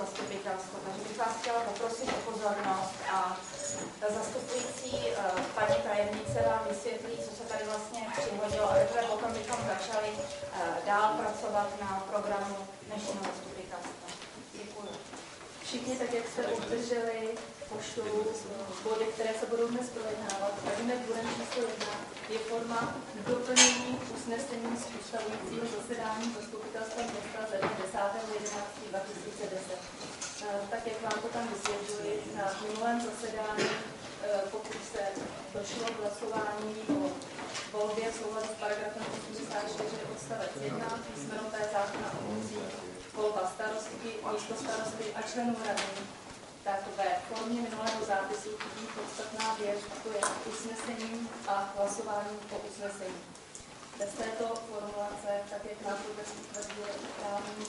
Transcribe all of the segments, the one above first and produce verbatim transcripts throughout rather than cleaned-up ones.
zastupitelstvo. Takže bych vás chtěla poprosit o pozornost a ta zastupující paní tajemnice vám vysvětlí, co se tady vlastně přihodilo, a teprve potom bychom začali dál pracovat na programu dnešního zastupitelstva. Děkuji. Všichni, tak jak jste obdrželi poštu body, které se budou dnes projednávat, tak hned bodem číslo jedna je forma doplnění usnesení z ustavujícího zasedání zastupitelstva města ze dne desátého jedenáctého dva tisíce deset. Tak jak vám to tam vysvětluji, na minulém zasedání, pokud se došlo k hlasování o volbě v souladu s paragrafem osmdesát čtyři odstavec jedna písmeno P zákona o obcích, volba starostky, místo starosty a členů rady, tak ve formě minulého zápisu chybí podstatná věc, a to je usnesení a hlasování o usnesení. Bez této formulace, tak jak nám to dnes utvrdil právní,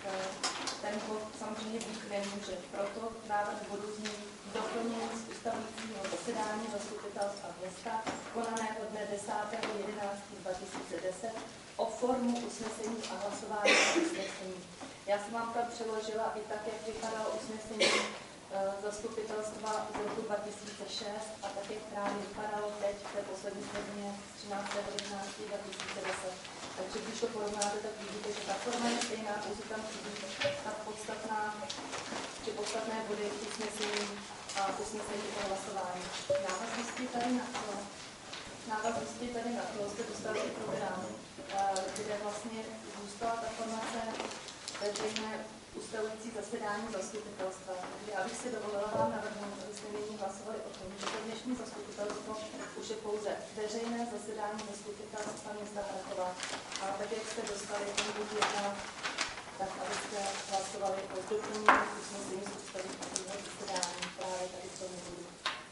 ten bod samozřejmě být nemůže. Proto návrh bodu zní doplnění z ustavujícího zasedání zastupitelstva města konaného dne desátého jedenáctého dva tisíce deset o formu usnesení a hlasování o usnesení. Já jsem vám tam přeložila i tak, jak vypadalo usnesení zastupitelstva z roku dva tisíce šest a tak, jak právě vypadalo teď v té poslední sněmovně třináctého jedenáctého dva tisíce deset. Takže když to porovnáte, tak vidíte, že ta forma je stejná, pouze tam chybí ta podstatná, či podstatné body usnesení a usnesení o hlasování. Návaznosti tady na to, návaznosti tady na to jste dostali program, kde vlastně zůstala ta formace veřejné ustavující zasedání zastupitelstva. Takže já bych si dovolila vám navrhnout, abyste nyní hlasovali o tom, že to dnešní zastupitelstvo už je pouze veřejné zasedání zastupitelstva města Krakova. A tak, jak jste dostali ten bod jedna, tak abyste hlasovali o doplnění usnesení z ustavujícího zasedání právě tady v tom bodu.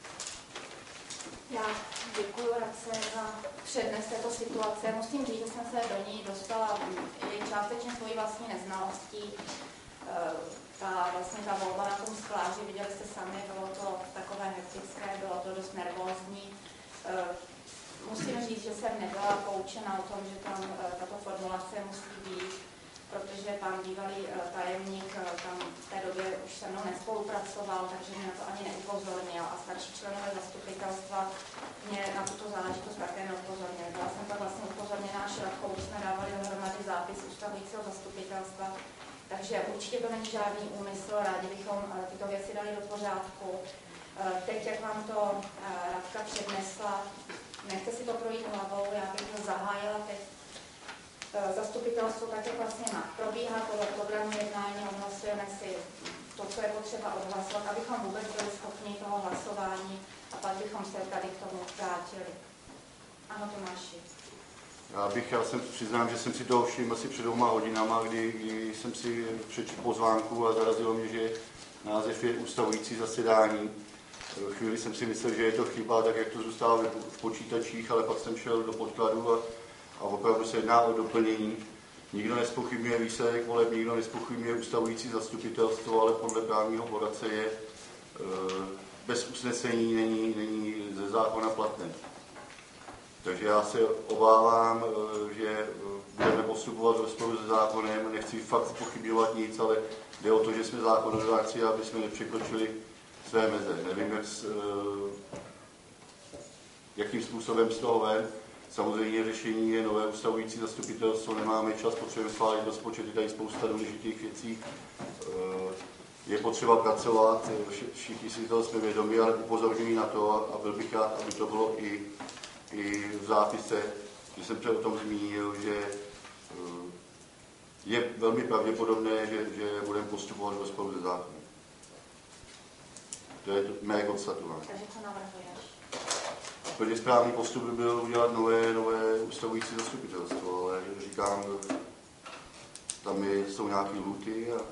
Já děkuji Radce za přednes této situace. Musím říct, že jsem se do ní dostala i částečně svojí vlastní neznalostí. Ta, vlastně ta volba na tom skláři, viděli jste sami, bylo to takové hektické, bylo to dost nervózní. Musím říct, že jsem nebyla poučena o tom, že tam tato formulace musí být, protože pan bývalý tajemník tam v té době už se mnou nespolupracoval, takže mě na to ani neupozornil a starší členové zastupitelstva mě na tuto záležitost také neupozornili. Byla jsem tam vlastně upozorněná Šratkou, když jsme dávali dohromady zápis ustavujícího zastupitelstva. Takže určitě to není žádný úmysl, rádi bychom tyto věci dali do pořádku. Teď, jak vám to Radka přednesla, nechte si to projít hlavou, já bych to zahájila teď zastupitelstvo, tak jak vlastně má probíhat podle programu jednání, odhlasujeme si to, co je potřeba odhlasovat, abychom vůbec byli schopni toho hlasování a pak bychom se tady k tomu vrátili. Ano, Tomáši. Já bych, já jsem přiznám, že jsem si toho všiml asi před dvěma hodinama, kdy, kdy jsem si přečetl pozvánku a zarazilo mě, že název je ustavující zasedání. V chvíli jsem si myslel, že je to chyba, tak jak to zůstává v počítačích, ale pak jsem šel do podkladu a, a opravdu se jedná o doplnění. Nikdo nezpochybňuje výsledek voleb, nikdo nezpochybňuje ustavující zastupitelstvo, ale podle právního poradce je e, bez usnesení není, není ze zákona platné. Takže já se obávám, že budeme postupovat v rozporu se zákonem. Nechci fakt pochybňovat nic, ale jde o to, že jsme zákonodárci, aby jsme nepřekročili své meze. Nevím, jak, jakým způsobem z toho ven. Samozřejmě řešení je nové ustavující zastupitelstvo, nemáme čas, potřebujeme schválit rozpočet, je tady spousta důležitých věcí. Je potřeba pracovat, všichni si toho jsme vědomi, ale upozorňují na to a byl bych rád, aby to bylo i i v zápise, že jsem se o tom zmínil, že je velmi pravděpodobné, že, že budeme postupovat v rozporu se zákonem. To je mé konstatování. Takže co navrhuješ? Úplně správný postup by byl udělat nové, nové ustavující zastupitelstvo, ale říkám, tam je, jsou nějaké lhůty a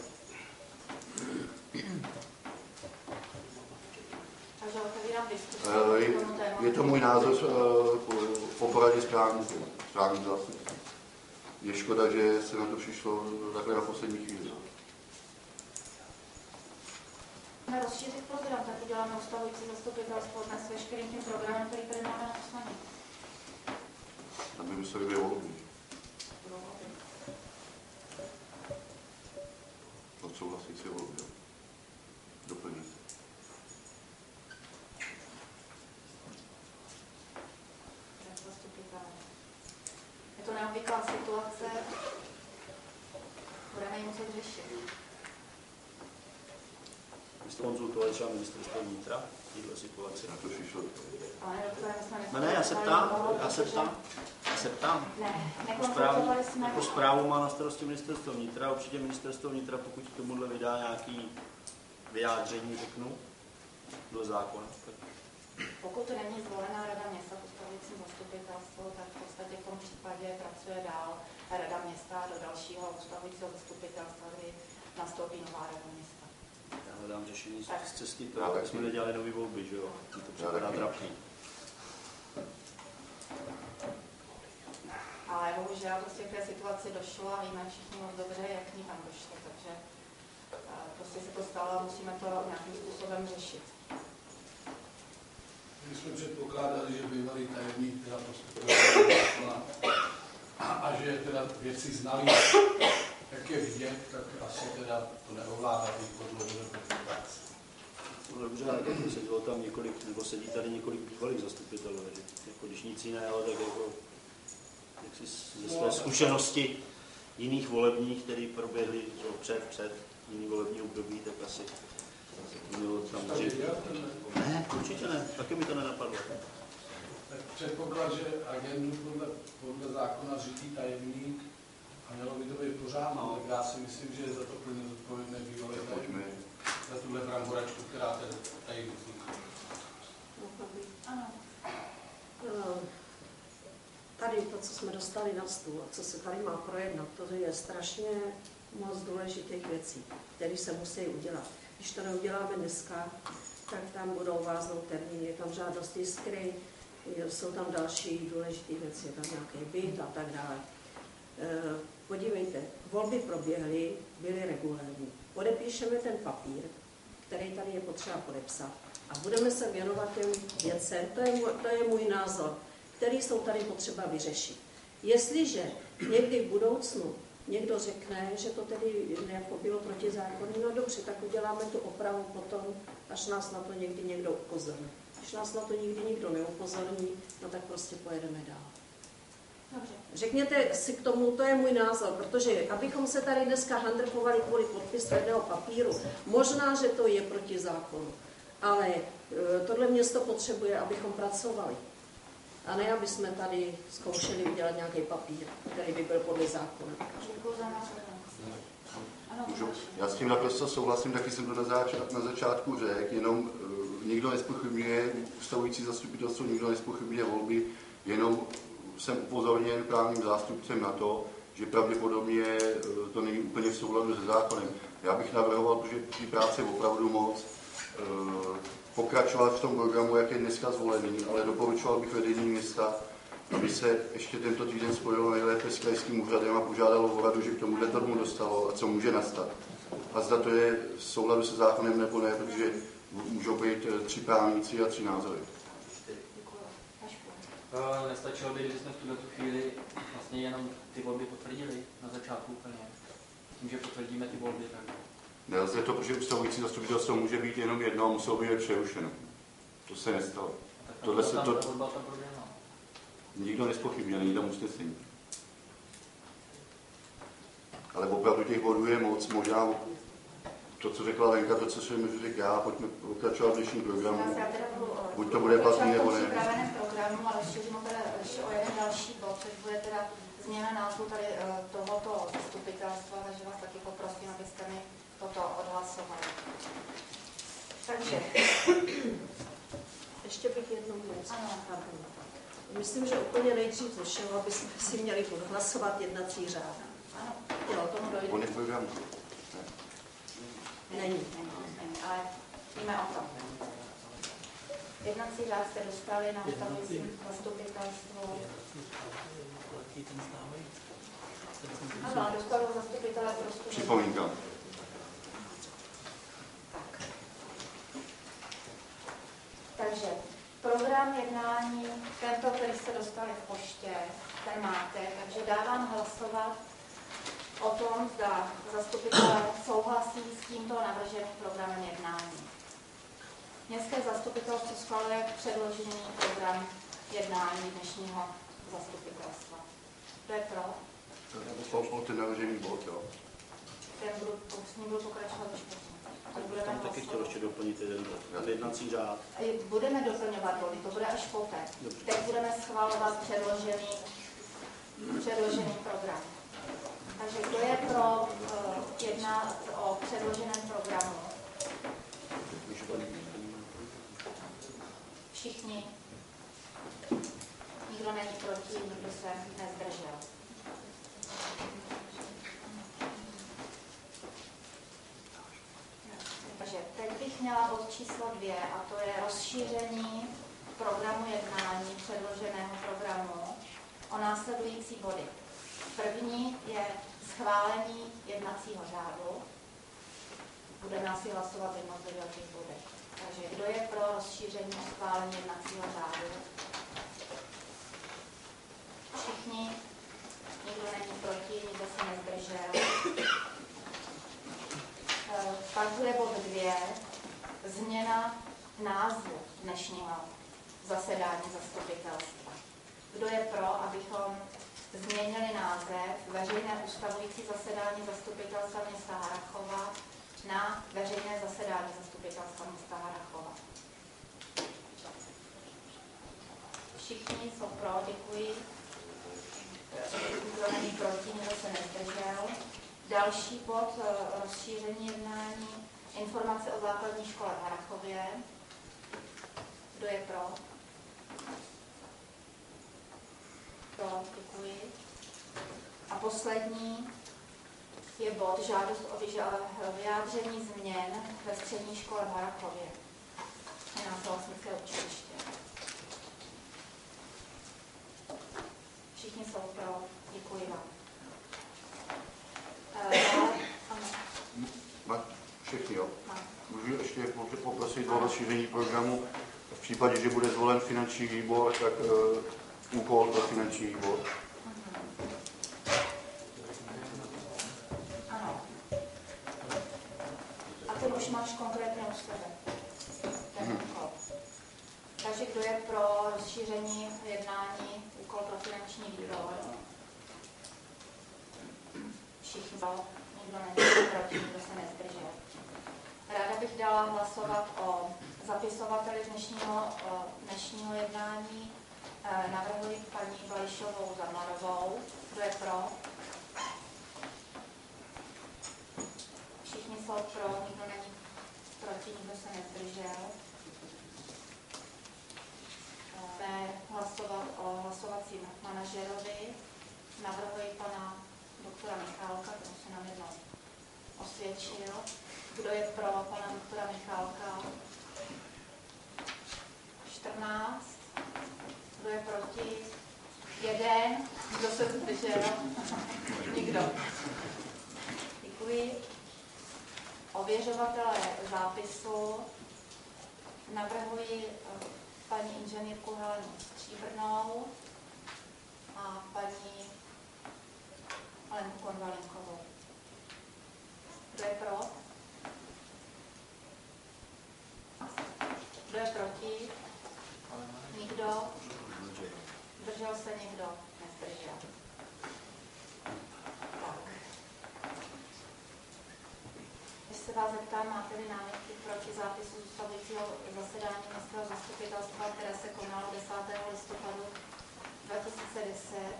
je to můj názor po poradě správníků, správní zástupců. Je škoda, že se na to přišlo takhle na poslední chvíli. Můžeme rozšířit program, tak uděláme ustavující zastupitelstvo dnes s veškerým tím programem, který tady máme napsaný. Tam by museli být volby. Odsouhlasit si volby. taková situace, budeme ji muset řešit. Vy jste konzultovali třeba ministerstvo vnitra v této situaci? Na to přišlo. Ale nedotkneme jsme Ne, ne, já se ptám, já se ptám, já se ptám. Ne, Jako zprávu, nekonzultovali jsme. jako zprávu má na starosti ministerstvo vnitra, určitě ministerstvo vnitra, pokud k tomuhle vydá nějaký vyjádření, řeknu, do zákona. Tak... Pokud není zvolená rada města v ustavujícím zastupitelstvu, tak v podstatě v tom případě pracuje dál rada města do dalšího ustavujícího zastupitelstva, kdy nastoupí nová rada města. Já hledám řešení tak. z cesty toho, jak jsme nedělali nový volby, že jo? Mně to připadá trapný. Ale bohužel prostě k té situaci došlo a víme všichni moc dobře, jak k ní tam došlo, takže prostě se to stalo a musíme to nějakým způsobem řešit. My jsme předpokládali, že bývalý tajemník teda postupoval a, a že teda věci znali, jak je vidět, tak asi teda to neovládá být podloužené práce. No dobře, ale tak sedělo tam několik, nebo sedí tady několik bývalých zastupitelů, že jako když nic jiného, tak jako jak si ze své zkušenosti jiných volebních, které proběhly před, před jiný volební období, tak asi mělo tam dřív. Ne, určitě ne, taky mi to nenapadlo. Tak předpoklad, že agendu podle, podle zákona řídí tajemník a mělo by to být pořádno, no. Tak já si myslím, že je za to plně zodpovědné bývalý tajemník. Za tuhle bramboračku, která tady, tady vznikla. Ano. Tady to, co jsme dostali na stůl a co se tady má projednat, to je strašně moc důležitých věcí, které se musí udělat. Když to neuděláme dneska, tak tam budou váznout termíny, je tam žádost jiskry, jsou tam další důležité věci, je tam nějaký byt a tak dále. Podívejte, volby proběhly, byly regulérní. Podepíšeme ten papír, který tady je potřeba podepsat a budeme se věnovat těm věcem, to je, můj, to je můj názor, který jsou tady potřeba vyřešit. Jestliže někdy v budoucnu někdo řekne, že to tedy jako bylo protizákonné, no dobře, tak uděláme tu opravu potom, až nás na to někdy někdo upozorní. Když nás na to nikdy nikdo neupozorní, no tak prostě pojedeme dál. Dobře. Řekněte si k tomu, to je můj názor, protože abychom se tady dneska handrkovali kvůli podpisu jedného papíru, možná, že to je proti zákonu, ale e, tohle město potřebuje, abychom pracovali. A ne, aby jsme tady zkoušeli udělat nějaký papír, který by byl podle zákona. Děkuji za nás. Můžu? Já s tím naprosto souhlasím, taky jsem to na, začátku, na začátku řekl, jenom uh, nikdo nespochybňuje ustavující zastupitelstvo, nikdo nespochybňuje volby, jenom jsem upozorněn právním zástupcem na to, že pravděpodobně uh, to není úplně v souladu se zákonem. Já bych navrhoval, protože ty práce opravdu moc, uh, pokračovat v tom programu, jak je dneska zvolený, ale doporučoval bych vedení města, aby se ještě tento týden spojilo nejlépe s krajským úřadem a požádalo o radu, že k tomuhle tomu dostalo a co může nastat. A zda to je v souladu se zákonem nebo ne, protože můžou být tři právníci a tři názory. Uh, nestačilo by, kdybychom v tuto chvíli vlastně jenom ty volby potvrdili na začátku úplně. Tím, že potvrdíme ty volby, tak... Nelze to, protože ustavující zastupitelstvo může být jenom jedno a muselo být přerušeno. To se nestalo. Tohle se to... Nikdo nespochybně, není tam usnesení. Ale opravdu těch bodů je moc, možná to, co řekla Lenka, to, co jsem řekl já, pojďme pokračovat v dnešním programu. Buď to bude platný, nebo ne. Já připraveném programu, ale rozšířím teda ještě o jeden další bod, což bude teda změna názvu tady tohoto zastupitelstva, takže vás taky poprosím, abyste mi toto odhlasovali. Takže... Ještě bych jednou věc. Myslím, že úplně nejdřív ze všeho, aby jsme si měli odhlasovat jednací řád. Ano, jo, tomu dojde. On je program. Není. Není, není, ale víme o tom. Jednací řád jste dostali na ustavujícím zastupitelstvu. Ano, dostali zastupitele prostě. Připomínka. Tak. Takže program jednání, tento, který jste dostali v poště, ten máte, takže dávám hlasovat o tom, zda zastupitelé souhlasí s tímto navrženým programem jednání. Městské zastupitelstvo schvaluje předložený program jednání dnešního zastupitelstva. Kdo je pro? O, o ten navržený bod, jo. Ten budu, s ním budu pokračovat už potom. Tak budeme Tam taky chtěl ještě doplnit jeden bod. Jednací řád. Budeme doplňovat body, to bude až poté. Dobře. Teď budeme schvalovat předložený, předložený program. Takže kdo je pro uh, jednat o předloženém programu? Všichni? Nikdo není proti, nikdo se nezdržel. Takže teď bych měla bod číslo dvě, a to je rozšíření programu jednání, předloženého programu, o následující body. První je schválení jednacího řádu. Budeme asi hlasovat jednotlivě o těch bodech. Takže kdo je pro rozšíření a schválení jednacího řádu? Všichni? Nikdo není proti, nikdo se nezdržel. Pak bude bod dvě, změna názvu dnešního zasedání zastupitelstva. Kdo je pro, abychom změnili název veřejné ustavující zasedání zastupitelstva města Harrachova na veřejné zasedání zastupitelstva města Harrachova? Všichni jsou pro, děkuji. Nikdo není proti, nikdo se nezdržel. Další bod, rozšíření jednání, informace o základní škole v Harrachově. Kdo je pro? Pro, děkuji. A poslední je bod žádost o vyjádření změn ve střední škole v Harrachově. Je na Vlastnické učiliště. Všichni jsou pro, děkuji vám. Všichni, jo. Můžu ještě poprosit o rozšíření programu. V případě, že bude zvolen finanční výbor, tak uh, úkol pro finanční výbor. Ano. A ten už máš konkrétně u sebe. Ten hmm. úkol. Takže kdo je pro rozšíření jednání, úkol pro finanční výbor? Všichni pro, nikdo není proti, nikdo se nezdržel. Ráda bych dala hlasovat o zapisovateli dnešního, dnešního jednání. Navrhuji paní Vališovou Zamarovou. Kdo je pro? Všichni jsou pro, nikdo není proti, nikdo se nezdržel. Budeme hlasovat o hlasovacím manažerovi. Navrhuji pana doktora Michálka, který se nám jednou osvědčil. Kdo je pro pana doktora Michálka? čtrnáct. Kdo je proti? Jeden. Kdo se zdržel? Nikdo. Děkuji. Ověřovatele zápisu navrhuji paní inženýrku Helenu Stříbrnou a paní Lenku Konvalinkovou. Kdo je pro? Kdo je proti? Nikdo? Zdržel se někdo? Nezdržel. Tak. Když se vás zeptám, máte-li námitky proti zápisu zůstavujícího zasedání městského zastupitelstva, které se konalo desátého listopadu dva tisíce deset?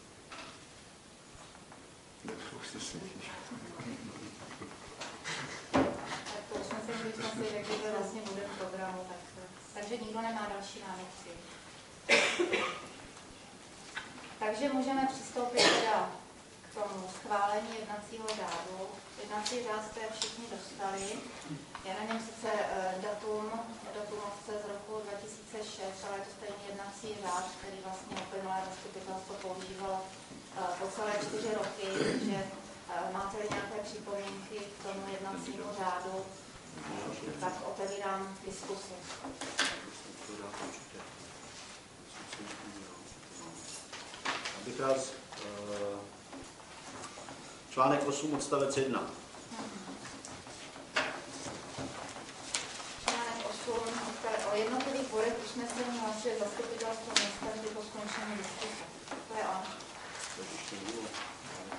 Tak to už jsme si, když jsme si řekli, že vlastně bude v programu, tak, takže nikdo nemá další námitky. Takže můžeme přistoupit teda k tomu schválení jednacího řádu. Jednací řád jste všichni dostali. Je na něm sice datum, datumovce z roku dva tisíce šest, ale je to stejný jednací řád, který vlastně uplynulé zastupitelstvo používalo po celé čtyři roky, takže máte-li nějaké připomínky k tomu jednacímu řádu, tak otevírám diskusi. Bych rád článek osm odstavec jedna. Článek osm o jednotlivých bodech usnesení hlasuje zastupitelstvo města vždy po skončení diskuse. To je on.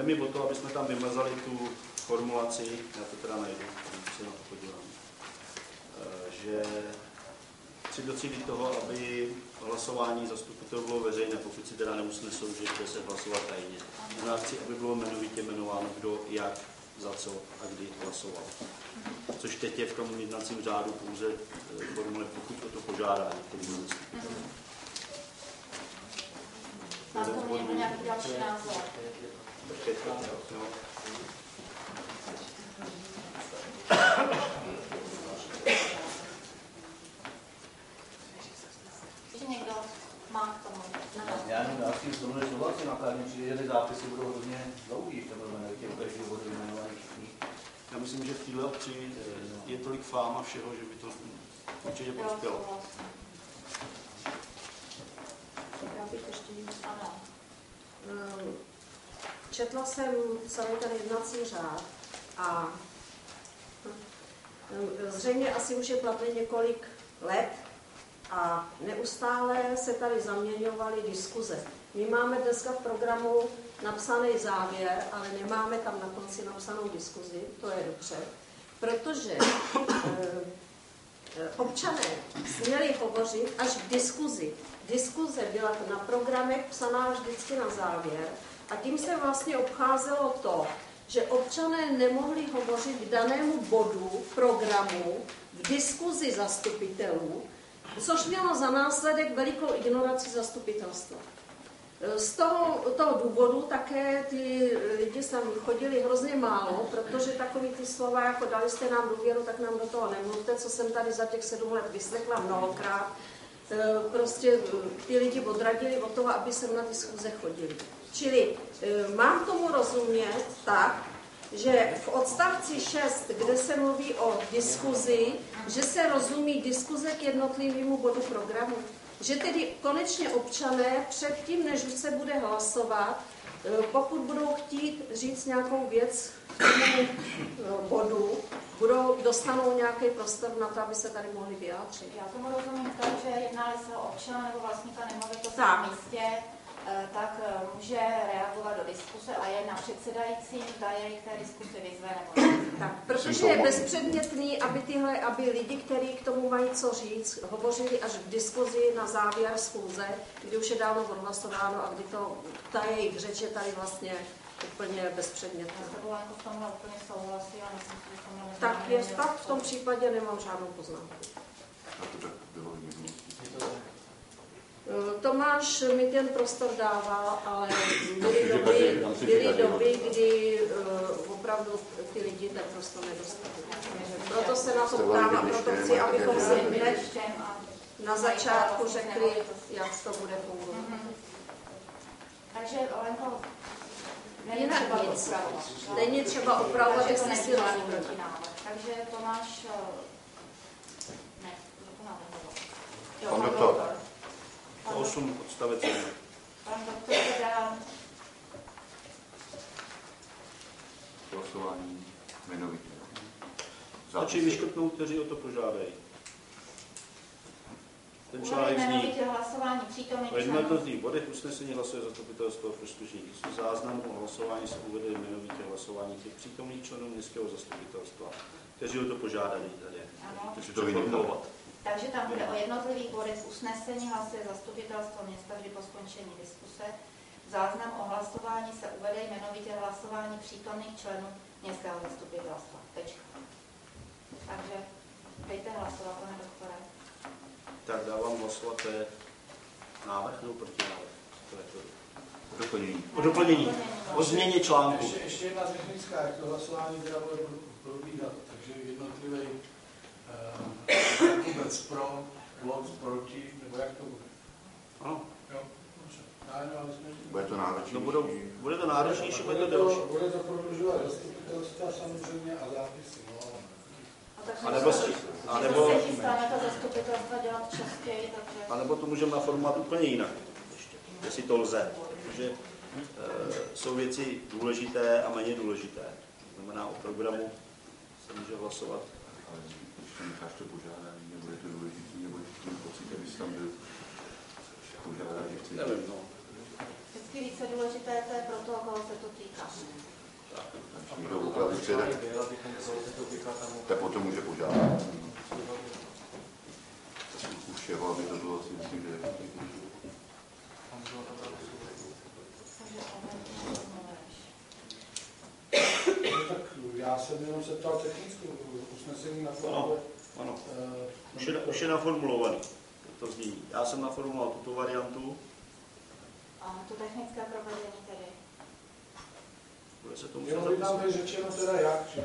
mi o to, aby jsme tam vymazali tu formulaci, já to teda najdu, se na to podívám, že chci docílit toho, aby hlasování zastupitelů bylo veřejné, pokud si teda neusnesou, že bude se hlasovat tajně. Já chci, aby bylo jmenovitě jmenováno, kdo, jak, za co a kdy hlasoval. Což teď je v tom jednacím řádu pouze formule, pokud o to požádá některý zastupitel. Má to někdo nějaký další názor? Ještě někdo má k tomu? Já jenom já s tím souhlasím, souhlasím, na kladně přijde, že ty zápisy budou hodně dlouhý, to budeme na těch každý budou jmenovaný všichni. Já myslím, že v této obci je tolik fáma všeho, že by to určitě prospělo. Já bych ještě Ano. Četla jsem celý ten jednací řád a zřejmě asi už je platný několik let a neustále se tady zaměňovaly diskuze. My máme dneska v programu napsaný závěr, ale nemáme tam na konci napsanou diskuzi, to je dobře, protože občané směli hovořit až v diskuzi. Diskuze byla na programech psaná vždycky na závěr a tím se vlastně obcházelo to, že občané nemohli hovořit k danému bodu programu v diskuzi zastupitelů, což mělo za následek velikou ignoraci zastupitelstva. Z toho, toho důvodu také ty lidi sem chodili hrozně málo, protože takový ty slova, jako dali jste nám důvěru, tak nám do toho nemluvte, co jsem tady za těch sedm let vyslechla mnohokrát. Prostě ty lidi odradili od toho, aby sem na ty schůze chodili. Čili mám tomu rozumět tak, že v odstavci šest, kde se mluví o diskuzi, že se rozumí diskuze k jednotlivému bodu programu. Že tedy konečně občané předtím, než se bude hlasovat, pokud budou chtít říct nějakou věc k tomu bodu, budou, dostanou nějaký prostor na to, aby se tady mohli vyjádřit. Já tomu rozumím tak, že jedná se o občana nebo vlastníka nemovitosti na místě, tak může reagovat do diskuse a je na předsedajícím, zda jej k té diskusi vyzve nebo ne. Tak, protože je bezpředmětný, aby, tyhle, aby lidi, kteří k tomu mají co říct, hovořili až v diskuzi na závěr schůze, kdy už je dávno odhlasováno a kdy to, ta jejich řeč je tady vlastně úplně bezpředmětná. Já s tebou jako v tomhle úplně souhlasí a myslím, že v tomhle Tak je tak, v tom případě nemám žádnou poznámku. A to tak bylo v Tomáš mi ten prostor dával, ale byly doby, byly doby kdy uh, opravdu ty lidi ten prostor nedostali. Proto se na to ptám a proto chci, abychom si hned na začátku řekli, jak to bude fungovat. Mm-hmm. Takže, Lenko, není Jinak třeba nic. opravovat. Není třeba opravovat, takže jestli si rozumíme. Takže Tomáš, ne, to navrhoval. Jo, Pan pan doktor. doktor. osm odstavec jedna. Pan doktor teda hlasování jmenovitě. Stačí vyškrtnout, kteří o to požádají. Ten článek zní, jmenovitě hlasování přítomných o jednotlivých bodech usnesení hlasuje zastupitelstvo příslušných. Záznam o hlasování se uvede jmenovitě hlasování těch přítomných členů městského zastupitelstva, kteří o to požádali tady. Ano. Takže to vynikovat. Takže tam bude o jednotlivých bodech usnesení hlasuje zastupitelstvo města vždy po skončení diskuse. Záznam o hlasování se uvede jmenovitě hlasování přítomných členů městského zastupitelstva. Tečka. Takže dejte hlasovat, pane doktore. Tak dávám hlasovat, to je návrh nebo protinávrh? To je to. O doplnění. O doplnění. O změně článku. Ještě, ještě jedna technická, jak to hlasování teda bude probíhat. Takže jednotlivý uh, vůbec pro, blok proti, nebo jak to bude? Ano. Jo, dobře. Já jenom, ale jsme... Bude to náročnější. No budou, bude to náročnější, bude to Bude delší. to, bude to prodlužovat zastupitelstva samozřejmě a zápisy. No. A nebo si, a nebo, se chystáme to zastupitelstva dělat častěji, takže... a nebo to můžeme naformovat úplně jinak, ještě, jestli to lze. Protože e, jsou věci důležité a méně důležité. To znamená, o programu se může hlasovat. Ale když to necháš to požádání, nebude to důležitý, nebo tím pocit, abys tam byl požádá, že chci... Nevím, no. vždycky více důležité, to je pro toho, koho se to týká. Kdo opravdu přijde, tak potom může požádat. Už je hlavně to bylo si myslím, že tak já jsem jenom se ptal technickou usnesení na to. Ano, ano. Už je, už je naformulovaný. To zní. Já jsem naformuloval tuto variantu. A to technické provedení tedy. Bude se tomu Jo, tam je řečeno teda jak, že?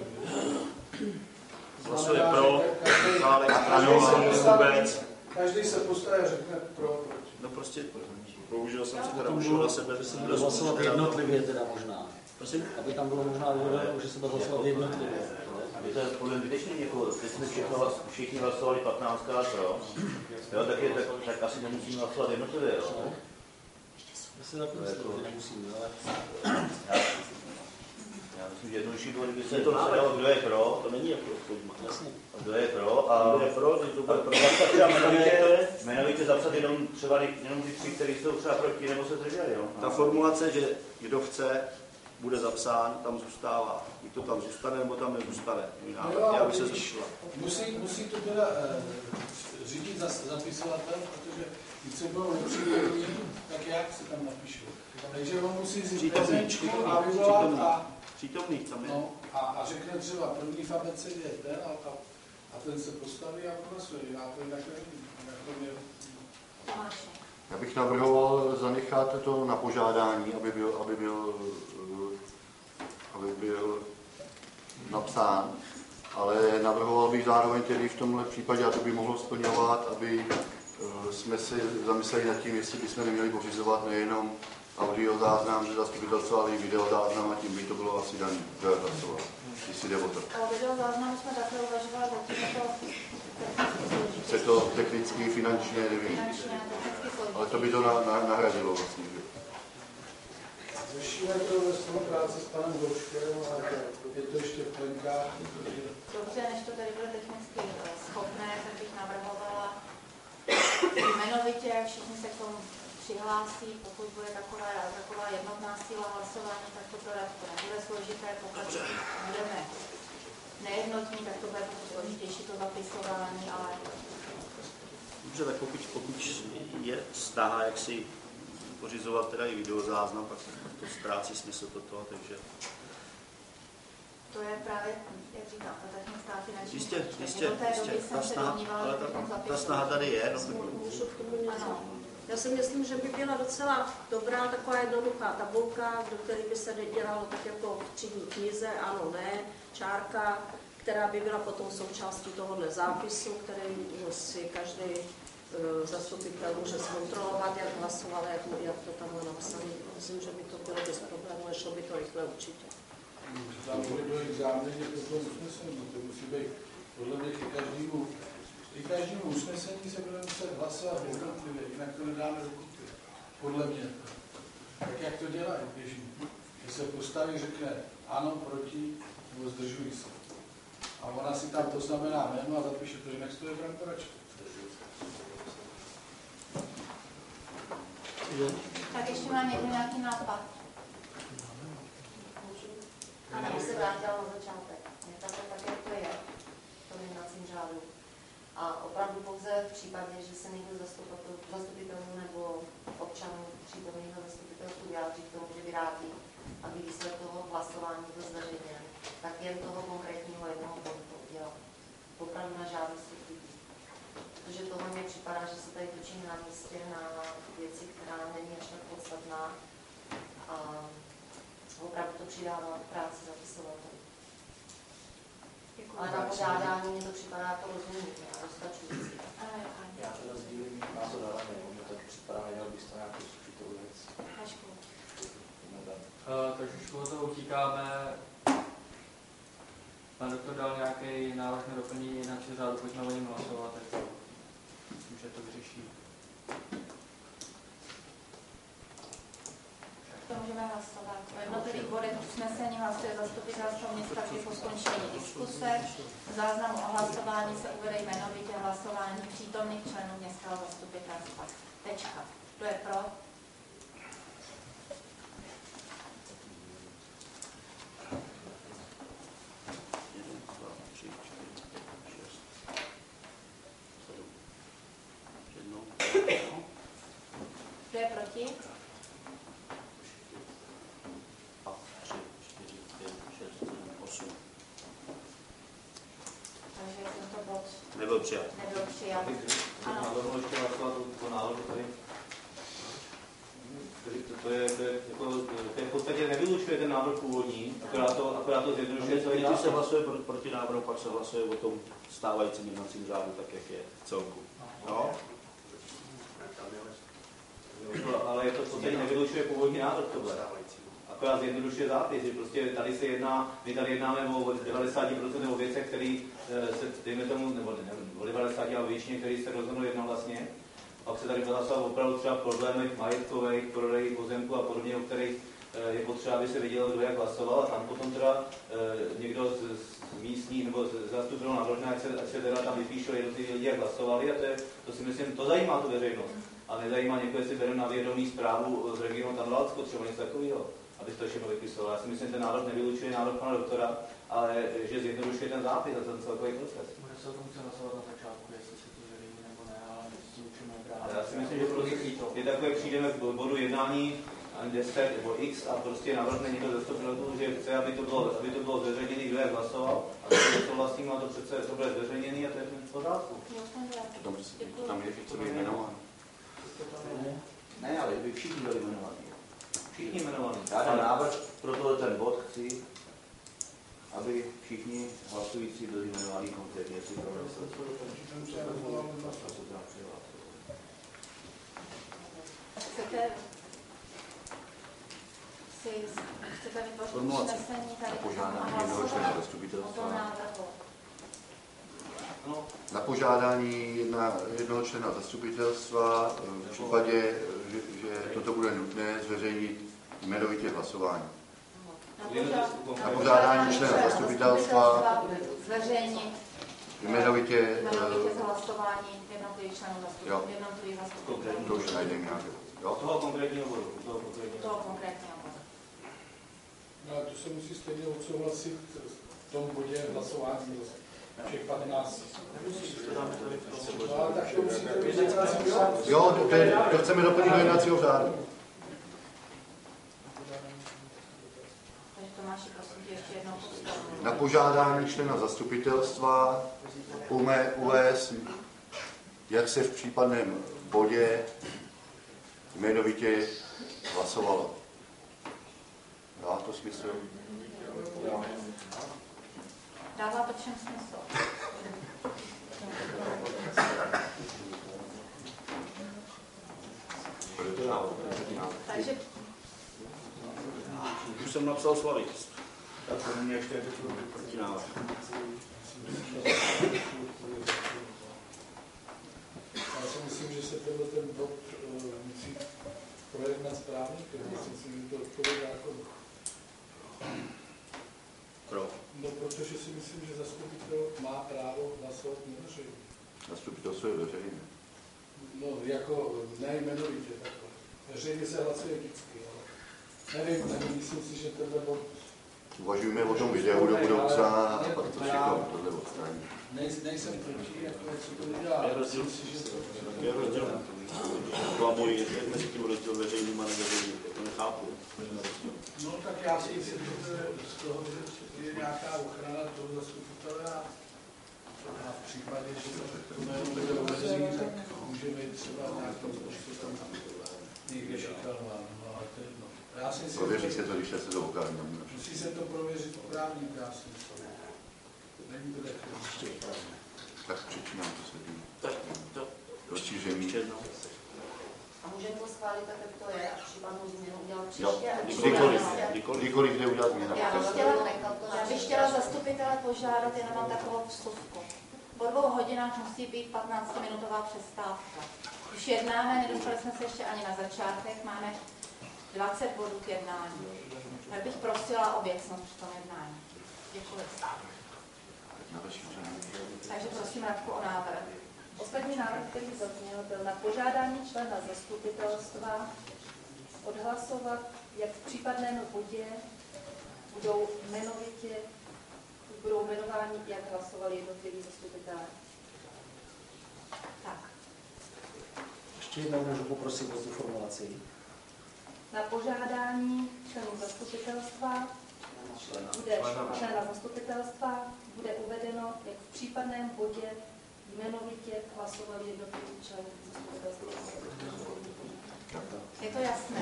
Hlasuje pro, Zálek, ano, vůbec. Každý se postaví a řekne pro, proti. No prostě, bohužel jsem se teda ušel na sebe, že jsem Bude hlasovat jednotlivě teda možná. Prosím? Aby tam bylo možná důvod, že se bude hlasovat jednotlivě. Je to podle zbytečný, jako teď jsme všechno, všichni hlasovali patnáctkrát pro, jo, tak, je, tak, tak asi nemusíme hlasovat jednotlivě, jo. Já si tak myslím, že nemusíme, ale... Já, já myslím, že jednodušší bylo, kdyby se to dalo, kdo je pro, To není jako odpověď. Jasně. a kdo je pro, a Kdo je pro, teď to bude pro. zapsat třeba jmenovitě, jmenovitě zapsat jenom třeba jenom ty tři, kteří jsou třeba proti, nebo se zdrželi, jo. Ta formulace, že kdo chce, bude zapsán, tam zůstává. Buď to tam zůstane, nebo tam nezůstane. Já bych se zrušila. Musí, musí to teda eh, řídit zas, zapisovatel, protože když se budou nepřítomní, tak jak se tam napíšu. Takže on musí říct Přítomný, prezenčku přítomný, a vyvolat a, Přítomný tam je. no, a, a řekne třeba první v abecedě je ten a, a, a ten se postaví a hlasuje. Já to jinak nevím. Jinak to mě... Tomáši. Já bych navrhoval zanechat to na požádání, aby byl, aby byl, aby byl napsán, ale navrhoval bych zároveň tedy v tomhle případě, a to by mohlo splňovat, aby jsme si zamysleli nad tím, jestli bychom neměli pořizovat nejenom audiozáznam ze zastupitelstva, ale i videozáznam, a tím by to bylo asi daný, kdo je hlasoval, jestli jde o to. O videozáznamu jsme také uvažovali, zatím je to technicky složitý. Se to technicky, finančně, nevím, Finančně, technicky složitý. ale to by to na, na, nahradilo vlastně. Že? Řešíme to ve spolupráci s panem Douškem, ale je to ještě v plenkách. Dobře, než to tady bude technicky schopné, tak bych navrhovala jmenovitě, všichni se k tomu přihlásí, pokud bude taková, taková jednotná síla hlasování, tak to teda to nebude složité, pokud budeme nejednotní, tak to bude složitější to zapisování, ale... Dobře, tak pokud, pokud je snaha, jak si pořizovat teda i videozáznam, pak to ztrácí smysl toto, takže... To je právě, jak říkám, ta technická finanční. Jistě, jistě, do té jistě, doby jsem ta se snaha, domnívala, ale že ta, bychom ta zapisovali. snaha tady je. No, Můžu k tomu něco? Ano. Já si myslím, že by byla docela dobrá taková jednoduchá tabulka, do které by se dělalo tak jako v třídní knize, ano, ne, čárka, která by byla potom součástí tohohle zápisu, který si každý uh, zastupitel může zkontrolovat, jak hlasoval, jak, jak to tam bylo napsané. Myslím, že by to bylo bez problémů, nešlo by to rychle určitě. Tam může dojít k záměně pro to usnesení, to musí být podle mě ke každému, i každému usnesení se bude muset hlasovat jednotlivě, jinak to nedáme do kupy. Podle mě. Tak jak to dělají běžně. Že se postaví, řekne ano, proti, nebo zdržují se. A ona si tam to znamená jméno a zapíše to, jinak se to nebudeme poračit. Tak ještě má někdo nějaký nápad? Ano, už se vrátila na začátek. Je to tak, jak to je v tom jednacím řádu. A opravdu pouze v případě, že se někdo zastupitelů nebo občanů přítomného zastupitelstvu vyjádří k tomu, že by rádi, aby výsledek toho hlasování byl zveřejněn, tak jen toho konkrétního jednoho bodu udělat. Opravdu na žádost lidí. Protože toho mně připadá, že se tady točí na místě na věci, která není až tak podstatná. A opravdu to přidává práci zapisovatelů. Ale na požádání mě to připadá jako rozumný, dostačující. Já teda sdílím názor Heleny, mně to připadá, měl bys to nějakou složitou věc. Uh, takže už od toho utíkáme. Pan doktor dal nějaký návrh na doplnění jednacího řádu, pojďme o něm hlasovat, tak myslím, že to vyřeší. To můžeme hlasovat. O jednotlivých bodech usnesení hlasuje zastupitelstvo města vždy po skončení diskuse. V záznamu o hlasování se uvede jmenovitě hlasování přítomných členů městského zastupitelstva. Tečka. Kdo je pro? proti? tři, čtyři, pět, šest, sedm, osm. Takže tento bod Nebyl přijat. nebyl přijat. Ano. Navrhnu ještě hlasovat o návrhu tady. To, to, je, to, je, jako, to je v podstatě nevylučuje ten návrh původní, akorát to, akorát to zjednodušuje celý Když se návrh. hlasuje pro, proti návrhu, pak se hlasuje o tom stávajícím jednacím řádu, tak jak je v celku. No? Ale je to v podstatě nevylučuje původní návrh tohle. Akorát zjednodušuje zápis, že prostě tady se jedná, my tady jednáme o devadesát procent o věcech, které se, dejme tomu, nebo ne, o devadesát procent ale většině, který se rozhodnou jednou vlastně. Pak se tady hlasovat opravdu třeba problémech majetkových, prodej pozemku a podobně, o kterých je potřeba, aby se vidělo, kdo jak hlasoval. A tam potom teda někdo z, z místních nebo z zastupitelů navrhne, ať se, ať se teda tam vypíšou jednotliví lidi, jak hlasovali. A to, je, to si myslím, to zajímá tu veřejnost. A nezajímá někoho, jestli bere na vědomí zprávu z regionu Tanvalsko, třeba něco takového, aby to všechno vypisoval. Já si myslím, že ten návrh nevylučuje návrh pana doktora, ale že zjednodušuje ten zápis a ten celkový proces. Bude se o tom hlasovat na začátku, jestli se to zveřejní nebo ne, ale zlučíme Ale já si myslím, že prostě je takové, přijdeme k bodu jednání deset nebo X a prostě navrhne někdo ze zastupitelů, že chce, aby to bylo, aby to bylo zveřejněné, kdo jak hlasoval. A to je to vlastním a to přece to bude zveřejněné a to je v pořádku. Tam, tam je, že chce být jmenován. Ne, ale by všichni byli jmenovaní. Všichni jmenovaní. Já dám návrh pro tohle ten bod, chci, aby všichni hlasující byli jmenovaní konkrétně, jestli to Chcete si chcete vytvořit usnesení tady a hlasovat o tom návrhu? Na požádání jedna, jednoho člena zastupitelstva v případě, že, že toto bude nutné, zveřejnit jmenovitě hlasování. Na požádání člena zastupitelstva zveřejnit jmenovitě hlasování jednotlivých členů zastupitelstva. To už najdeme nějaké. Toho konkrétního bodu. Toho konkrétního, toho konkrétního bodu. No, to se musí stejně odsouhlasit v tom bodě hlasování všech patnáct. No, tak to musíte být jednacího řádu. Jo, to, je, to chceme doplnit do jednacího řádu. Takže Tomáši, prosím tě, ještě jednou postavit. Na požádání člena zastupitelstva umé uvést, jak se v případném bodě jmenovitě hlasovalo. Dá to smysl? Dává to všem smysl. Takže už jsem napsal Slavik. Tak to není ještě protinávrh. Já si myslím, že se tenhle ten bod uh, musí projednat správníkem. Já si myslím, že to odpovědá zákonu. Pro. No, protože si myslím, že zastupitel má právo hlasovat neveřejně. Zastupitelstvo je veřejné. No, jako nejmenovitě takhle. Veřejně se hlasuje vždycky, ale nevím, nevím, myslím si, že tenhle bod... Uvažujeme o tom videu do budoucna a pak to všechno tohle odstraní. Nejsem proti, jako co to dělá. Je rozdíl, je rozdíl. Klamuji, je mezi tím rozdíl veřejným a neveřejným. To nechápu. No tak já si myslím, že z toho je nějaká ochrana toho zastupitele a v případě, že to bude uvedený, tak můžeme jít třeba nějakým způsobem někde šikanovat. No, ale to je jedno. Já si myslím, prověří se to, když se to opravdu. Musí se to prověřit u právníka, já si myslím. Není to tak. Tak přečínám to se tím. Tak, to. Rozšíření. A můžeme to schválit tak, jak to je, a případnou změnu udělat Jo, příště? kdykoliv, kdykoliv jde udělat změna. Já bych chtěla, já bych chtěla zastupitele požádat jenom na takovou vstupku. Po dvou hodinách musí být patnáctiminutová přestávka. Už jednáme, nedostali jsme se ještě ani na začátek, máme dvacet bodů k jednání. Tak bych prosila o věcnost při tom jednání. Děkuji. Takže prosím Radku o návrh. Poslední návrh, který zazněl, byl na požádání člena zastupitelstva odhlasovat, jak v případném bodě budou jmenovitě, budou jmenováni, jak hlasovali jednotliví zastupitelé. Tak. Ještě jednou můžu poprosit o tu formulaci. Na požádání členů zastupitelstva bude člena zastupitelstva bude uvedeno, jak v případném bodě jmenovitě hlasovali jednotliví členů zastupitelstva. Je to jasné?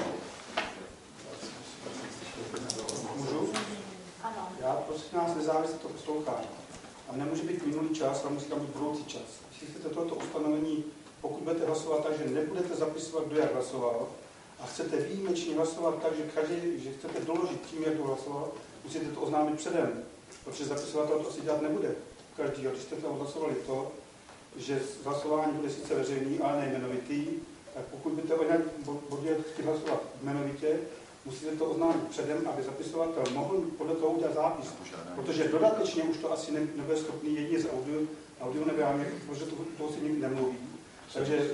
Můžu? Ano. Já prosím nás nezávisle to poslouchání. A nemůže být minulý čas, ale musí tam být budoucí čas. Když chcete toto ustanovení, pokud budete hlasovat tak, že nebudete zapisovat, kdo jak hlasoval, a chcete výjimečně hlasovat tak, že, každý, že chcete doložit tím, jak to hlasoval, musíte to oznámit předem, protože zapisovatel to asi dělat nebude. Každý, když jste tam hlasovali to, že hlasování bude sice veřejný, ale nejmenovitý, tak pokud byste o nějakém bodě chtěli hlasovat jmenovitě, musíte to oznámit předem, aby zapisovatel mohl podle toho udělat zápis. Protože dodatečně už to asi nebude schopný jedině z audio, audio nebrání, protože to, toho si nikdy nemluví. Takže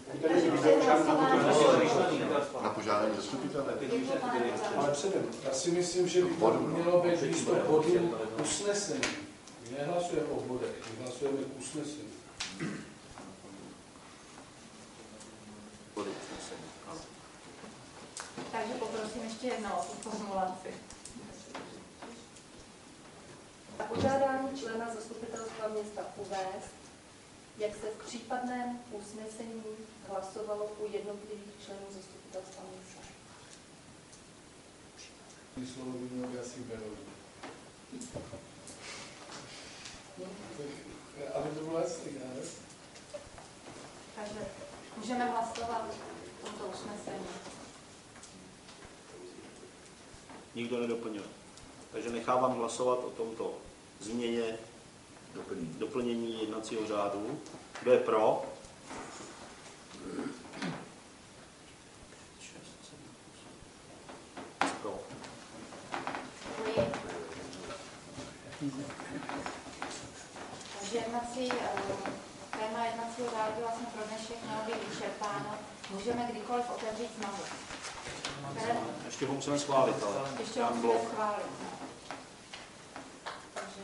na požádání zastupitele. Ale předem. Já si myslím, že by to mělo být místo bodu usnesení. My nehlasujeme o bodech, my hlasujeme k usnesení. Takže poprosím ještě jednou o tu formulaci. Na požádání člena zastupitelstva města uvést, jak se v případném usnesení hlasovalo u jednotlivých členů zastupitelstva města. Slovo by mělo být asi Berovi. Aby to bylo jasný, ne? Takže můžeme hlasovat o tomto usnesení. Nikdo nedoplňuje. Takže nechávám hlasovat o tomto změně doplnění, doplnění jednacího řádu. Kdo je pro? Pro. Takže jednací, téma jednacího řádu vlastně pro dnešek mělo být vyčerpáno. Můžeme kdykoliv otevřít znovu. Ještě ho musíme schválit, ale ještě ho musíme schválit. Takže,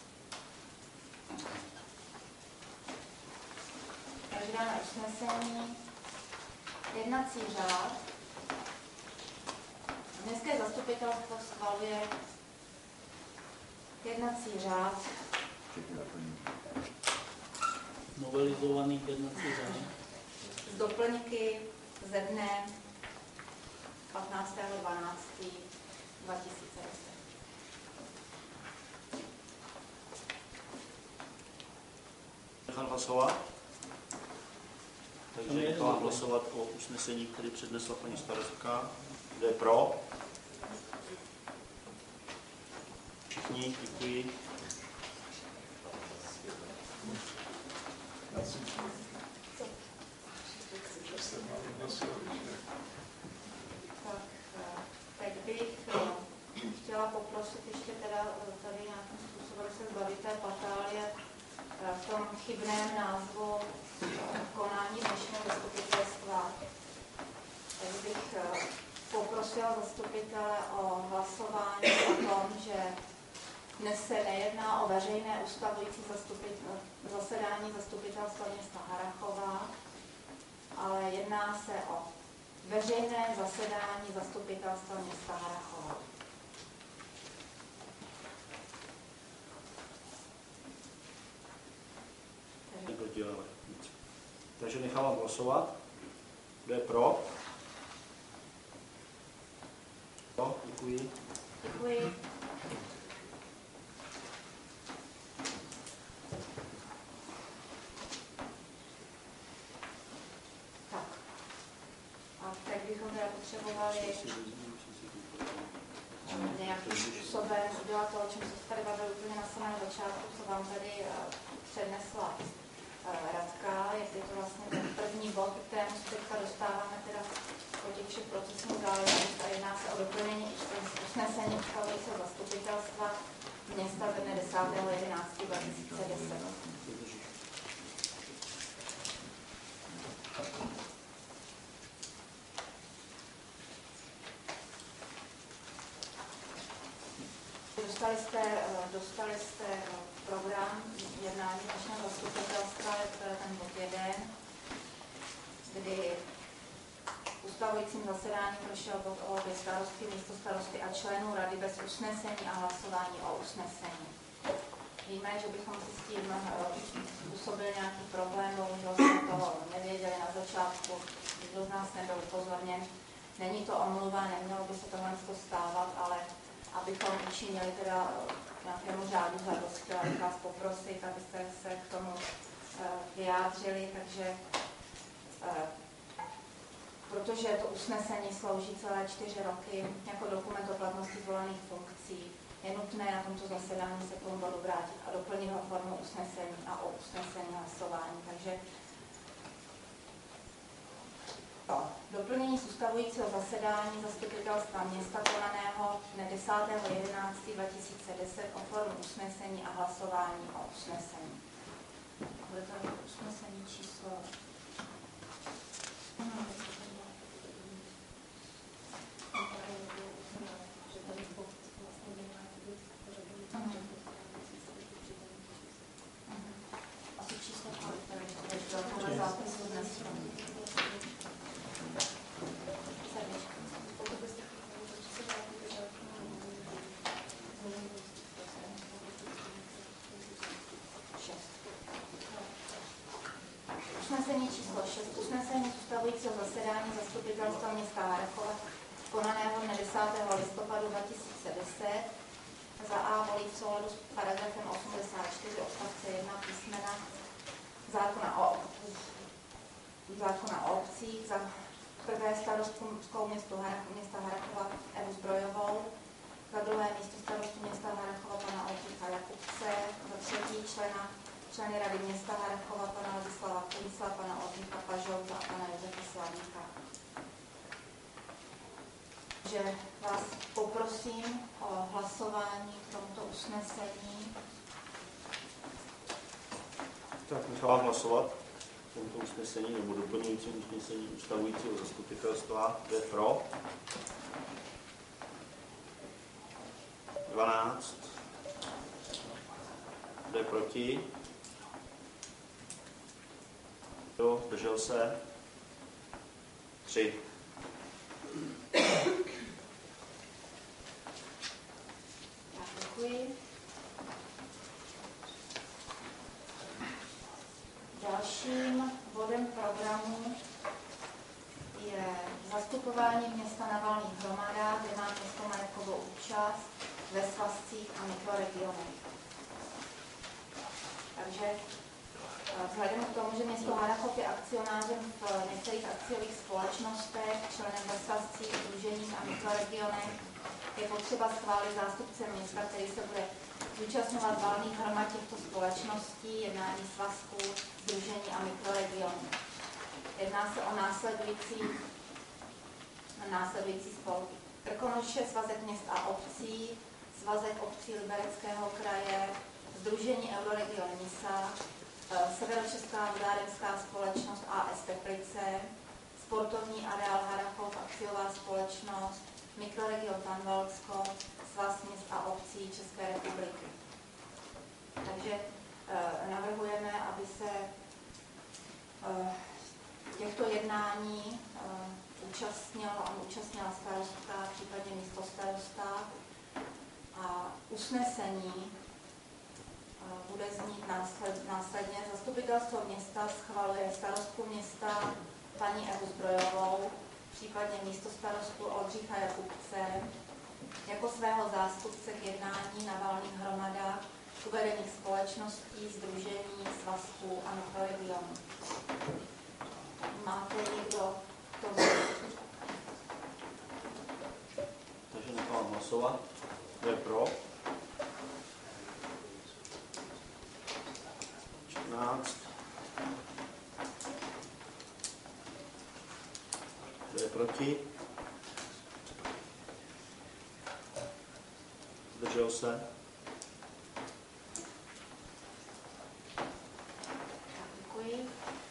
takže dáme usnesení. Jednací řád. Městské zastupitelstvo schvaluje jednací řád. Novelizovaný jednací řád. Z doplňky ze dne patnáctého dvanáctého dva tisíce deset. Nechám hlasovat. Takže nechám hlasovat o usnesení, které přednesla paní starostka. Kdo je pro? Všichni, děkuji. Tak, teď bych chtěla poprosit ještě teda tady nějakým způsobem se zbavit té patálie v tom chybném názvu konání dnešního zastupitelstva. Tak bych poprosila zastupitele o hlasování o tom, že dnes se nejedná o veřejné ustavující zasedání zastupitelstva města Harrachova, ale jedná se o veřejné zasedání zastupitelstva města Harrachova. Takže nechávám hlasovat. Kdo je pro? Pro, děkuji. Děkuji. Tak. A teď bychom teda potřebovali nějakým způsobem udělat to, o čem se tady bavili úplně na samém začátku, co vám tady přednesla Radka, jak je to vlastně ten první bod, kterému se teďka dostáváme teda po těch všech procesních záležitostí a jedná se o doplnění usnesení ustavujícího zastupitelstva města ze dne desátého jedenáctého dva tisíce deset. Dostali jste, dostali jste program jednání dnešního zastupitelstva, to je ten bod jeden, kdy ustavujícím zasedání prošel bod o volbě starosty, místostarosty a členů rady bez usnesení a hlasování o usnesení. Víme, že bychom si s tím způsobili nějaký problém, bohužel jsme toho nevěděli na začátku, nikdo z nás nebyl upozorněn. Není to omluva, nemělo by se tohle stávat, ale abychom učinili teda nějakému řádu zadost, chtěla bych vás poprosit, abyste se k tomu vyjádřili, takže protože to usnesení slouží celé čtyři roky jako dokument o platnosti zvolených funkcí, je nutné na tomto zasedání se k tomu bodu vrátit a doplnit ho formou usnesení a o usnesení hlasování. Takže to doplnění z ustavujícího zasedání zastupitelstva města konaného dne desátého jedenáctého dva tisíce deset o formu usnesení a hlasování o usnesení. Bude to usnesení číslo asi číslo tohle zápisu dnes. Usnesení číslo šest. Usnesení z ustavujícího zasedání zastupitelstva města Harrachova konaného dne desátého listopadu dva tisíce deset za A volí v souladu s paragrafem osmdesát čtyři odstavce jedna písmena zákona o, zákona o obcích za prvé starostkou město Harrachova, města Harrachova Evu Zbrojovou, za druhé místo starostu města Harrachova pana Oldřicha Jakubce, za třetí člena členy rady města Harrachova pana Ladislava Kuncla, pana Oldřicha Pažouta a pana Josefa Slavíka. Že vás poprosím o hlasování k tomuto usnesení. Tak nechám hlasovat k tomuto usnesení nebo doplňujícím usnesení ustavujícího zastupitelstva. Kdo je pro? dvanáct. Kdo je proti? Kdo zdržel se? tři. Děkuji. Dalším bodem programu je zastupování města na valných hromadách, kde má město majetkovou účast ve svazcích a mikroregionech. Takže vzhledem k tomu, že město Harrachov je akcionářem v některých akciových společnostech, členem ve svazcích, sdruženích a mikroregionech, je potřeba schválit zástupce města, který se bude zúčastňovat valných hromad těchto společností, jednání svazků, sdružení a mikroregionů. Jedná se o následující, následující spolky. Krkonoše, svazek měst a obcí, svazek obcí Libereckého kraje, sdružení Euroregion Nisa, Severočeská vodárenská společnost A S Teplice, sportovní areál Harrachov, akciová společnost, mikroregion Tanvaldsko, svaz měst a obcí České republiky. Takže eh, navrhujeme, aby se eh, těchto jednání eh, účastnila, účastnila starostka, případně místostarosta a usnesení bude znít násled, následně. Zastupitelstvo města schvaluje starostku města paní Evu Zbrojovou, případně místostarostu Oldřicha Jakubce, jako svého zástupce k jednání na valných hromadách uvedených společností, sdružení, svazků a mikroregionů. Máte někdo k tomu? Takže nechám hlasovat. Kdo je pro? čtrnáct. Kdo je proti? Zdržel se? Děkuji.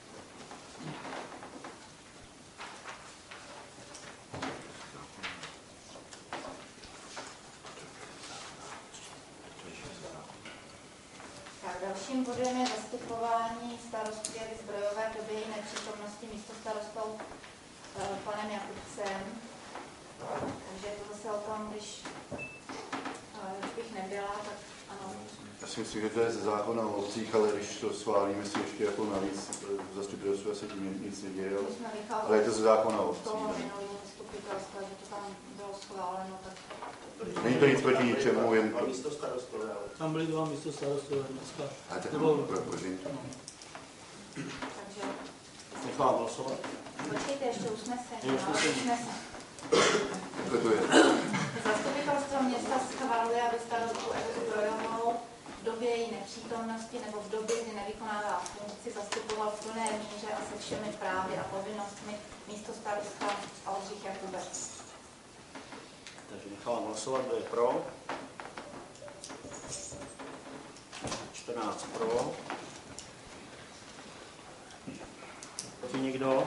Dalším bodem je zastupování starostky Evy Zbrojové v době její nepřítomnosti místostarostou panem Jakubcem. Takže je to zase o tom, když, když bych nebyla, tak ano. Já si myslím, že to je ze zákona o obcích, ale když to schválíme si ještě jako navíc v zastupitelstvu, se tím nic neděje, ale je to ze zákona o obcích. Toho minulého zastupitelstva, že to tam bylo schváleno, tak... Není to nic proti ničemu, jen... Dva místo starostové, ale... Tam byly dva místo starostové dneska. A tak Nebo... pro pořinku. Takže... Nechám hlasovat. Počkejte, ještě usnesení. Je usnesení. Takhle to je. Zastupitelstvo města schvaluje, aby starostu Evu Brojonovou v době její nepřítomnosti nebo v době, kdy nevykonává funkci, zastupoval v plné míře a se všemi právy a povinnostmi místo starosta Oldřich Jakubec. Takže nechám hlasovat, kdo je pro. čtrnáct pro. Proti nikdo?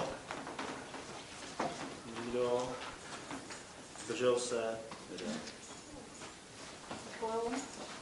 Nikdo? Zdržel se? Jeden. Děkuju.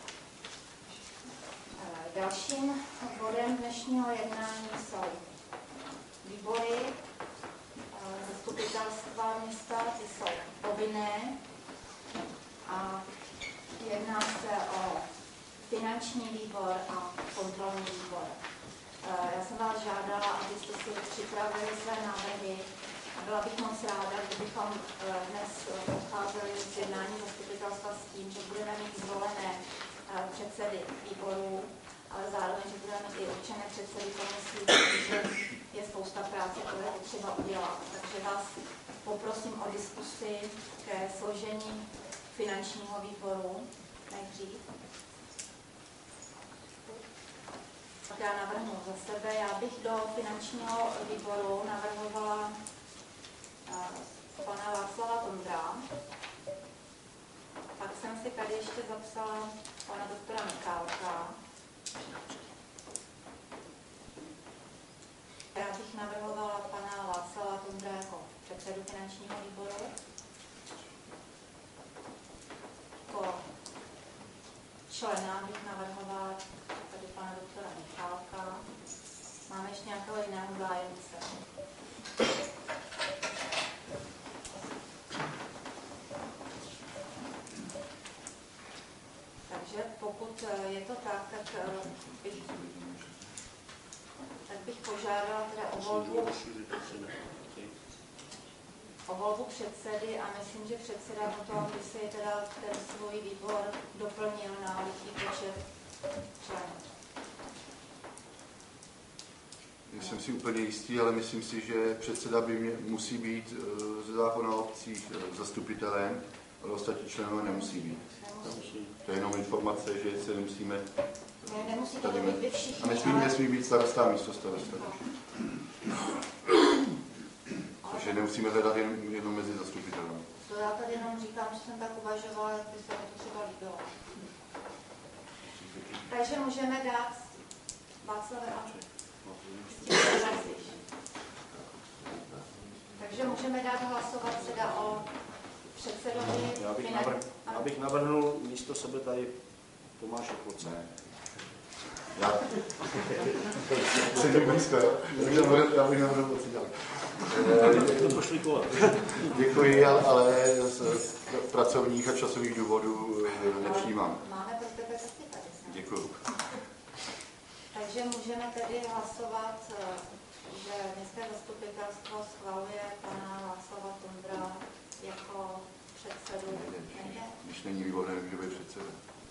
Dalším bodem dnešního jednání jsou výbory zastupitelstva města, ty jsou povinné a jedná se o finanční výbor a kontrolní výbor. Já jsem vás žádala, abyste si připravili své návrhy a byla bych moc ráda, kdybychom dnes odcházeli z jednání zastupitelstva s tím, že budeme mít zvolené předsedy výborů, ale zároveň, že budeme mít i určené předsedy komisí, protože je spousta práce, kterou je potřeba udělat. Takže vás poprosím o diskusi ke složení finančního výboru nejdřív. Tak já navrhnu za sebe. Já bych do finančního výboru navrhovala uh, pana Václava Tondra. Pak jsem si tady ještě zapsala pana doktora Mikálka. Já bych navrhovala pana Václava Tondra jako předsedu finančního výboru. Jako člena bych navrhovala tady pana doktora Michálka. Máme ještě nějakého jiného zájemce. Takže pokud je to tak, tak bych, tak bych požádala teda o volbu, o volbu předsedy a myslím, že předseda potom by si teda ten svůj výbor doplnil na velký počet členů. Nejsem si úplně jistý, ale myslím si, že předseda by mě, musí být ze zákona o obcích zastupitelem, ale ostatní členové nemusí být. Nemusí. To je jenom informace, že se nemusíme... Ne, nemusí to být vy všichni, a nesmí, ale... nesmí být starosta a místo starosta. Takže nemusíme hledat jen, jenom mezi zastupitelem. To já tady jenom říkám, že jsem tak uvažovala, jak by se mi to třeba líbilo. Takže můžeme dát Václave a Takže můžeme dát hlasovat teda o předsedovi... Já bych, navrhl, já bych navrhnul místo sebe tady Tomáše Kloce. Já jsem to blízko, jo? Já bych navrhl Kloce dělat. To pošli kovat. Děkuji, ale z pracovních a časových důvodů nepřijímám. Máme pro tebe taky tady. Děkuji. Takže můžeme tedy hlasovat, že městské zastupitelstvo schvaluje pana Václava Tondra jako předsedu. Když není výbor, nemůže být předseda.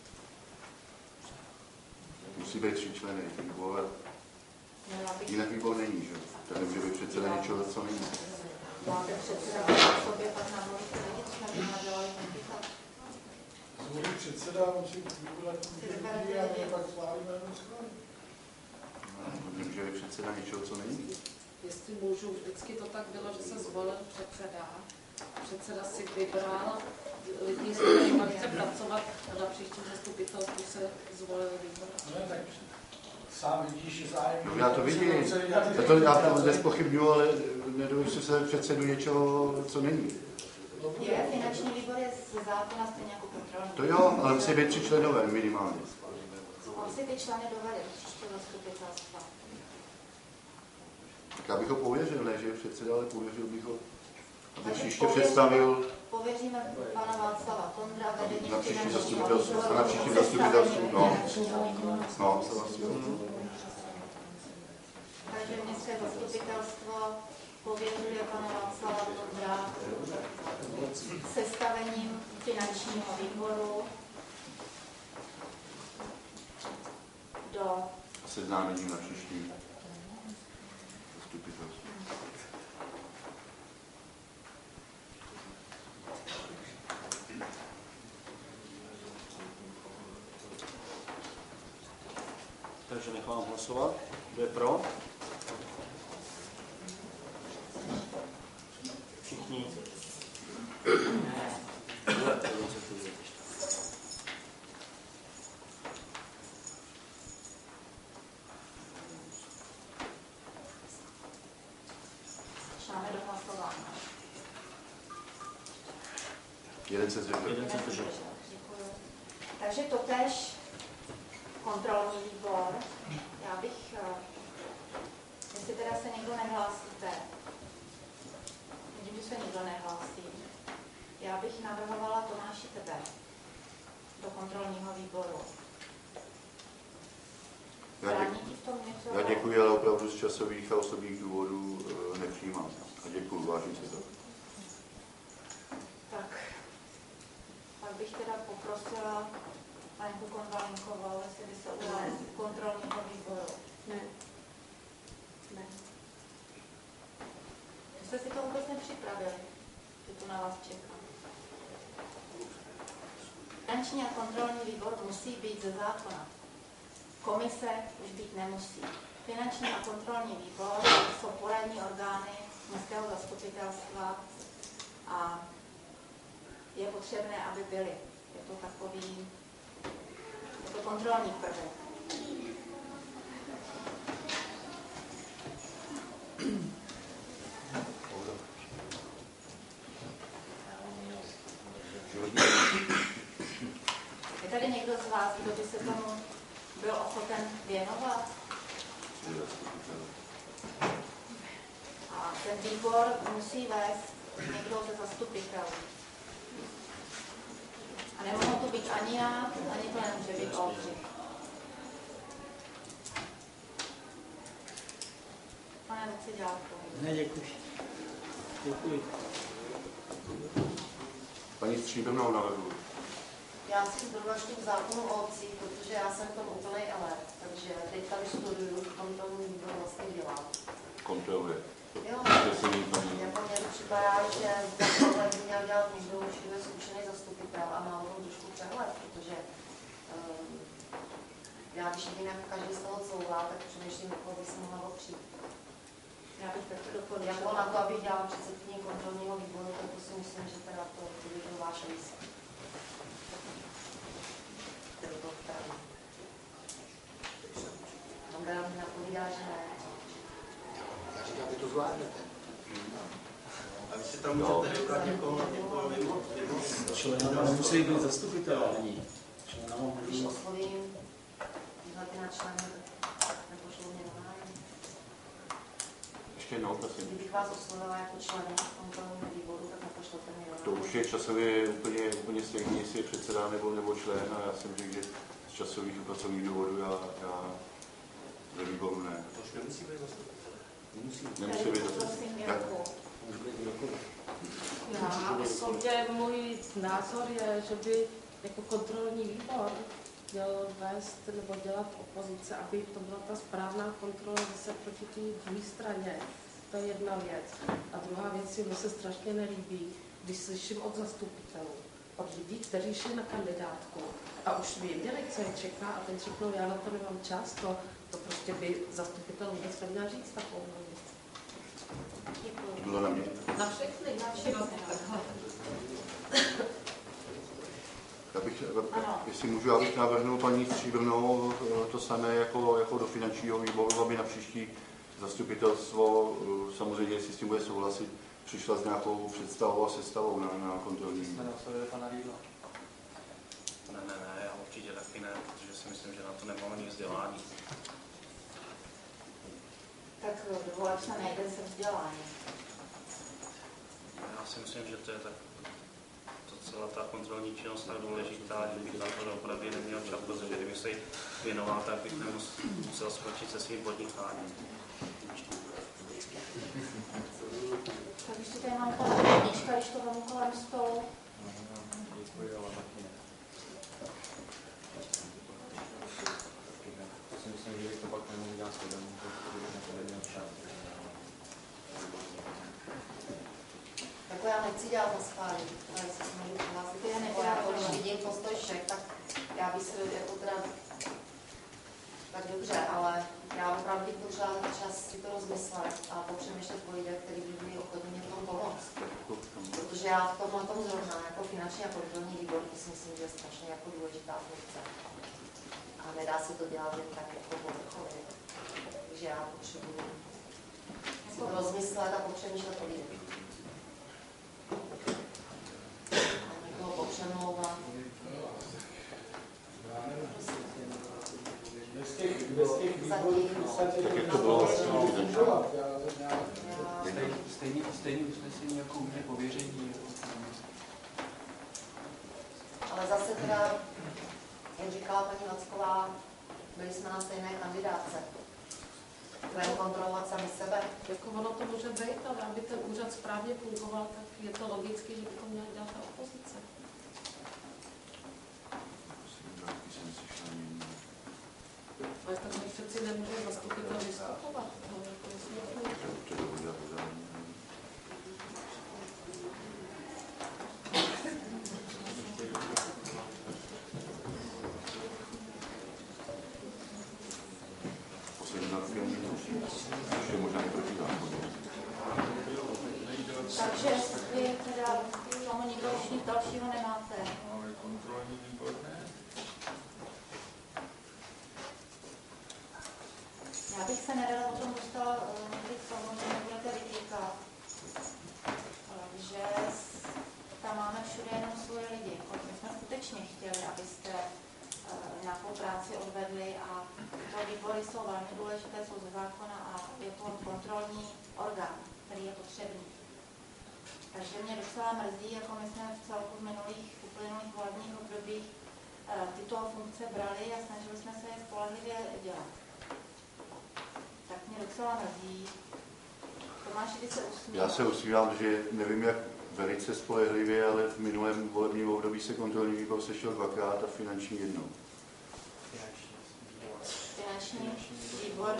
Musí být tři členy výbor. Jinak výbor není, že? To nemůže být předseda něčeho, co není. Máte předseda v sobě, pak nám mluvíte lidi, co jsme nadělali například. Zvolí předseda, musí vybrat lidí a my pak schválíme jenom schválí. Nemůže být předseda něčeho, co není. Jestli můžu, vždycky to tak bylo, že se zvolil předseda. Předseda si vybral lidi, s kterými chce pracovat a na příštím zastupitelstvu se zvolil výbor. Ne, tak sám vidíš zájem. No, já to vidím. Já to, já to nezpochybnuju, ale nedovedu se předsedu něčeho, co není. Je, finanční výbor je z zákona stejně jako kontrolní. To jo, ale musí být tři členové minimálně. On si ty členy dovede do příštího zastupitelstva. Tak já bych ho pověřil, ne, že je předseda, ale pověřil bych ho aby příště představil Pověříme pana Václava Tondra vedením na příští finančního zastupitelstvu, výboru na příští zastupitelstvu, no. No, takže městské zastupitelstvo pověřuje pana Václava Tondra sestavením finančního výboru do seznámením na příští zastupitelstvu. Takže nechám hlasovat. Kdo je pro? Všichni. Šáme do hlasování. Jeden se zdržel. Jeden se zdržel. Děkuji. Takže totéž kontrolní výbor. Já bych, jestli teda se někdo nehlásíte, vidím, že se nikdo nehlásí, já bych navrhovala Tomáši tebe do kontrolního výboru. Já, děkuji, já děkuji, ale opravdu z časových a osobních důvodů nepřijímám. A děkuji, vážím si to. Tak, pak bych teda poprosila Lenku Konvalinkovou, jestli by se ujala kontrolního výboru. Ne. Ne. Vy jste si to vůbec nepřipravili, že to na vás čeká. Finanční a kontrolní výbor musí být ze zákona. Komise už být nemusí. Finanční a kontrolní výbor jsou poradní orgány městského zastupitelstva a je potřebné, aby byly. Je to takový, je to kontrolní prvek. Je tady někdo z vás, kdo by se tomu byl ochoten věnovat? A ten výbor musí vést někdo ze zastupitelů. A nemohou to být ani já, ani to nemůže být Oldřich. Pane Veciďálku. Ne, děkuji. Děkuji. Paní Stříbrnou navrhuji. Já si zrovna čtu k zákonu o obcích, protože já jsem v tom úplnej alert, takže teď tady studuju, v tom tomu výbor vlastně dělá. Kontroluje. Jo, jako mně to připadá, že tohle by měl dělat někdo určitě zkušený zastupitel a má o tom trošku přehled, protože um, já když vidím, jak každý z toho couvá, tak přemýšlím, koho by se mohla opřít. Já bych tak doporučila. Jako na to, abych dělala předsedkyni kontrolního výboru, tak to si myslím, že teda to, to by byl váš risk. Který to vpraví. Tam teda mi napovídá, že ne. Já říkám, vy to zvládnete. A vy si tam můžete vybrat někoho na někoho mimo. Členama nemusí být zastupitel, není. Když oslovím tyhle ty na členy, nepošlou mě na nájem. Ještě jednou, prosím. Kdybych vás oslovila jako členy kontrolního výboru, tak nepošlete mě na nájem. To už je časově úplně, úplně stejný, jestli je předseda nebo, nebo člen, a já jsem řekl, že z časových a pracovních důvodů já, já ve výboru ne. To už nemusí být zastupitel. Nemusí. Nemusí být zastupitel. Já osobně můj názor je, že by jako kontrolní výbor měl vést nebo dělat opozice, aby to byla ta správná kontrola zase proti té druhé straně. To je jedna věc. A druhá věc je, mi se strašně nelíbí, když slyším od zastupitelů, od lidí, kteří šli na kandidátku a už věděli, co je čeká, a teď řeknou, já na to nemám čas, to, to prostě by zastupitel vůbec neměl říct takovou věc. Bylo na mě. Na všechny, na všechny. Já bych, jestli můžu, já bych navrhnul paní Stříbrnou to samé jako, jako do finančního výboru, aby na příští zastupitelstvo, samozřejmě, jestli s tím bude souhlasit, přišla s nějakou představou a sestavou na, na kontrolní. Jsme neoslovili pana Rídla. Ne, ne, ne, já určitě taky ne, protože si myslím, že na to nemám ani vzdělání. Tak do voleb se nejde se vzděláním. Já si myslím, že to je tak docela ta kontrolní činnost tak důležitá, že bych na to opravdu neměl čas, protože kdybych se jí věnoval, tak bych nemusel skočit se svým podnikáním. Tak ještě tady mám pana Lednička, když to vemu kolem stolu. Děkuji, ale taky ne. Já si myslím, že bych to pak nemohl dělat svědomí, protože bych na to neměl čas. Jako já nechci dělat na schválení, ale jestli se můžu přihlásit, když vidím postoj všech, tak já bych se jako teda tak dobře, ale já opravdu bych potřebovala čas si to rozmyslet a popřemýšlet o lidech, kteří by byli ochotní mě v tom pomoct. Protože já v tomhle tom zrovna jako finanční a kontrolní výbor, to si myslím, že je strašně jako důležitá funkce. A nedá se to dělat jen tak jako povrchově. Takže já potřebuji si to rozmyslet a popřemýšlet o lidech. A někoho popřemlouvat. Bez těch, bez těch výborů v podstatě to bylo stejný, stejný usnesení jako u mě pověření. Ale zase teda, jak říkala paní Vacková, byli jsme na stejné kandidáce. Budeme kontrolovat sami sebe. Jako ono to může být, ale aby ten úřad správně fungoval, tak je to logicky, že bychom měli dělat ta opozice. Ale tak my přeci nemůžeme zastupitel vystupovat. Takže vy teda tomu nikdo už nic dalšího nemáte. Ale kontrolní výbor ne. Já bych se nerada o tom dostala někdy k tomu, že nebudete vytýkat, že tam máme všude jenom svoje lidi. My jsme skutečně chtěli, abyste nějakou práci odvedli a to výbory jsou velmi důležité, jsou ze zákona a je to kontrolní orgán, který je potřebný. Takže mě docela mrzí, jako my jsme v celku v minulých uplynulých volebních obdobích tyto funkce brali a snažili jsme se je spolehlivě dělat. Tak mě docela mrzí. Tomáši, ty se usmíváš. Já se usmívám, že nevím, jak velice spolehlivě, ale v minulém volebním období se kontrolní výbor sešel dvakrát a finanční jednou. Finanční výbor.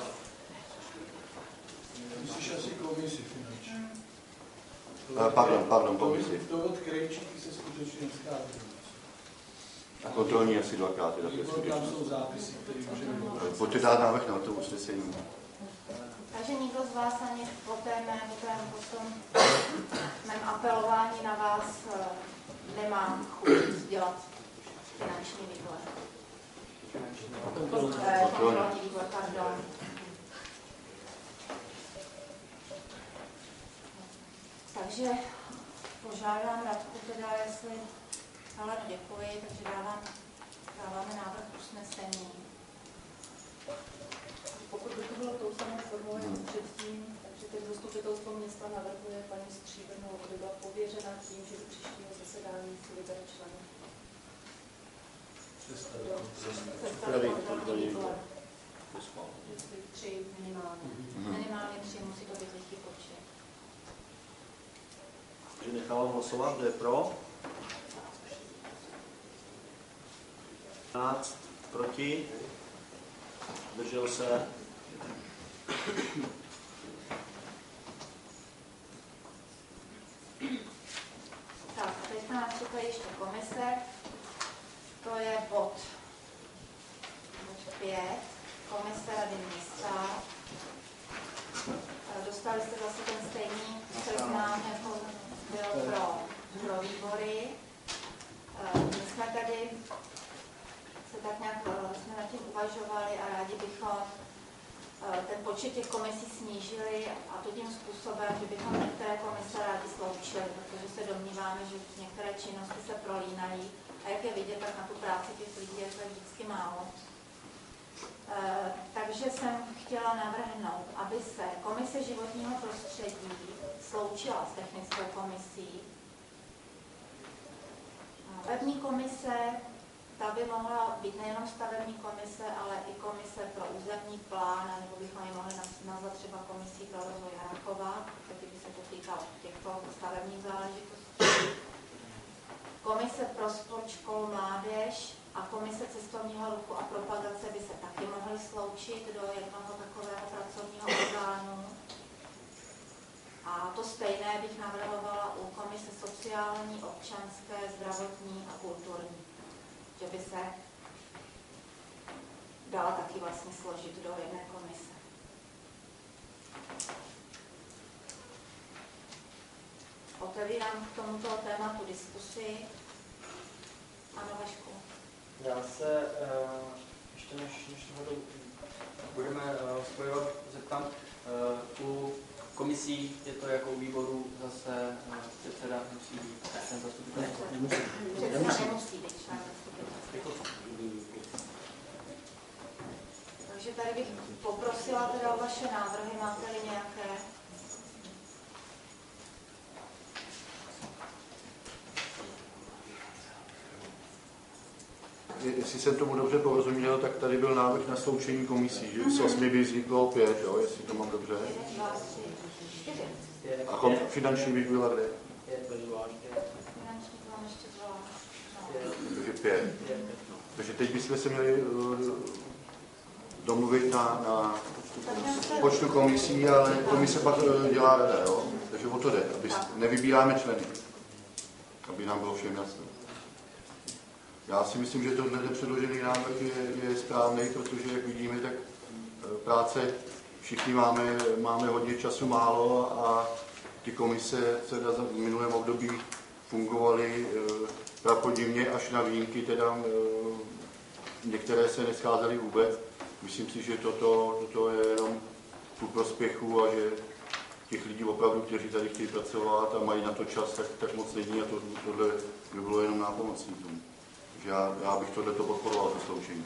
Myslíš asi komisi finanční. Uh, pardon, pardon, komisi. To od Krejčíky se skutečně schází. A kontrolní asi dvakrát. Tam jsou zápisy, které můžeme... Pojďte dát návrh na to usnesení. Takže nikdo z vás ani po té mé, po tém, po tom mém apelování na vás nemá chuť dělat finanční výbor. Kontrolní výbor, pardon. Takže požádám Radku teda, jestli... Ale děkuji, takže dávám, dáváme návrh usnesení. Pokud by to bylo tou samou formou jako předtím, takže teď zastupitelstvo města navrhuje paní Stříbrnou, aby byla pověřena tím, že do příštího zasedání si vybere členy. Představit kontrolní výbor. Tři minimálně. Minimálně tři, musí to být lidský počet. Takže nechávám hlasovat, kdo je pro? patnáct proti, držel se. Tak, a teď nás čekají ještě komise. To je bod, bod pět, komise Rady města. Dostali jste zase ten stejný seznam, jako byl pro, pro výbory. My jsme tady se tak nějak jsme nad tím uvažovali a rádi bychom ten počet těch komisí snížili a to tím způsobem, že bychom některé komise rádi sloučili, protože se domníváme, že některé činnosti se prolínají a jak je vidět, tak na tu práci těch lidí je to vždycky málo. Takže jsem chtěla navrhnout, aby se Komise životního prostředí sloučila s technickou komisí. Stavební komise, ta by mohla být nejenom stavební komise, ale i komise pro územní plán, nebo bychom ji mohli nazvat třeba komisí pro rozvoj Harachova, protože by se to týkalo těchto stavebních záležitostí. Komise pro sport, školu, mládež a komise cestovního ruchu a propagace by se taky mohly sloučit do jednoho takového pracovního orgánu. A to stejné bych navrhovala u komise sociální, občanské, zdravotní a kulturní, že by se dala taky vlastně složit do jedné komise. Otevírám k tomuto tématu diskusi. Ano, Vašku. Já se uh, ještě než, než tohle budeme uh, spojovat, zeptám, uh, u komisí je to jako u výboru zase uh, předseda musí být ten zastupitel. Předseda nemusí být člen zastupitelstva. Takže tady bych poprosila teda o vaše návrhy, máte-li nějaké? Jestli jsem tomu dobře porozuměl, tak tady byl návrh na sloučení komisí, že z osmi by vzniklo pět, jo, jestli to mám dobře. A kom, finanční bych byla kde? Takže pět. Takže teď bychom se měli domluvit na, na počtu komisí, ale komise pak dělá rada, jo. Takže o to jde, aby nevybíráme členy, aby nám bylo všem jasné. Já si myslím, že tohle předložený návrh je, je správný, protože, jak vidíme, tak práce všichni máme, máme hodně času málo a ty komise teda v minulém období fungovaly prapodivně až na výjimky, teda některé se nescházely vůbec. Myslím si, že toto, toto je jenom ku prospěchu a že těch lidí opravdu, kteří tady chtějí pracovat a mají na to čas, tak, tak moc není a to, tohle by bylo jenom nápomocný tomu. Já, já bych tohleto podporoval, to sloučení.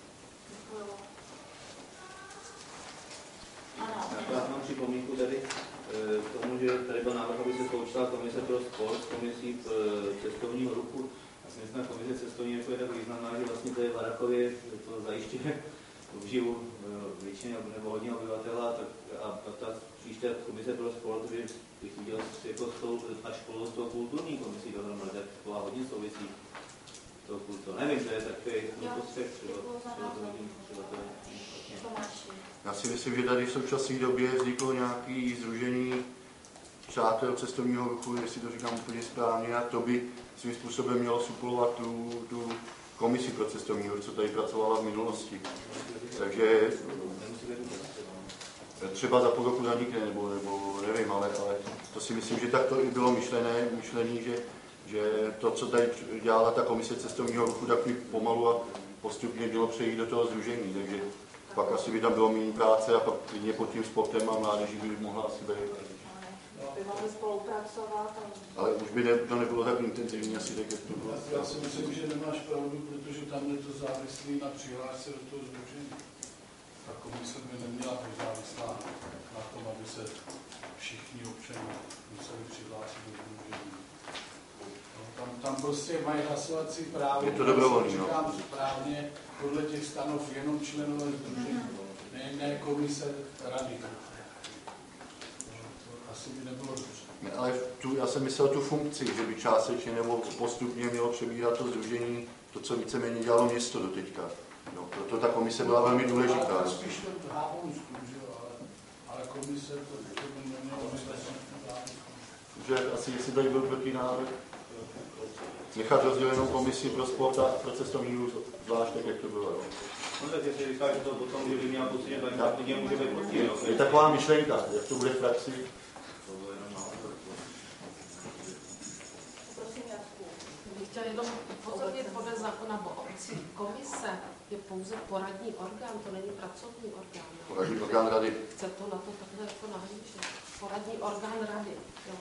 Já mám připomínku tady k tomu, že tady byl návrh, aby se sloučila komise pro sport s komisí cestovního ruchu. Vlastně jsme komise cestovního ruchu je tak významná, že vlastně to je v Harachově, to zajišťuje obživu většiny nebo hodně obyvatela, tak a, a ta příště komise pro sport bych viděl jako s tou, až spolu s tou kulturní komisí dohromady, tak to hodně souvisí. To kulto. Nevím, to je takový postřeh, třeba, třeba to vidím, třeba to je. Já si myslím, že tady v současné době vzniklo nějaké sdružení přátel cestovního ruchu, jestli to říkám úplně správně, a to by svým způsobem mělo suplovat tu, tu komisi pro cestovní ruch, co tady pracovala v minulosti. Takže třeba za půl roku zanikne, nebo, nebo nevím, ale, ale to si myslím, že tak to i bylo myšlené, myšlený, že že to, co tady dělala ta komise cestovního ruchu, tak mi pomalu a postupně bylo přejít do toho sdružení, takže pak asi by tam bylo méně práce a pak klidně pod tím sportem a mládeží by mohla asi být. By mohli spolupracovat. Ale už by ne, to nebylo tak intenzivní asi tak, jak to bylo. Já si myslím, že nemáš pravdu, protože tam je to závislý na přihlášce do toho sdružení. Ta komise by neměla být závislá na tom, aby se všichni občané museli přihlásit do sdružení. Tam, tam prostě mají hlasovací právo. Je to dobrovolný, no. Říkám správně, podle těch stanov jenom členové sdružení, ne, ne komise rady. To asi by nebylo dobře. Ne, ale tu, já jsem myslel tu funkci, že by částečně nebo postupně mělo přebírat to sdružení, to, co víceméně dělalo město do teďka. No, proto ta komise byla velmi důležitá. Ale spíš to hábonsku, že jo, ale, ale komise to, to by nemělo být že asi jestli tady byl proti návrh, nechat rozdělenou komisi pro sport a pro cestovní ruch, zvlášť tak, jak to bylo. No tak jestli říkáš, že to potom, že by měla pocit, že tak klidně může být proti. Je taková myšlenka, jak to bude v praxi. Bych chtěl jenom upozornit podle zákona o obcí. Komise je pouze poradní orgán, to není pracovní orgán. Poradní orgán rady. Chce to na to takhle jako nahlížet. Poradní orgán rady. Jo.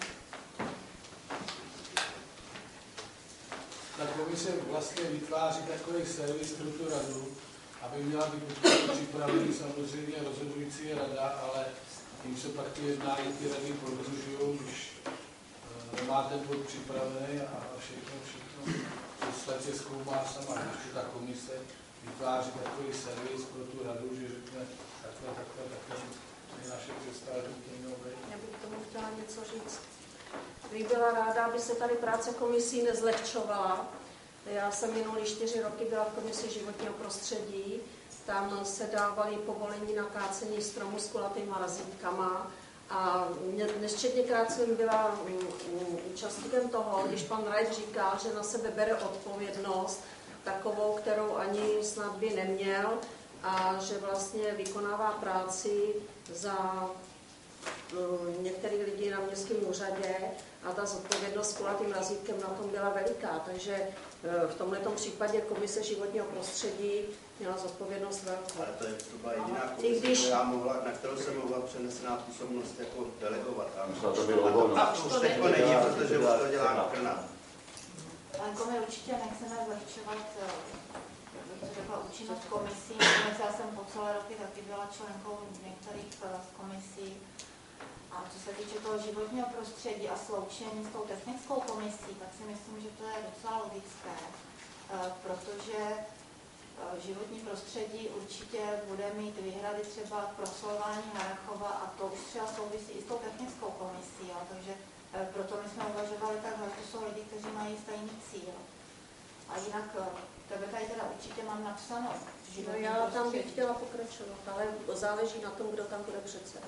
Ta komise vlastně vytváří takový servis pro tu radu, aby měla být připravený samozřejmě rozhodující rada, ale tím se pak ty jednání, ty rady prodlužují, když nemá ten bod připravený a všechno, všechno v podstatě zkoumá sama. Když ta komise vytváří takový servis pro tu radu, že řekne takhle, takhle, takhle, je naše představa, že to mělo být. Já bych tomu chtěla něco říct. Bych byla ráda, aby se tady práce komisí nezlehčovala. Já jsem minulý čtyři roky byla v komisi životního prostředí. Tam se dávaly povolení na kácení stromů s kulatýma razítkama. A nesčetněkrát jsem byla účastníkem toho, když pan Wright říkal, že na sebe bere odpovědnost, takovou, kterou ani snad by neměl, a že vlastně vykonává práci za některý lidi na městském úřadě a ta zodpovědnost s kulatým razítkem na tom byla veliká. Takže v tomto případě Komise životního prostředí měla zodpovědnost velkou. Ale to je třeba jediná komise, když... která mohla, na kterou se mohla přenesená působnost jako delegovat. A to bylo ono. A to už teďko není, protože už to dělá Krna. Lenko, my určitě nechceme zlehčovat řekla účinnost komisí. Já jsem po celé roky taky byla členkou některých z komisí. A co se týče toho životního prostředí a sloučení s tou technickou komisí, tak si myslím, že to je docela logické, protože životní prostředí určitě bude mít výhrady třeba k proslování Harrachova a to už třeba souvisí i s tou technickou komisí, jo. Takže proto my jsme uvažovali tak, že to jsou lidi, kteří mají stejný cíl. A jinak tebe tady teda určitě mám napsanou. No já tam bych chtěla pokračovat, ale záleží na tom, kdo tam bude předseda.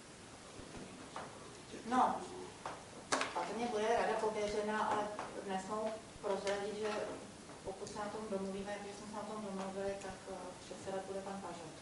No, patrně bude rada pověřena, ale dnes mohu prozradit, že pokud se na tom domluvíme, když jsme se na tom domluvili, tak předsedat bude pan Pažot.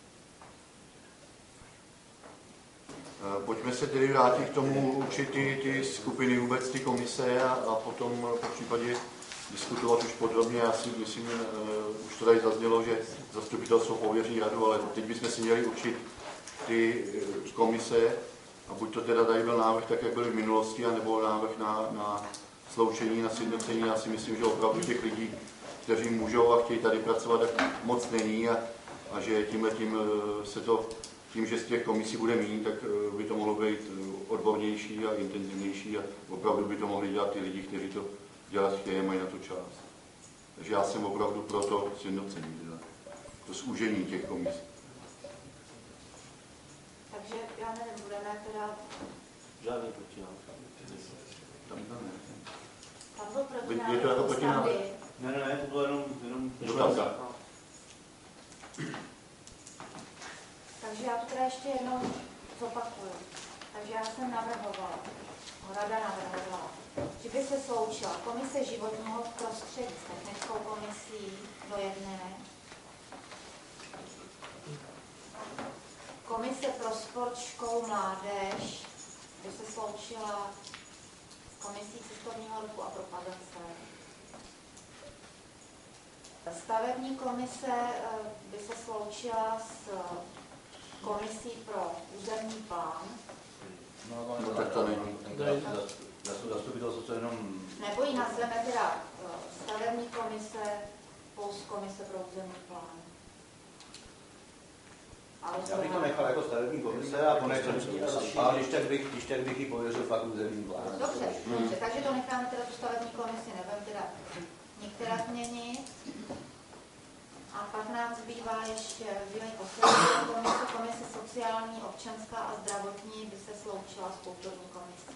Pojďme se tedy vrátit k tomu určit ty, ty skupiny vůbec, ty komise a, a potom po případě diskutovat už podrobně. Já si myslím, uh, už to tady zaznělo, že zastupitelstvo pověří radu, ale teď bychom si měli určit ty uh, komise. A buď to teda tady byl návrh tak, jak byl v minulosti, anebo návrh na, na sloučení, na sjednocení. Já si myslím, že opravdu těch lidí, kteří můžou a chtějí tady pracovat, tak moc není a, a že tímhle tím se to, tím, že z těch komisí bude méně, tak by to mohlo být odbornější a intenzivnější a opravdu by to mohli dělat ty lidi, kteří to dělat chtějí, mají na to čas. Takže já jsem opravdu pro to sjednocení, teda, to zúžení těch komisí. Takže já nevím, budeme teda... Žádný protinávrh. Tam byl protinávrh. Je to jako protinávrh? Ne, ne, ne, to bylo jenom... jenom Dotazka. Takže já to teda ještě jednou zopakuju. Takže já jsem navrhovala, rada navrhovala, že by se sloučila komise životního prostředí s technickou komisí do jedné, komise pro sport, školu, mládež by se sloučila s komisí cestovního ruchu a propagace. Stavební komise by se sloučila s komisí pro územní plán. No, no tak to není. Já jsem zastupitelstvo, co jenom... Nebo ji nazveme teda stavební komise plus komise pro územní plán. Já bych to nechal jako stavební komise a ponechal, a když tak bych, když tak bych ji pověřil fakt územní plán. Dobře, hmm. dobře, takže to necháme teda tu stavební komisi, nebudeme teda některá změnit. A pak nám zbývá ještě zbývají poslední komise, komise sociální, občanská a zdravotní by se sloučila s kulturní komisí.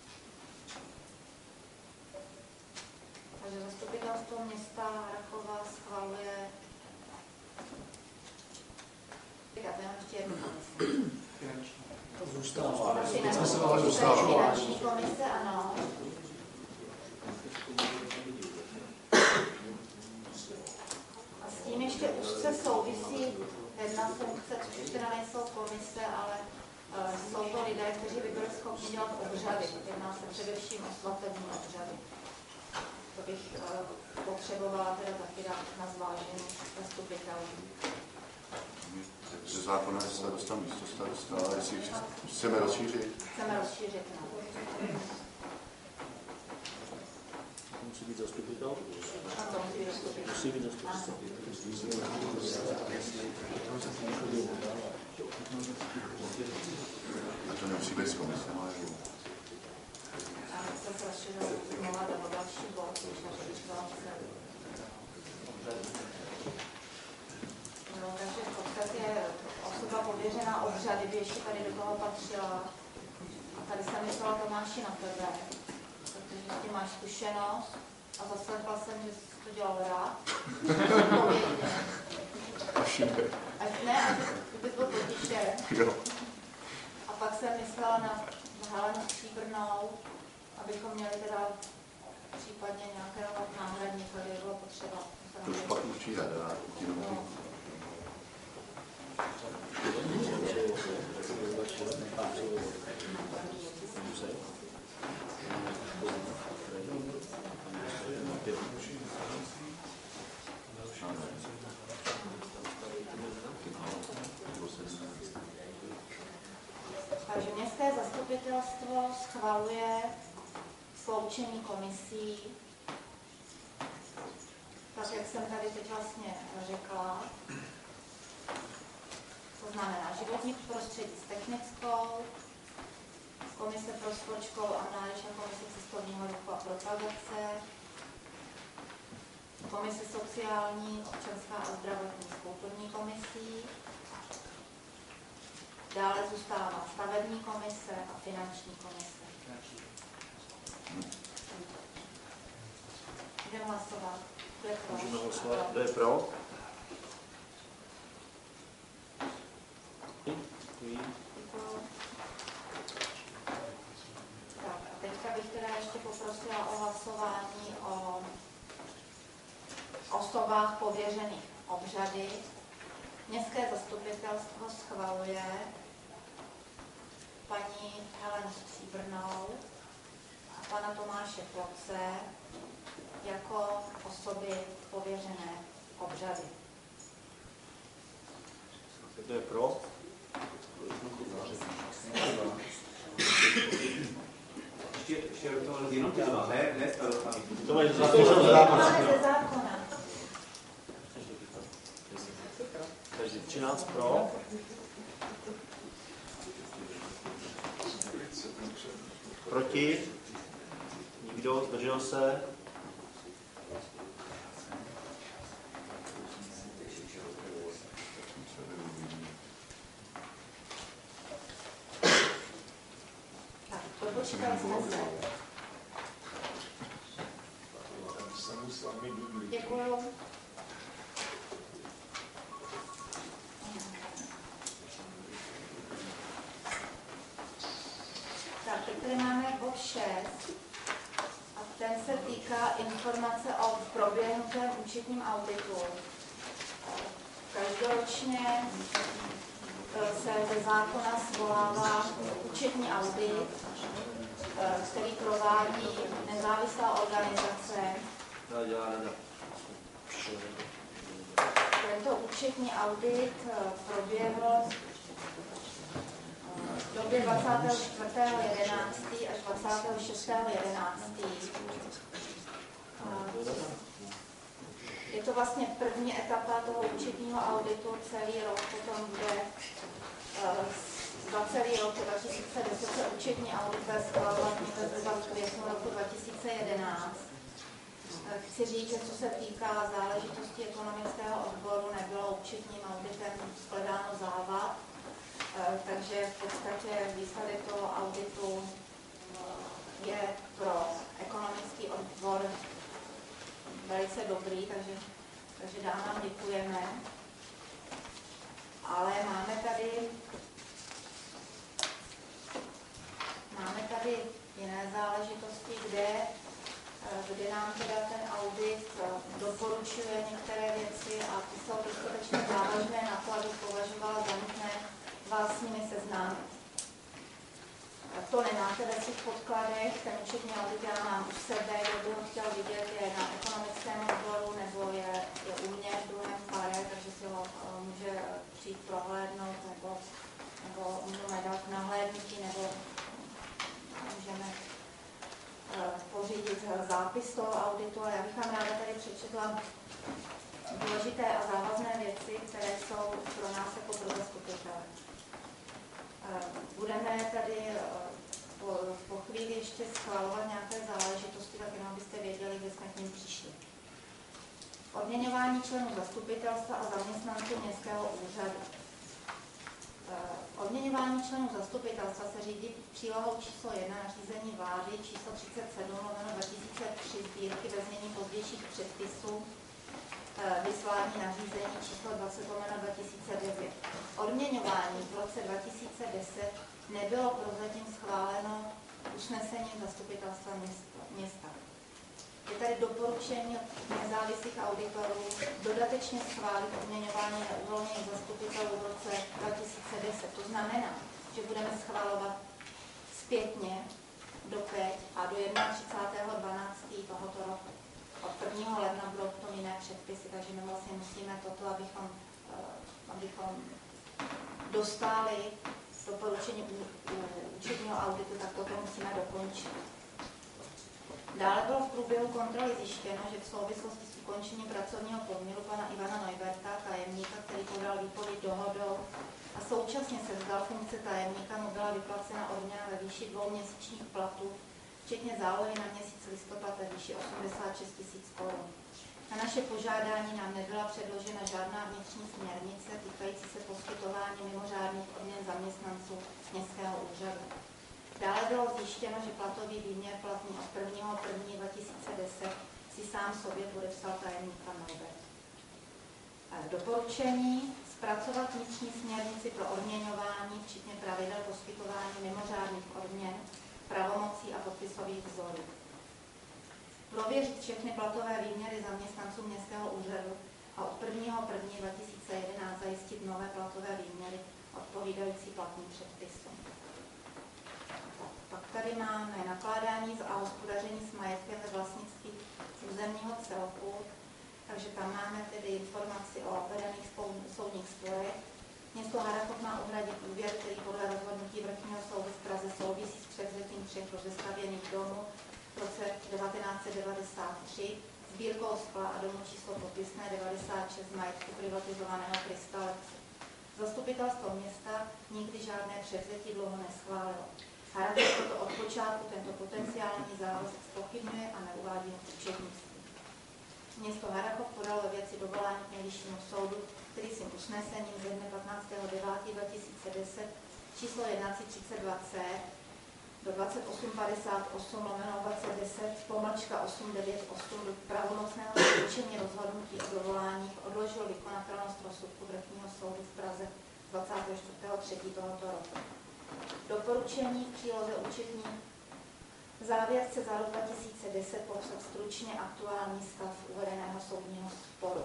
Takže zastupitelstvo města Harrachova schvaluje ještě jednu komisi. To zůstává. Finanční komise, ano. A s tím ještě úzce souvisí jedna funkce, což už teda nejsou komise, ale uh, jsou to lidé, kteří by byli schopni dělat obřady. Jedná se především o svatební obřady. To bych uh, potřebovala teda taky dát na zvážení zastupitelů. Ze zákona je starosta, místo starosta, ale jestli chceme rozšířit. Chceme rozšířit, no. musí být zastupitel? To musí být zastupitel. Musí být zastupitel. A to nemusí být z komise, ale jo. A se rozšiřuje znova do další bod, už naše situace. No, takže v podstatě osoba pověřená obřady by ještě tady do toho patřila. A tady jsem myslela Tomáši na tebe, protože s tím máš zkušenost a zaslechla jsem, že jsi to dělal rád. Ať ne, ať by byl potišen. A pak jsem myslela na Helenu Stříbrnou, abychom měli teda případně nějakého náhradníka, kde bylo potřeba. To už pak už přijde, teda. Takže městské zastupitelstvo schvaluje sloučení komisí, tak jak jsem tady teď vlastně řekla. To znamená životní prostředí s technickou, komise pro společkovou analýzu a komise cestovního ruchu a propagace, komise sociální, občanská a zdravotní s kulturní komisí. Dále zůstává stavební komise a finanční komise. Jdeme hlasovat. Kdo je pro? Můžeme hlasovat. Kdo je pro? Tak a teďka bych teda ještě poprosila o hlasování o osobách pověřených obřady. Městské zastupitelstvo schvaluje paní Helenu Stříbrnou a pana Tomáše Kloce jako osoby pověřené obřady. Kdo je pro? Ještě, ještě jenom ty dva, ne, ne starostami. To mají ze zákona. Takže třináct pro. Proti? Nikdo? Zdržel se? Tak, dopočítali jsme se. Děkuju. Tak, teď tady máme bod šest a ten se týká informace o proběhnutém účetním auditu. Každoročně se ze zákona svolává účetní audit, který provádí nezávislá organizace. Tento účetní audit proběhl v době dvacátého čtvrtého jedenáctého až dvacátého šestého jedenáctého Je to vlastně první etapa toho účetního auditu, celý rok potom bude za celý rok dva tisíce deset se účetní audit bude schvalovat zhruba v květnu roku dva tisíce jedenáct. Chci říct, že co se týká záležitostí ekonomického odboru, nebylo účetním auditem shledáno závad, takže v podstatě výsledek toho auditu je pro ekonomický odbor velice dobrý, takže, takže dámám děkujeme. Ale máme tady, máme tady jiné záležitosti, kde, kde nám teda ten audit doporučuje některé věci a ty jsou dostatečně závažné, na to, abych považovala za nutné vás s nimi seznámit. To nemáte ve svých podkladech, ten účetní audit já mám u sebe, kdo by ho chtěl vidět, je na ekonomickém odboru nebo je, je u mě v druhém pare, takže si ho uh, může přijít prohlédnout nebo, nebo můžeme dát nahlédnutí nebo můžeme uh, pořídit uh, zápis toho auditu, ale já bych vám ráda tady přečetla důležité a závazné věci, které jsou pro nás jako pro zastupitele. Budeme tady po, po chvíli ještě schvalovat nějaké záležitosti, tak jenom abyste věděli, kde jsme k ním přišli. Odměňování členů zastupitelstva a zaměstnanců městského úřadu. Odměňování členů zastupitelstva se řídí přílohou číslo jedna nařízení vlády číslo třicet sedm lomeno dva tisíce tři sbírky ve znění pozdějších předpisů vyslání nařízení číslo dvacet lomeno dva tisíce devět. Odměňování v roce dva tisíce deset nebylo prozatím schváleno usnesením zastupitelstva města. Je tady doporučení nezávislých auditorů dodatečně schválit odměňování neuvolněných zastupitelů v roce dva tisíce deset. To znamená, že budeme schvalovat zpětně do teď a do třicátého prvního dvanáctého tohoto roku. Od prvního ledna budou v tom jiné předpisy, takže my vlastně musíme toto, abychom, abychom dostali doporučení účetního auditu, tak toto musíme dokončit. Dále bylo v průběhu kontroly zjištěno, že v souvislosti s ukončením pracovního poměru pana Ivana Neuberta, tajemníka, který podal výpověď dohodou a současně se vzdal funkce tajemníka, mu byla vyplacena odměna ve výši dvou měsíčních platů, včetně zálohy na měsíc listopad ve výši osmdesát šest tisíc korun. Na naše požádání nám nebyla předložena žádná vnitřní směrnice týkající se poskytování mimořádných odměn zaměstnanců městského úřadu. Dále bylo zjištěno, že platový výměr platný od prvního prvního dva tisíce deset si sám sobě podepsal tajemník pan Neubert. Doporučení zpracovat vnitřní směrnici pro odměňování, včetně pravidel poskytování mimořádných odměn, pravomocí a podpisových vzorů. Prověřit všechny platové výměry zaměstnanců městského úřadu a od prvního prvního dva tisíce jedenáct zajistit nové platové výměry odpovídající platným předpisům. Pak tady máme nakládání a hospodaření s majetkem ve vlastnictví územního celku, takže tam máme tedy informaci o vedených soudních sporech. Město Harrachov má uhradit úvěr, který podle rozhodnutí Vrchního soudu v Praze souvisí s převzetím třech rozestavěných domů v roce devatenáct set devadesát tři, sbírkou skla a domu číslo popisné devadesát šest majetku privatizovaného Krystalexu. Zastupitelstvo města nikdy žádné převzetí dlouho neschválilo. Harrachov proto od počátku tento potenciální závazek zpochybňuje a neuvádí ho v účetnictví. Město Harrachov podalo ve věci dovolání k nejvyššímu soudu, který svým usnesením ze dne patnáctého devátého dva tisíce deset číslo jednací třicet dva C do dvacet osm padesát osm lomeno dvacet deset pomlčka osm devět osm do pravomocného zrušení rozhodnutí o dovolání odložil vykonatelnost rozsudku Vrchního soudu v Praze dvacátého čtvrtého třetího tohoto roku. Doporučení v příloze účetní závěrce za rok dva tisíce deset popsat stručně aktuální stav uvedeného soudního sporu.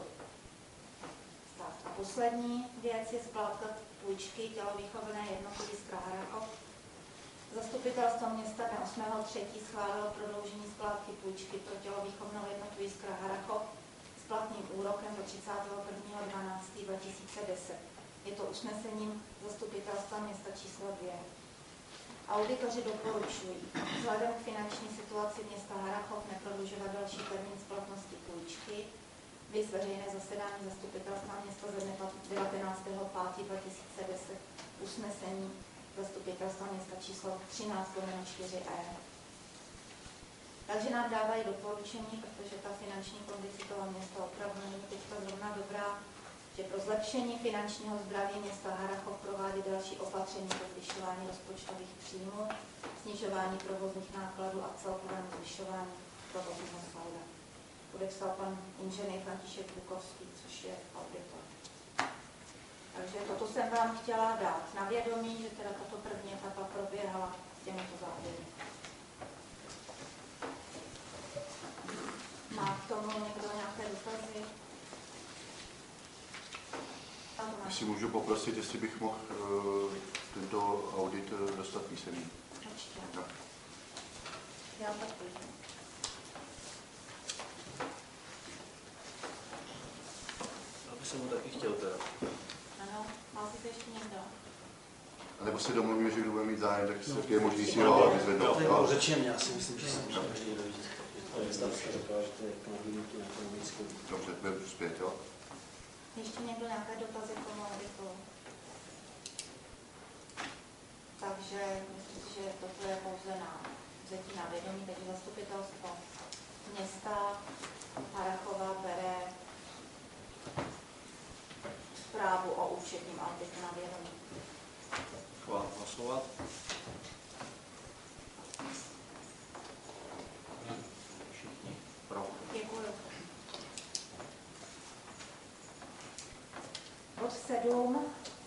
Tak a poslední věc je splátka půjčky tělovýchovné jednoty Jiskra Harrachov. Zastupitelstvo města dne osmého třetího schválilo prodloužení splátky půjčky pro tělovýchovnou jednotu Jiskra Harrachov s platným úrokem do třicátého prvního dvanáctého dva tisíce deset. Je to usnesením zastupitelstva města číslo dvě. Auditoři doporučují vzhledem k finanční situaci města Harrachov neprodlužovat další termín splatnosti půjčky, viz veřejné zasedání zastupitelstva města ze dne devatenáctého pátého dva tisíce deset, usnesení zastupitelstva města číslo třináct lomeno čtyři E. Takže nám dávají doporučení, protože ta finanční kondice toho města opravdu není teďka zrovna dobrá, že pro zlepšení finančního zdraví města Harrachov provádí další opatření pro zvyšování rozpočtových příjmů, snižování provozních nákladů a celkovému zvyšování provozního salda. Podepsal pan inženýr František Bukovský, což je auditor. Takže toto jsem vám chtěla dát na vědomí, že teda tato první etapa proběhala s těmito závěry. Má k tomu někdo nějaké dotazy? Jestli můžu poprosit, jestli bych mohl uh, tento audit uh, dostat písemně. Určitě. No. Já taky. Já bych se mu taky chtěl teda. Ano, má si to ještě někdo? A nebo se domluvíme, že kdo bude mít zájem, tak no, je možný si ho vyzvednout. To je řečeně, já si myslím, že jsem každý dovíc. Města řekla, že to je nabídnutí na ekonomickou. Dobře, budeme zpět, jo? Ještě někdo nějaké dotazy k tomu auditu? Takže myslím si, že toto je pouze na vzetí na vědomí, takže zastupitelstvo města Harrachova bere zprávu o účetním auditu na vědomí. Chvál hlasovat. Všichni pro. Děkuji. Bod sedm.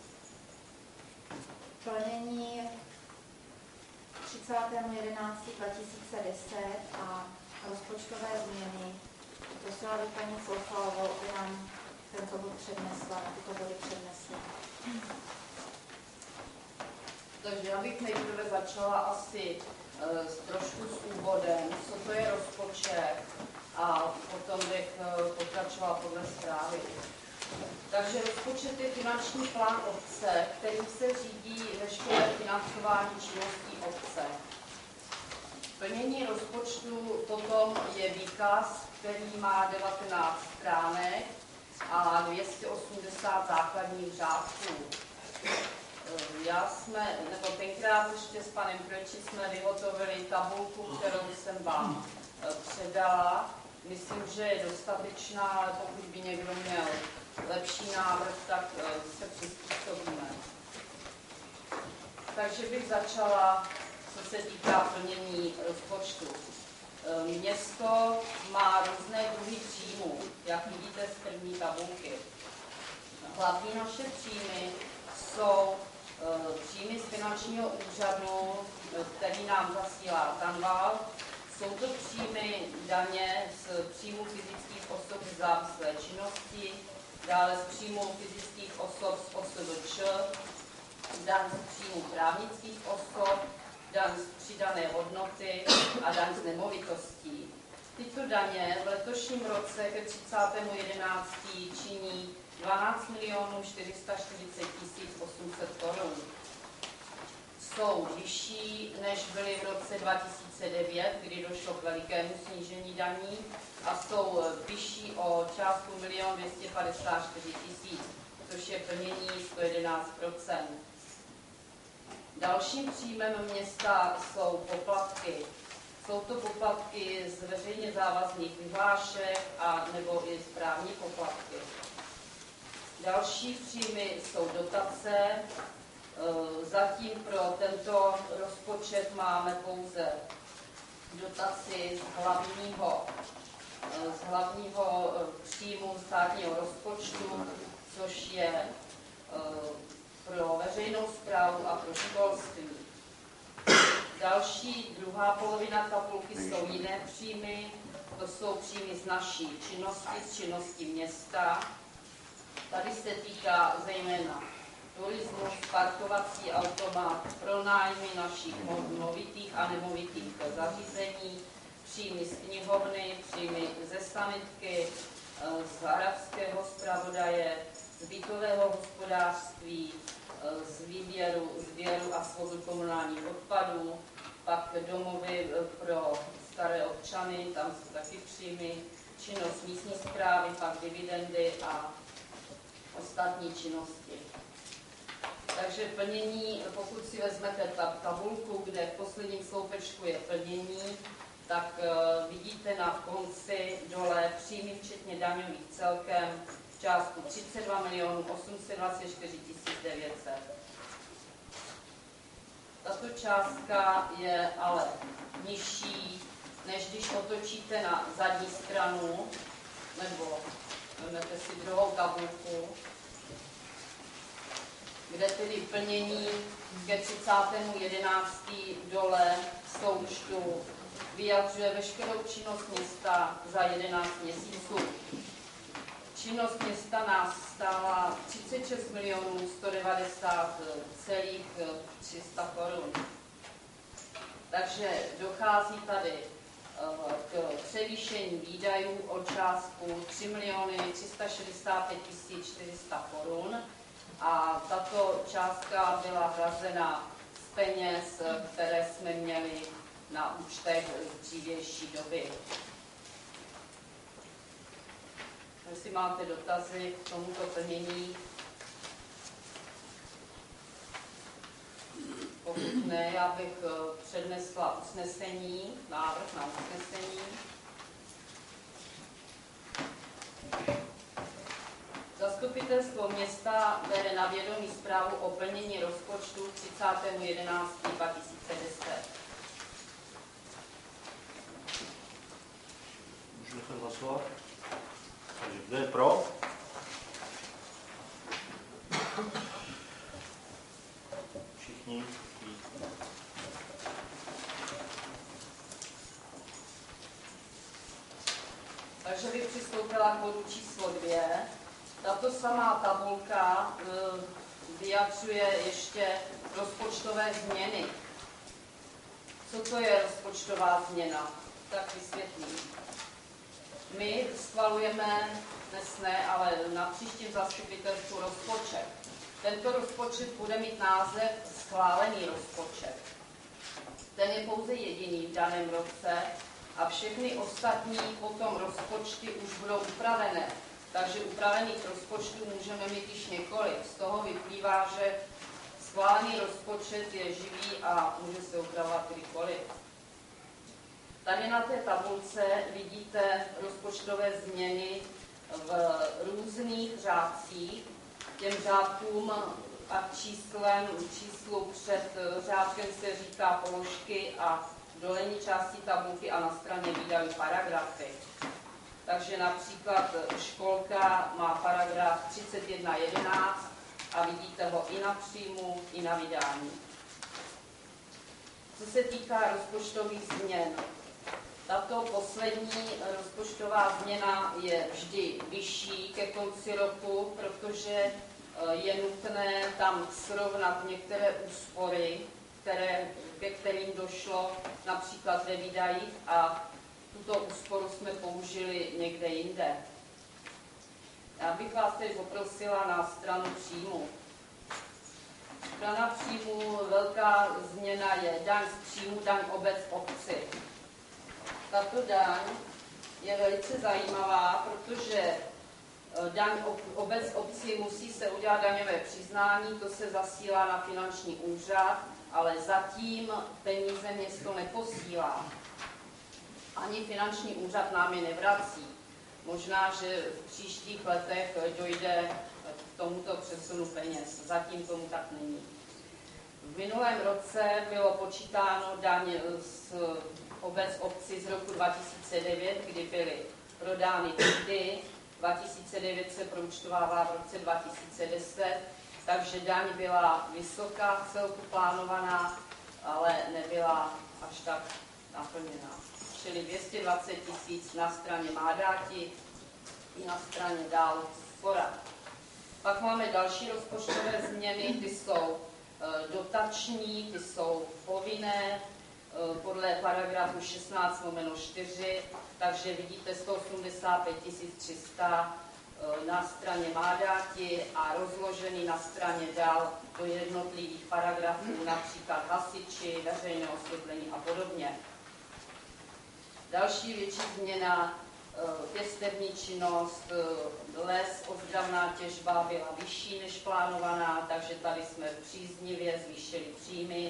Plnění třicátého jedenáctého dva tisíce deset a rozpočtové změny. Prosila bych paní Fulfalovou, aby nám tento bod přednesla, tyto body přednesla. Takže já bych nejprve začala asi uh, s trošku s úvodem, co to je rozpočet, a potom bych uh, pokračovala podle zprávy. Takže rozpočet je finanční plán obce, kterým se řídí veškeré financování činností obce. Plnění rozpočtu potom je výkaz, který má devatenáct stránek a dvě stě osmdesát základních řádků. Já jsme, nebo tenkrát ještě s panem Krejči jsme vyhotovili tabulku, kterou jsem vám předala. Myslím, že je dostatečná, ale pokud by někdo měl lepší návrh, tak se přizpůsobíme. Takže bych začala, co se týká plnění rozpočtu. Město má různé druhy příjmů, jak vidíte z první tabulky. Hlavní naše příjmy jsou příjmy z finančního úřadu, který nám zasílá Tanval. Jsou to příjmy daně z příjmu fyzických osob z závislé činnosti, dále z příjmu fyzických osob z O S V Č, daň z příjmu právnických osob, daň z přidané hodnoty a daň z nemovitostí. Tyto daně v letošním roce ke třicátému jedenáctému činí dvanáct milionů čtyři sta čtyřicet tisíc osm set korun. Jsou vyšší, než byly v roce dva tisíce devět, kdy došlo k velikému snížení daní, a jsou vyšší o částku milion dvě stě padesát čtyři tisíc, což je plnění sto jedenáct procent. Dalším příjmem města jsou poplatky. Jsou to poplatky z veřejně závazných vyhlášek a nebo i správní poplatky. Další příjmy jsou dotace. Zatím pro tento rozpočet máme pouze dotaci z hlavního, z hlavního příjmu státního rozpočtu, což je pro veřejnou správu a pro školství. Další, druhá polovina tabulky jsou jiné příjmy. To jsou příjmy z naší činnosti, z činnosti města. Tady se týká zejména turismus, parkovací automat, pronájmy našich movitých a nemovitých zařízení, příjmy z knihovny, příjmy ze sanitky, z arabského zpravodaje, z bytového hospodářství, z výběru, sběru a svozu komunálních odpadů, pak domovy pro staré občany, tam jsou taky příjmy, činnost místní správy, pak dividendy a ostatní činnosti. Takže plnění, pokud si vezmete ta tabulku, kde v posledním sloupečku je plnění, tak uh, vidíte na konci dole příjmy včetně daňových celkem v částku třicet dva milionů osm set dvacet čtyři tisíc devět set. Tato částka je ale nižší, než když otočíte na zadní stranu, nebo vezmete si druhou tabulku, kde tedy plnění ke třicátému jedenáctému dole součtu vyjadřuje veškerou činnost města za jedenáct měsíců. Činnost města nás stála třicet šest milionů sto devadesát celých tři sta korun. Takže dochází tady k převýšení výdajů o částku tři miliony tři sta šedesát pět tisíc čtyři sta korun. A tato částka byla hrazena z peněz, které jsme měli na účtech z dřívější doby. Jestli máte dotazy k tomuto plnění. Pokud ne, já bych přednesla usnesení, návrh na usnesení. Zastupitelstvo města bere na vědomí zprávu o plnění rozpočtu třicátého jedenáctého dva tisíce deset. Můžu nechat hlasovat? Takže kdo je pro? Všichni. Takže bych přistoupila k bodu číslo dvě. Tato samá tabulka vyjadřuje ještě rozpočtové změny. Co to je rozpočtová změna? Tak vysvětlím. My schvalujeme, dnes ne, ale na příštím zastupitelstvu rozpočet. Tento rozpočet bude mít název schválený rozpočet. Ten je pouze jediný v daném roce a všechny ostatní potom rozpočty už budou upravené. Takže upravených rozpočtů můžeme mít již několik. Z toho vyplývá, že schválený rozpočet je živý a může se upravovat kdykoliv. Tady na té tabulce vidíte rozpočtové změny v různých řádcích. Těm řádkům a číslem, číslu před řádkem se říká položky a v dolní části tabulky a na straně výdajů paragrafy. Takže například školka má paragraf třicet jedna jedenáct a vidíte ho i na příjmu, i na vydání. Co se týká rozpočtových změn, tato poslední rozpočtová změna je vždy vyšší ke konci roku, protože je nutné tam srovnat některé úspory, které, ke kterým došlo například ve výdajích a tuto úsporu jsme použili někde jinde. Já bych vás teď poprosila na stranu příjmu. Strana příjmu, velká změna je daň z příjmu, daň obec obci. Tato daň je velice zajímavá, protože daň obec obci musí se udělat daňové přiznání, to se zasílá na finanční úřad, ale zatím peníze město neposílá. Ani finanční úřad nám je nevrací. Možná, že v příštích letech dojde k tomuto přesunu peněz. Zatím tomu tak není. V minulém roce bylo počítáno daň z obec obci z roku dva tisíce devět, kdy byly prodány byty. dva tisíce devět se proúčtovává v roce dva tisíce deset, takže daň byla vysoká, celku plánovaná, ale nebyla až tak naplněná. Čili dvě stě dvacet tisíc na straně Mádáti i na straně dál Spora. Pak máme další rozpočtové změny, ty jsou dotační, ty jsou povinné podle paragrafu šestnáct lomeno čtyři, takže vidíte sto osmdesát pět tisíc tři sta na straně Mádáti a rozložený na straně dál do jednotlivých paragrafů, například hasiči, veřejné osvětlení a podobně. Další větší změna, pěstební činnost, les, ozdravná těžba byla vyšší než plánovaná, takže tady jsme příznivě zvýšili příjmy.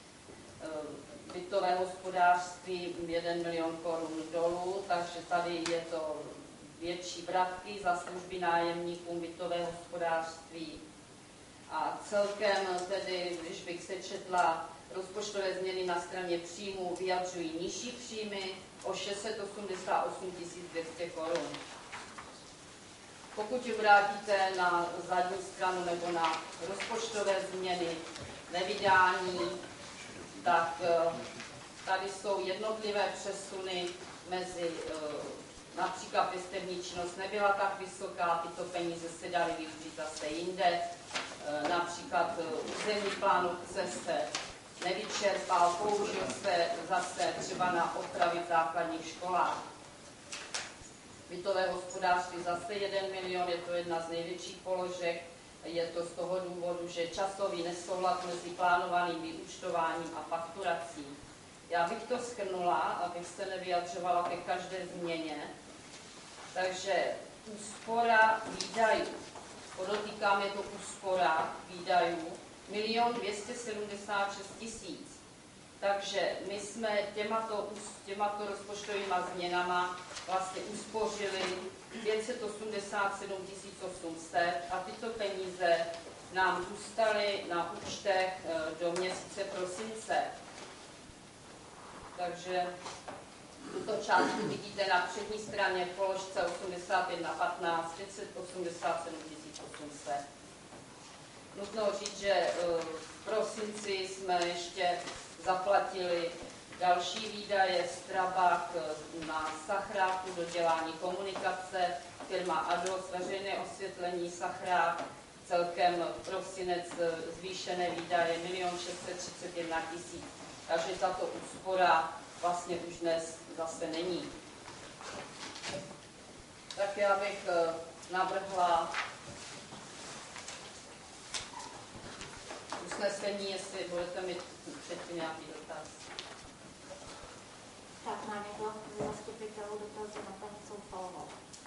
Bytové hospodářství jeden milion korun dolů, takže tady je to větší vratky za služby nájemníkům bytového hospodářství. A celkem tedy, když bych se četla, rozpočtové změny na straně příjmů vyjadřují nižší příjmy o šest set osmdesát osm tisíc dvě stě korun. Pokud ji vrátíte na zadní stranu nebo na rozpočtové změny nevydání, tak tady jsou jednotlivé přesuny mezi, například pěstební činnost nebyla tak vysoká, tyto peníze se daly využít zase jinde, například územní plánovce se nevyčerpal, použil se zase třeba na opravy v základních školách. Bytové hospodářství zase jeden milion, je to jedna z největších položek. Je to z toho důvodu, že časový nesoulad mezi plánovaným vyúčtováním a fakturací. Já bych to shrnula, abych se nevyjadřovala ke každé změně. Takže úspora výdajů. Podotýkám, je to úspora výdajů milion dvěstě sedmdesát šest tisíc. Takže my jsme těmato, těmato rozpočtovými změnama vlastně uspořili pět set osmdesát sedm tisíc osm set a tyto peníze nám zůstaly na účtech do měsíce prosince. Takže tuto částku vidíte na přední straně v položce osmdesát jedna patnáct pět set osmdesát sedm tisíc osm set. Nutno říct, že v prosinci jsme ještě zaplatili další výdaje, Strabag na Sachrák, dodělání komunikace, firma Ados, veřejné osvětlení, Sachrák, celkem prosinec zvýšené výdaje milion šest set třicet jedna tisíc. Takže tato úspora vlastně už dnes zase není. Tak já bych navrhla usnesení, jestli budete mít předtím nějaký dotaz. Tak má někdo z zastupitelů dotazy na paní Soufalovou.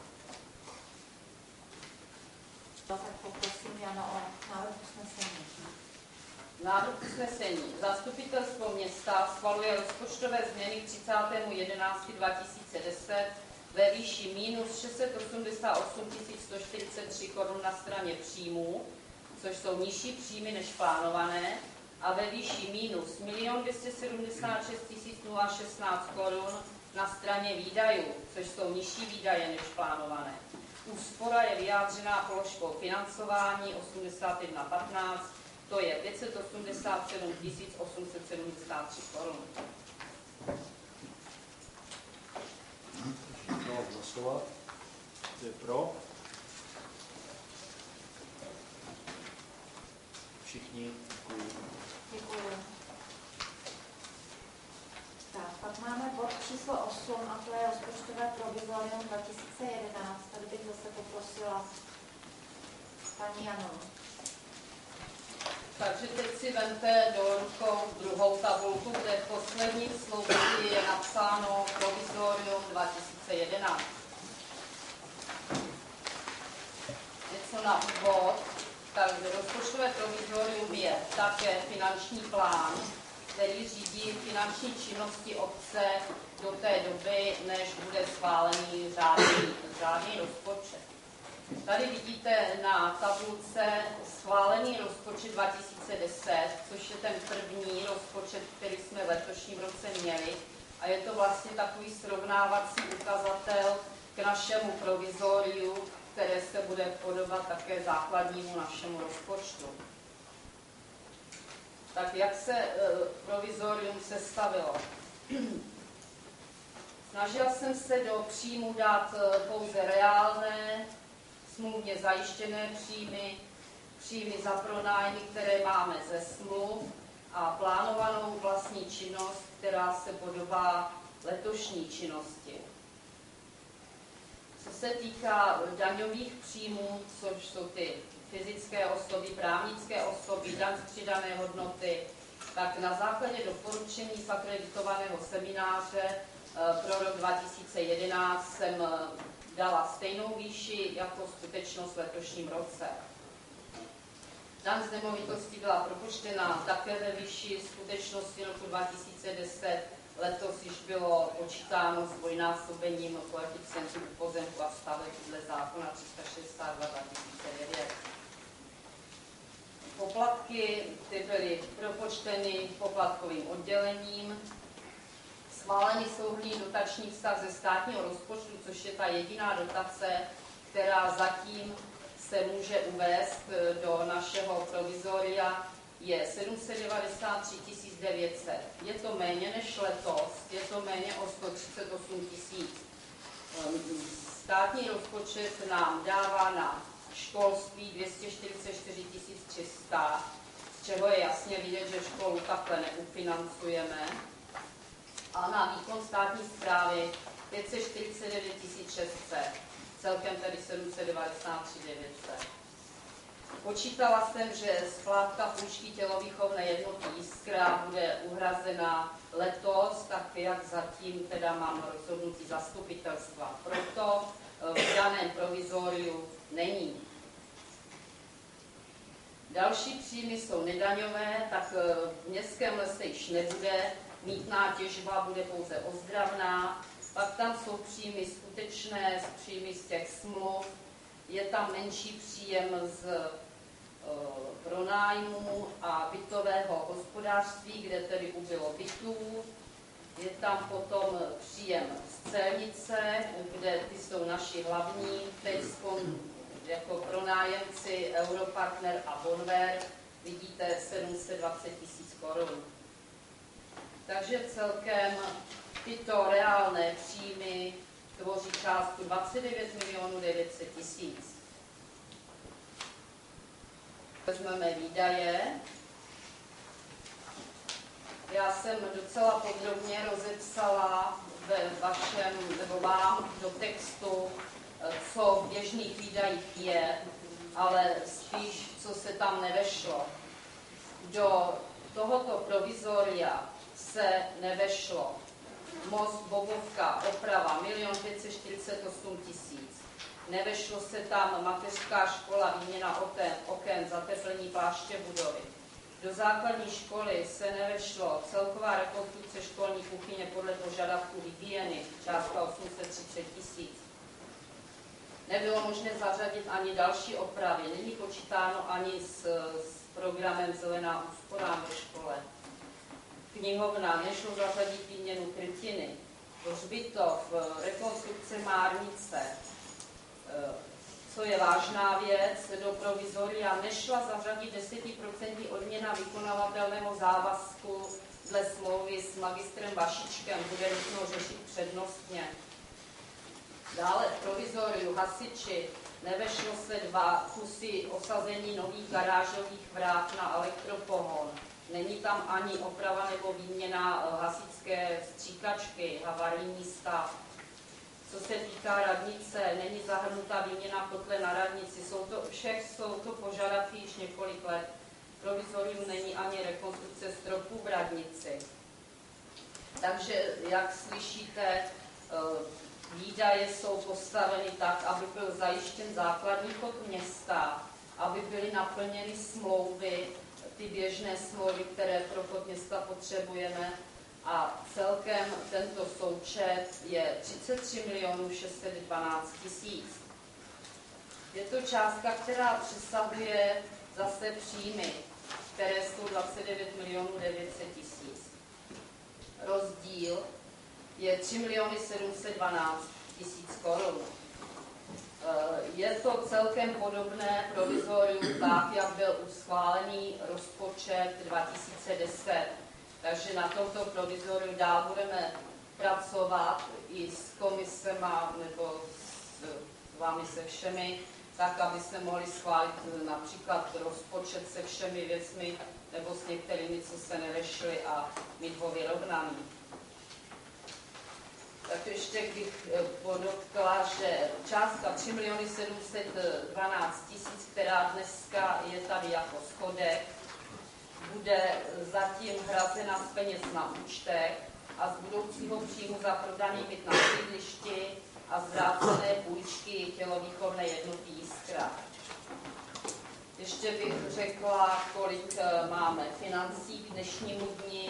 Tak poprosím Jana o návrh usnesení. Návrh usnesení. Zastupitelstvo města schvaluje rozpočtové změny k třicátému jedenáctému dva tisíce deset ve výši minus šest set osmdesát osm tisíc sto čtyřicet tři korun na straně příjmů, což jsou nižší příjmy než plánované, a ve výši minus milion dvě stě sedmdesát šest tisíc šestnáct korun na straně výdajů, což jsou nižší výdaje než plánované. Úspora je vyjádřená položkou financování osmdesát jedna patnáct, to je pět set osmdesát sedm tisíc osm set sedmdesát tři korun. No, hlasovat. To je pro. Všichni. Děkuji. Děkuji. Tak, pak máme bod číslo osm a to je rozpočtové provizorium dva tisíce jedenáct. Tady bych zase poprosila paní Janu. Takže teď si vemte do rukou druhou tabulku, kde v poslední sloupci je napsáno provizorium dva tisíce jedenáct. Něco na úvod. Takže rozpočtové provizorium je také finanční plán, který řídí finanční činnosti obce do té doby, než bude schválený řádný, řádný rozpočet. Tady vidíte na tabulce schválený rozpočet dva tisíce deset, což je ten první rozpočet, který jsme v letošním roce měli. A je to vlastně takový srovnávací ukazatel k našemu provizoriu, které se bude podobat také základnímu našemu rozpočtu. Tak jak se e, provizorium sestavilo? Snažil jsem se do příjmu dát e, pouze reálné, smluvně zajištěné příjmy, příjmy za pronájmy, které máme ze smluv a plánovanou vlastní činnost, která se podobá letošní činnosti. Co se týká daňových příjmů, což jsou ty fyzické osoby, právnické osoby, daň z přidané hodnoty, tak na základě doporučení z akreditovaného semináře pro rok dva tisíce jedenáct jsem dala stejnou výši jako skutečnost v letošním roce. Daň z nemovitosti byla propočtena také ve výši skutečnosti roku dva tisíce deset. Letos již bylo počítáno s dvojnásobením koeficientu pozemku a staveb dle zákona tři sta šedesát dva dva tisíce devět. Poplatky ty byly propočteny poplatkovým oddělením. Schválený souhrnný dotační vztah ze státního rozpočtu, což je ta jediná dotace, která zatím se může uvést do našeho provizoria, je sedm set devadesát tři tisíc devět set. Je to méně než letos, je to méně o sto třicet osm tisíc. Státní rozpočet nám dává na školství dvě stě čtyřicet čtyři tisíc tři sta, z čeho je jasně vidět, že školu takhle neufinancujeme. A na výkon státní správy pět set čtyřicet devět tisíc šest set, celkem tedy sedm set devadesát tři tisíc devět set. Počítala jsem, že splátka půjčky tělovýchovné jednoty Jiskra bude uhrazena letos, tak jak zatím teda mám rozhodnutí zastupitelstva. Proto v daném provizoriu není. Další příjmy jsou nedaňové, tak v městském lese již nebude, mýtná těžba bude pouze ozdravná, pak tam jsou příjmy skutečné, z příjmy z těch smluv, je tam menší příjem z e, pronájmu a bytového hospodářství, kde tedy ubylo bytů. Je tam potom příjem z celnice, kde ty jsou naši hlavní, teď jako pronájemci Europartner a Bonver, vidíte sedm set dvacet tisíc korun. Takže celkem tyto reálné příjmy tvoří částku dvacet devět milionů devět set tisíc. Vezmeme výdaje. Já jsem docela podrobně rozepsala ve vašem, nebo vám do textu, co v běžných výdajích je, ale spíš, co se tam nevešlo. Do tohoto provizoria se nevešlo most Bobovka, oprava milion pět set čtyřicet osm tisíc. Nevešlo se tam mateřská škola, výměna oken, oken, zateplení pláště budovy. Do základní školy se nevešlo celková rekonstrukce školní kuchyně podle požadavků hygieny, částka osm set třicet tisíc. Nebylo možné zařadit ani další opravy, není počítáno ani s, s programem Zelená úsporám ve škole. Knihovna, nešlo zařadit výměnu krytiny. Hřbitov, rekonstrukce Márnice, co je vážná věc, do provizoria nešla zařadit deset procent odměna vykonavatelného závazku dle smlouvy s magistrem Vašičkem, bude nutno řešit přednostně. Dále v provizoriu hasiči nevešlo se dva kusy osazení nových garážových vrát na elektropohon. Není tam ani oprava nebo výměna hasičské stříkačky, havarijní stav. Co se týká radnice, není zahrnuta výměna kotle na radnici. Jsou to, všech jsou to požadavky již několik let. Provizorium není ani rekonstrukce stropů v radnici. Takže, jak slyšíte, výdaje jsou postaveny tak, aby byl zajištěn základní chod města, aby byly naplněny smlouvy, ty běžné smlouvy, které pro chod města potřebujeme. A celkem tento součet je třicet tři milionů šest set dvanáct tisíc. Je to částka, která přesahuje zase příjmy, které jsou dvacet devět milionů devět set tisíc. Rozdíl je tři miliony sedm set dvanáct tisíc korun. Je to celkem podobné provizorium tak, jak byl schválený rozpočet dva tisíce deset. Takže na tomto provizoriu dál budeme pracovat i s komisema nebo s vámi se všemi, tak, aby se mohli schválit například rozpočet se všemi věcmi nebo s některými, co se nevešly a mít ho vyrovnaný. Tak ještě bych podotkla, že částka tři miliony sedm set dvanáct tisíc, která dneska je tady jako schodek, bude zatím hrazena z peněz na účtech a z budoucího příjmu za prodaný byt na sídlišti a z vrácené půjčky tělovýchovné jednoty Jiskra. Ještě bych řekla, kolik máme financí k dnešnímu dni.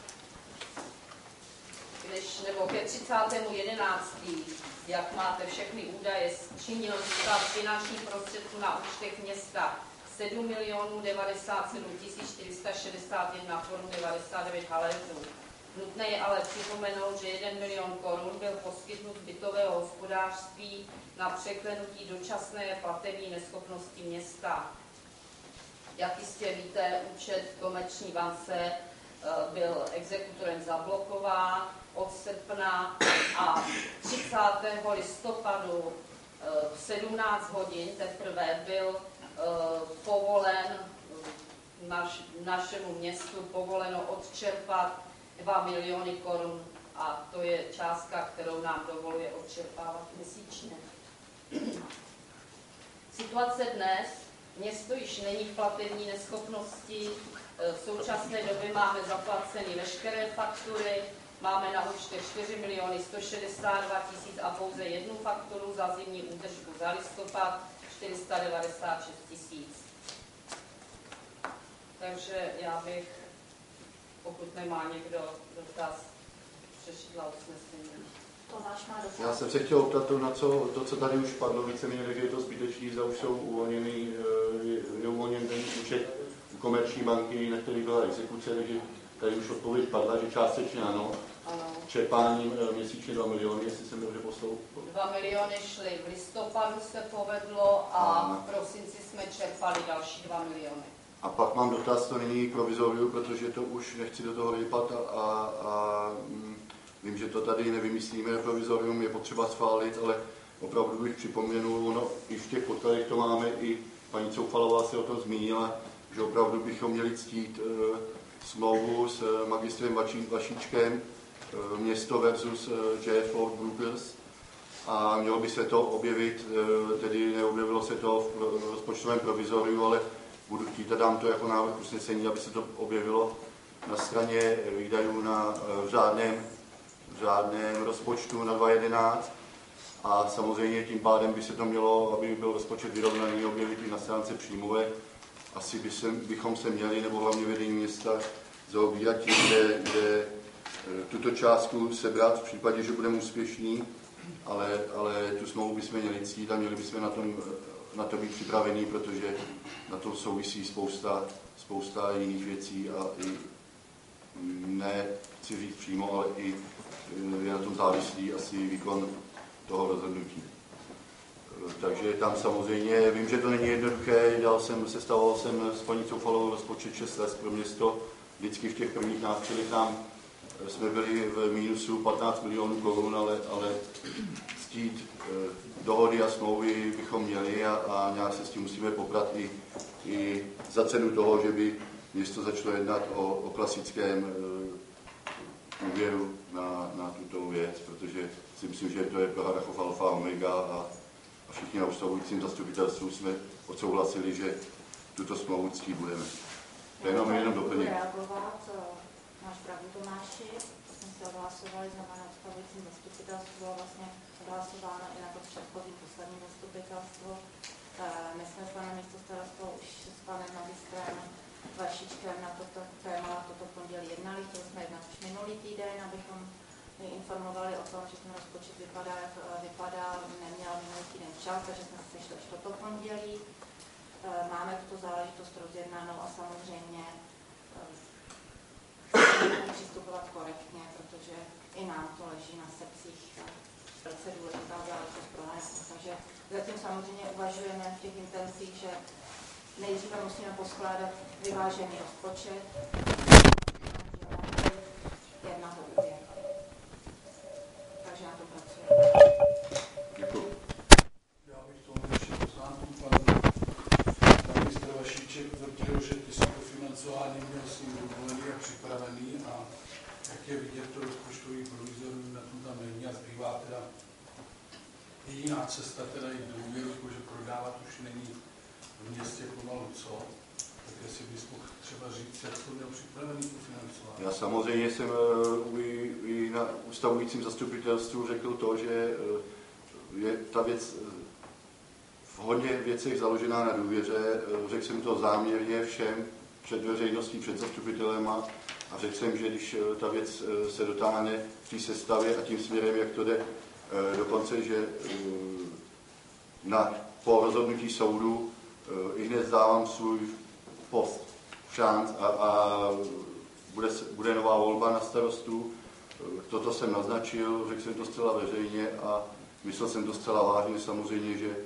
Když, nebo ke třicátému jedenáctému jak máte všechny údaje, činil stav finančních prostředků na účtech města sedm milionů devadesát sedm tisíc čtyři sta šedesát jedna korun devadesát devět haléřů. Nutné je ale připomenout, že jeden milion korun byl poskytnut z bytového hospodářství na překlenutí dočasné platební neschopnosti města. Jak jistě víte, účet Komerční bance byl exekutorem zablokován od srpna a třicátého listopadu v sedmnáct hodin teprve byl povolen naš, našemu městu povoleno odčerpat dva miliony korun a to je částka, kterou nám dovoluje odčerpávat měsíčně. Situace dnes, město již není v platební neschopnosti, v současné době máme zaplaceny veškeré faktury, máme na účtě čtyři miliony sto šedesát dva tisíc a pouze jednu fakturu za zimní údržbu za listopad čtyři sta devadesát šest tisíc. Takže já bych, pokud nemá někdo dotaz, přešla usnesení. Já jsem se chtěl optat to, na co, to, co tady už padlo, víceméně, že je to zbytečný, zda už jsou uvolněný, je uvolněn ten účet u komerční banky, na který byla exekuce, takže tady už odpověď padla, že částečně ano. Ano. Čerpáním měsíčně dva miliony, jestli jsem dobře poslouchal. Dva miliony šly v listopadu, se povedlo, a v prosinci jsme čerpali další dva miliony. A pak mám dotaz, to není provizoriu, protože to už nechci do toho vypat a, a, a mm, vím, že to tady nevymyslíme, provizorium je potřeba schválit, ale opravdu bych připomenul, no, i v těch podkladech to máme, i paní Coufalová se o tom zmínila, že opravdu bychom měli ctít e, smlouvu s e, magistrem Vaší, Vašíčkem, e, město versus e, J F Brokers, a mělo by se to objevit, e, tedy neobjevilo se to v, v rozpočtovém provizoriu, ale budu chtít a dám to jako návrh usnesení, aby se to objevilo na straně výdajů na v řádném, v řádném rozpočtu na dva tisíce jedenáct a samozřejmě tím pádem by se to mělo, aby byl rozpočet vyrovnaný, objevit i na stránce příjmové. Asi by se, bychom se měli, nebo hlavně vedení města, zaobírat tím, kde, kde tuto částku sebrat v případě, že budeme úspěšní, ale, ale tu smlouvu bychom měli ctít a měli bychom na tom na to být připravený, protože na to souvisí spousta, spousta jiných věcí a i ne, chci říct přímo, ale i je na tom závislý asi výkon toho rozhodnutí. Takže tam samozřejmě, vím, že to není jednoduché, dal jsem, sestavoval jsem s paní Coufalovou rozpočet šest let pro město, vždycky v těch prvních návštěvách tam jsme byli v mínusu patnáct milionů korun, ale, ale ctít eh, dohody a smlouvy bychom měli a, a nějak se s tím musíme poprat i, i za cenu toho, že by město začalo jednat o, o klasickém eh, úvěru na, na tuto věc, protože si myslím, že to je pro Harrachov alfa omega a, a všichni na ustavujícím zastupitelstvu jsme odsouhlasili, že tuto smlouvu ctít budeme. To jenom, jenom doplněk. Máš pravdu, Tomáši, jsme se odhlasovali, znamená na ustavujícím zastupitelstvu, bylo vlastně odhlasováno i na to předchozí poslední zastupitelstvo. My jsme s panem místostarostou už s panem magistrem Vašíčkem na toto téma toto pondělí jednali, chtěli jsme jednat už minulý týden, abychom informovali o tom, že ten rozpočet vypadá, jak vypadá, neměl minulý týden čas, takže jsme se sešli už toto pondělí. Máme tuto záležitost rozjednanou a samozřejmě přistupovat korektně, protože i nám to leží na srdcích velice důležitá záležitost pro nás. Takže zatím samozřejmě uvažujeme v těch intencích, že nejdříve musíme poskládat vyvážený rozpočet, jedna to úvěr. Takže na to pracujeme. Děkuji. Já bych tomu ještě poznámku, pan ministr Vašíček tvrdil, že ty si to financování měl s ním dovolený a připravený a jak je vidět to rozpočtový provizorium, na tom tam není a zbývá teda jediná cesta, teda i do úvěru, že prodávat už není v městě pomalu co, tak jestli bys mohl třeba říct, jak to měl připravený to financování. Já samozřejmě jsem i, i na ustavujícím zastupitelstvu řekl to, že je ta věc v hodně věcech založená na důvěře. Řekl jsem to záměrně všem před veřejností, před zastupitelem a, a řekl jsem, že když ta věc se dotáhne v té sestavě a tím směrem, jak to jde, dokonce, že na, po rozhodnutí soudu i hned dávám svůj post šanc a, a bude, bude nová volba na starostu. Toto jsem naznačil, řekl jsem to zcela veřejně a myslel jsem to zcela vážně samozřejmě, že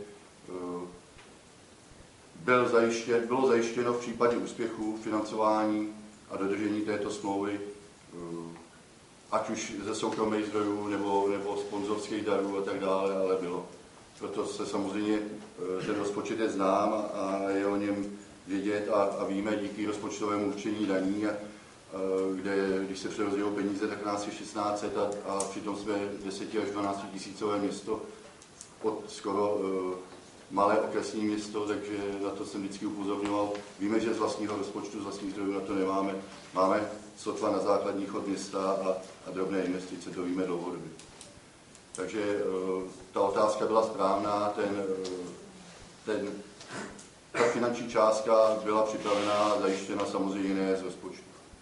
byl zajištěn, bylo zajištěno v případě úspěchu financování a dodržení této smlouvy, ať už ze soukromých zdrojů nebo, nebo sponzorských darů a tak dále, ale bylo. Proto se samozřejmě ten rozpočet je znám a je o něm vědět a, a víme díky rozpočtovému určení daní, a, a, kde když se přerozdělou peníze, tak nás je šestnáct set a, a přitom jsme deset až dvanáct tisícové město pod skoro malé okresní město, takže na to jsem vždycky upozorňoval. Víme, že z vlastního rozpočtu, z vlastních zdrojů na to nemáme. Máme sotva na základní chod města a, a drobné investice, to víme dlouhodobě. Takže ta otázka byla správná, ten, ten, ta finanční částka byla připravená a zajištěna samozřejmě ne z rozpočtu.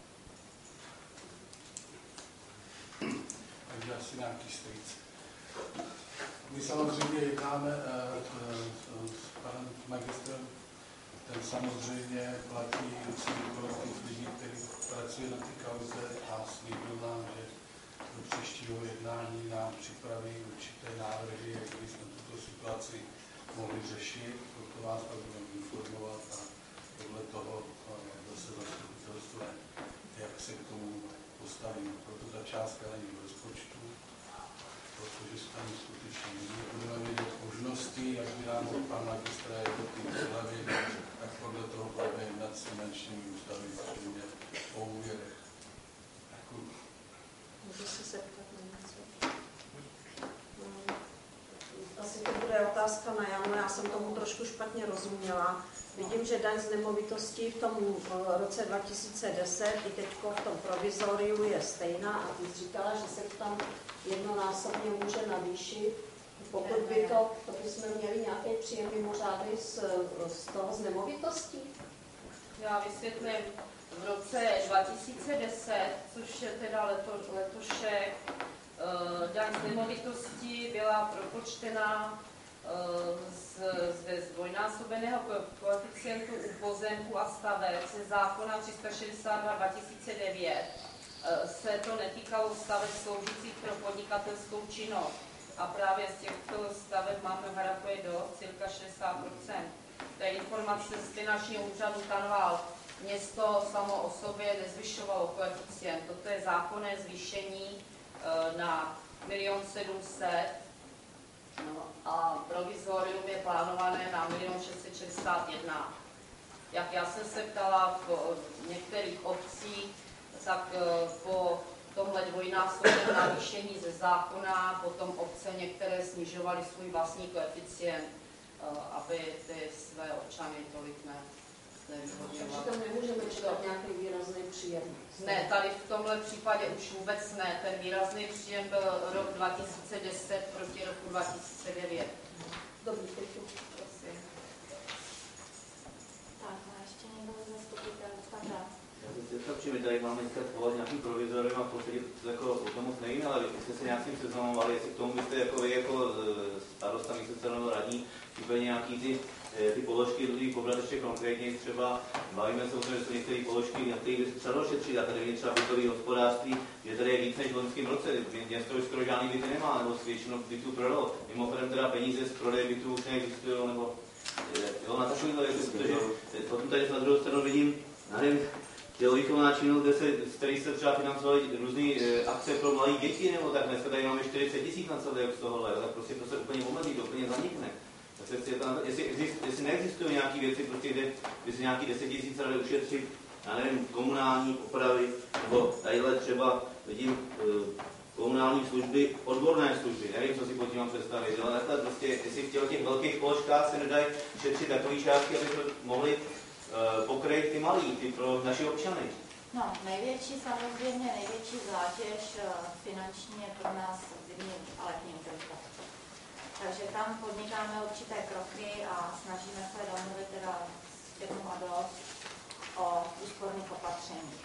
Takže asi nějaký stejc. My samozřejmě jednáme s panem magistrem, ten samozřejmě platí celý kolektiv lidí, který pracuje na té kauze a slíbil nám, že do příštího jednání nám připraví určité návrhy, jak bychom tuto situaci mohli řešit, proto vás pak budeme informovat a podle toho zase zastupitelstvo, jak se k tomu postavíme. Proto ta částka není v rozpočtu, protože se tam skutečně není. Budeme vědět možnosti, jak by nám pan magistra jako tým připravil, tak podle toho budeme jednat s finančními ústavy zřejmě o úvěrech. Děkuji. Můžu se zeptat na něco? Asi to bude otázka na Janu, já jsem tomu trošku špatně rozuměla. Vidím, že daň z nemovitostí v tom roce dva tisíce deset i teď v tom provizoriu je stejná a ty jsi říkala, že se tam jednonásobně může navýšit. Pokud by to, to bychom měli nějaké příjem mimořádný z, z toho z nemovitostí? Já vysvětlím. V roce dva tisíce deset, což je teda leto, letošek, daň z nemovitostí byla propočtena z, z dvojnásobeného koeficientu u pozemku a staveb ze zákona tři sta šedesát dva dva tisíce devět. Se to netýkalo staveb sloužících pro podnikatelskou činnost. A právě z těchto staveb máme v Harrachové dost, cirka šedesát procent. To je informace z finančního úřadu Tanvald. Město samo o sobě nezvyšovalo koeficient. Toto je zákonné zvýšení na milion sedm set no, a provizorium je plánované na milion šest set šedesát jedna. Jak já jsem se ptala v některých obcích, tak po tomhle dvojnásobném navýšení ze zákona potom obce některé snižovaly svůj vlastní koeficient, aby ty své občany tolik ne. Takže tam nemůžeme čekat nějaký výrazný příjem. Ne, tady v tomhle případě už vůbec ne. Ten výrazný příjem byl rok dva tisíce deset proti roku dva tisíce devět. Dobrý, děkuji. Prosím. Tak, a ještě někdo zastupitel, Sandra. Já my tady máme dneska schovat nějaký provizorium a v podstatě jako o tom moc nevím, ale vy jste se nějak s tím seznamovali, jestli k tomu byste jako vy jako starosta místce nebo radní úplně nějaký ty ty položky různých pobrat ještě konkrétně třeba. Bavíme se o tom, že jsou některé položky, na kterých by se třeba šetřit, a tady je třeba bytové hospodářství, že tady je víc než v loňském roce. Město už skoro žádný byty nemá, nebo většinou bytů prodalo. Mimochodem teda peníze z prodeje bytů už neexistují, nebo jo, na takovýhle věci, protože potom tady na druhou stranu vidím, nevím, tělovýchovná činnost, kde se, z který se třeba financovaly různé e, akce pro mladé děti, nebo tak dneska tady máme čtyřicet tisíc na celé z tohohle, tak prostě to se úplně omezí, to úplně zanikne. Jestli, exist, jestli neexistují nějaké věci, prostě kde by se nějaký deset tisíc rady ušetřit, já nevím, komunální opravy, nebo tadyhle třeba vidím e, komunální služby, odborné služby, nevím, co si pod tím mám představit, ale takhle prostě, jestli v těch velkých položkách se nedají šetřit takové částky, aby jsme mohli e, pokrýt ty malý, ty pro naše občany. No, největší samozřejmě, největší zátěž finanční je pro nás zimní a letní údržba. Takže tam podnikáme určité kroky a snažíme se domluvit teda s firmou a dost o úsporných opatřeních.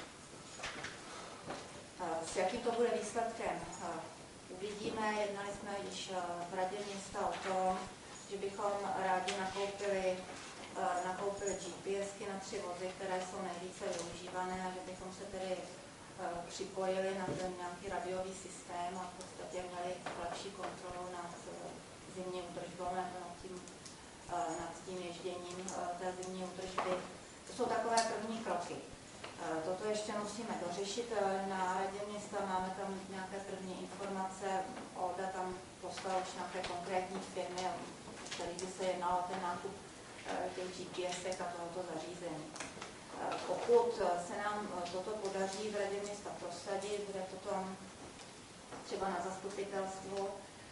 S jakým to bude výsledkem? Uvidíme, jednali jsme již v radě města o tom, že bychom rádi nakoupili, nakoupili G P S ky na tři vozy, které jsou nejvíce využívané, a že bychom se tedy připojili na ten nějaký radiový systém a v podstatě měli lepší kontrolu nad zimní údržbou nebo nad tím, nad tím ježděním té zimní údržby. To jsou takové první kroky. Toto ještě musíme dořešit na radě města, máme tam nějaké první informace, Olga tam poslala už nějaké konkrétní firmy, které by se jednalo o ten nákup těch G P S ek a tohoto zařízení. Pokud se nám toto podaří v radě města prosadit, bude to tam třeba na zastupitelstvu,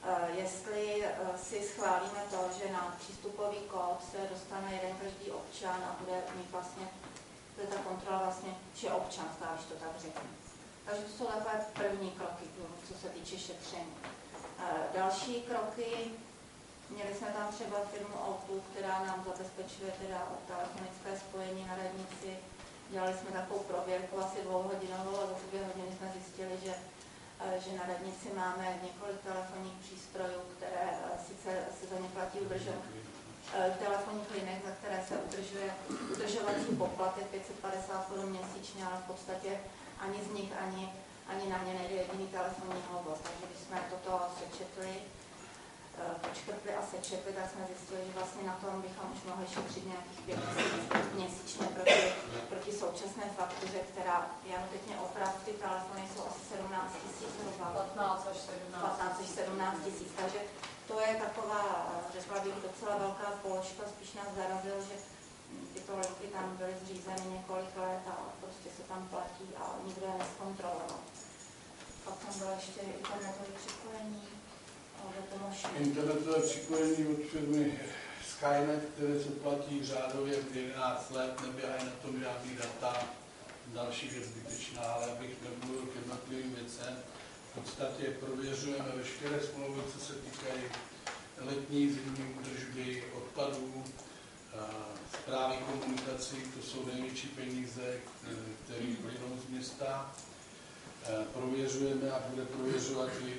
jestli si schválíme to, že na přístupový kód se dostane jeden každý občan a bude mít vlastně, to je ta kontrola vlastně všeobčanská, když to tak řeknu. Takže to jsou takové první kroky, co se týče šetření. Další kroky, měli jsme tam třeba firmu Outu, která nám zabezpečuje teda telefonické spojení na radnici. Dělali jsme takovou prověrku asi dvouhodinovou a za ty dvě hodiny jsme zjistili, že, že na radnici máme několik telefonních přístrojů, které sice se za ně platí udržovat telefonních linek, za které se udržuje udržovací poplatek pět set padesát korun měsíčně, ale v podstatě ani z nich, ani, ani na ně nejde jediný telefonní hovor. Takže když jsme toto sečetli, počkrtli a sečetli, tak jsme zjistili, že vlastně na tom bychom už mohli šetřit nějakých pět tisíc měsíčně proti, proti současné faktuře, která, já no teď mě oprav, ty telefony jsou asi sedmnáct tisíc zhruba. patnáct až sedmnáct tisíc, takže to je taková, řekla bych, docela velká položka, spíš nás zarazil, že tyto linky tam byly zřízeny několik let a prostě se tam platí a nikdo je neskontroloval. Pak tam bylo ještě internetové připojení. Internetové připojení od firmy Skynet, které se platí řádově jedenáct let, neběhají na tom žádný data, další je zbytečná, ale abych nemluvil k jednotlivým věcem. V podstatě prověřujeme veškeré smlouvy, co se týkají letní, zimní údržby, odpadů, správy komunikací, to jsou největší peníze, které plynou z města. Prověřujeme a bude prověřovat i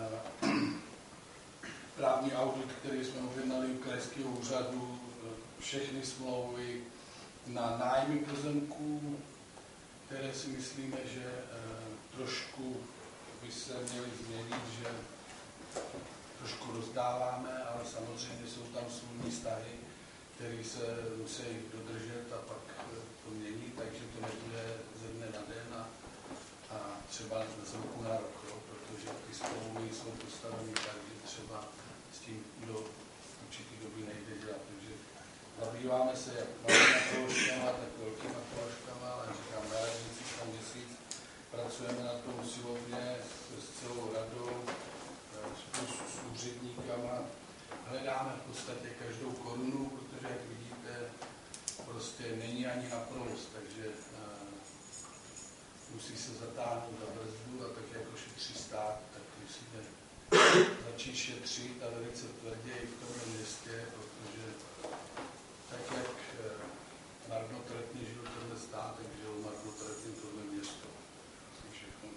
právní audit, který jsme objednali u krajského úřadu, všechny smlouvy na nájmy pozemků, které si myslíme, že trošku by se měly změnit, že trošku rozdáváme, ale samozřejmě jsou tam smluvní vztahy, které se musí dodržet a pak to mění, takže to nebude ze dne na den a, a třeba z roku na rok, jo, protože ty smlouvy jsou postaveny tak, že třeba s tím do určitý doby nejde dělat. Takže zabýváme se jak malými položkama, tak velkými položkama, ale říkám, na radnici tam měsíc pracujeme na tom usilovně s celou radou, s úředníkama. Hledáme v podstatě každou korunu, protože, jak vidíte, prostě není ani na provoz, takže uh, musí se zatáhnout za brzdu a tak jako šetří stát, tak musíme začít šetřit a velice tvrdě i v tomhle městě, protože tak, jak uh, marnotratně žil tenhle stát, tak žil marnotratně tohle město. Všechno.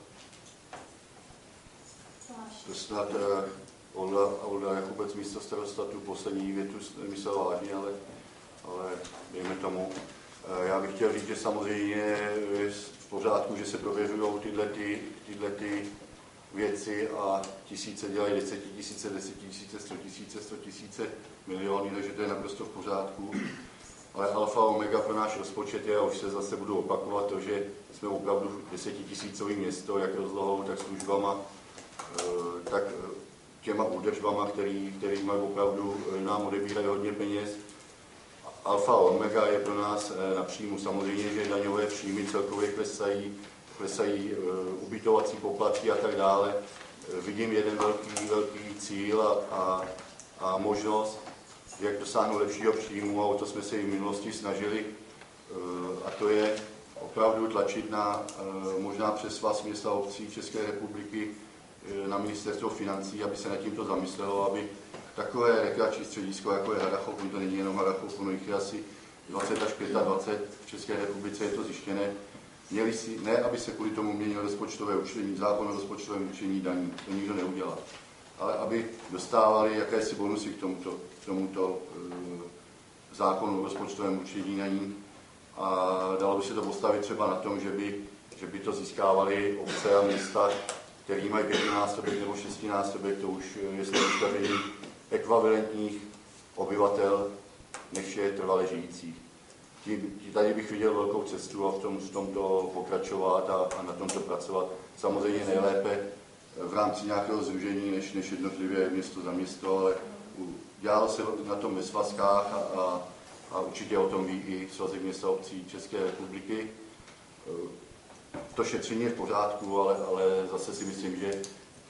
To snad uh, Olda, Olda Jakubec, místo starosta, tu poslední větu myslel vážně, ale, ale dejme tomu. Já bych chtěl říct, že samozřejmě je v pořádku, že se prověřují tyhle, ty, tyhle ty věci a tisíce dělají desetitisíce, desetitisíce, sto tisíce, sto tisíce, miliony, takže to je naprosto v pořádku. Ale alfa omega pro náš rozpočet je, a už se zase budu opakovat, to, že jsme opravdu desetitisícový město, jak rozlohou, tak službama, tak těma údržbama, který, který mají opravdu nám odebírají hodně peněz. Alfa omega je pro nás na příjmu. Samozřejmě, že daňové příjmy celkově klesají, klesají ubytovací poplatky a tak dále. Vidím jeden velký, velký cíl a, a, a možnost, jak dosáhnout lepšího příjmu, a o to jsme se i v minulosti snažili. A to je opravdu tlačit na možná přes Svaz měst a obcí České republiky na ministerstvo financí, aby se nad tímto zamyslelo, aby takové rekreační středisko, jako je Harrachov, to není jenom Harrachov, ono jich je asi dvacet až dvacet pět v České republice, je to zjištěné. Měli si, ne, aby se kvůli tomu měnilo rozpočtové určení, zákon o rozpočtovém určení daní, to nikdo neudělá, ale aby dostávali jakési bonusy k tomuto, k tomuto e, zákonu o rozpočtovém určení daní. A dalo by se to postavit třeba na tom, že by, že by to získávali obce a města, který mají pětinásobek nebo šestinásobek, to už je stavění ekvivalentních obyvatel, než je trvale žijících. Tím, tady bych viděl velkou cestu a v, tom, v tomto pokračovat a, a na tomto pracovat. Samozřejmě nejlépe v rámci nějakého sdružení, než, než jednotlivě město za město, ale dělalo se na tom ve svazkách a, a, a určitě o tom ví i Svazek měst a obcí České republiky. To šetření je v pořádku, ale, ale zase si myslím, že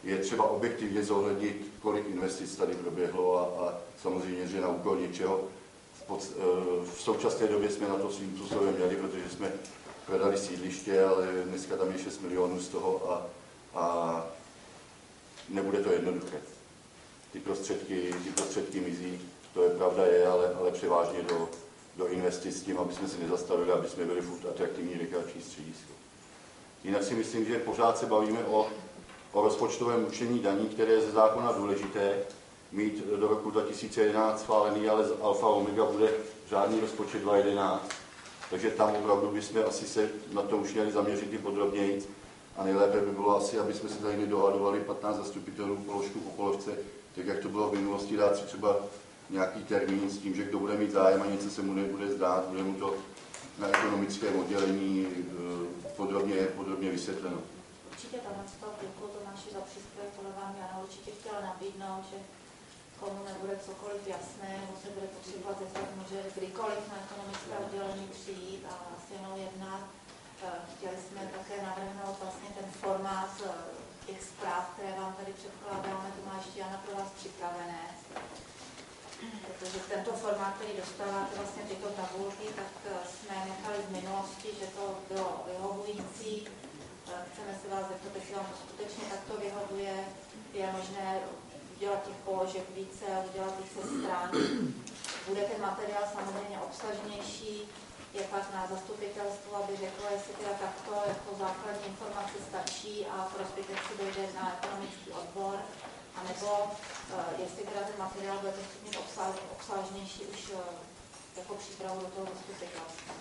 je třeba objektivně zohlednit, kolik investic tady proběhlo a, a samozřejmě, že na úkol něčeho. V současné době jsme na to svým způsobem měli, protože jsme prodali sídliště, ale dneska tam je šest milionů z toho a, a nebude to jednoduché. Ty prostředky, ty prostředky mizí, to je pravda je, ale, ale převážně do, do investic s tím, aby jsme si nezastavili, aby jsme byli furt atraktivní rekreační středisko. Jinak si myslím, že pořád se bavíme o, o rozpočtovém určení daní, které je ze zákona důležité, mít do roku dva tisíce jedenáct schválený, ale z alfa omega bude žádný rozpočet dva tisíce jedenáct. Takže tam opravdu bychom asi se na to už měli zaměřit i podrobněji. A nejlépe by bylo asi, aby jsme se tady nedohadovali patnáct zastupitelů položku po položce, tak jak to bylo v minulosti, dát si třeba nějaký termín s tím, že kdo bude mít zájem a něco se mu nebude zdát, bude mu to na ekonomickém oddělení podrobně, podrobně vysvětleno. Určitě tohle z toho děkuji Tomáši za příspěvek, podle vám já určitě chtěla nabídnout, že komu nebude cokoliv jasné, nebo se bude potřebovat zeptat, může kdykoliv na ekonomické oddělení přijít a s jenom jednat. Chtěli jsme také navrhnout vlastně ten formát těch zpráv, které vám tady předkládáme, to má ještě Jana pro vás připravené. Protože tento formát, který dostáváte vlastně tyto tabulky, tak jsme nechali z minulosti, že to bylo vyhovující. Chceme se vás zeptat, jestli vám to skutečně takto vyhovuje. Je možné udělat těch položek více, udělat více stran. Bude ten materiál samozřejmě obsažnější, je pak na zastupitelstvu, aby řeklo, jestli teda takto jako základní informace stačí a pro zbytek si dojde na ekonomický odbor, anebo uh, jestli teda ten materiál bude mít obsažnější už uh, jako přípravu do toho zastupitelstva.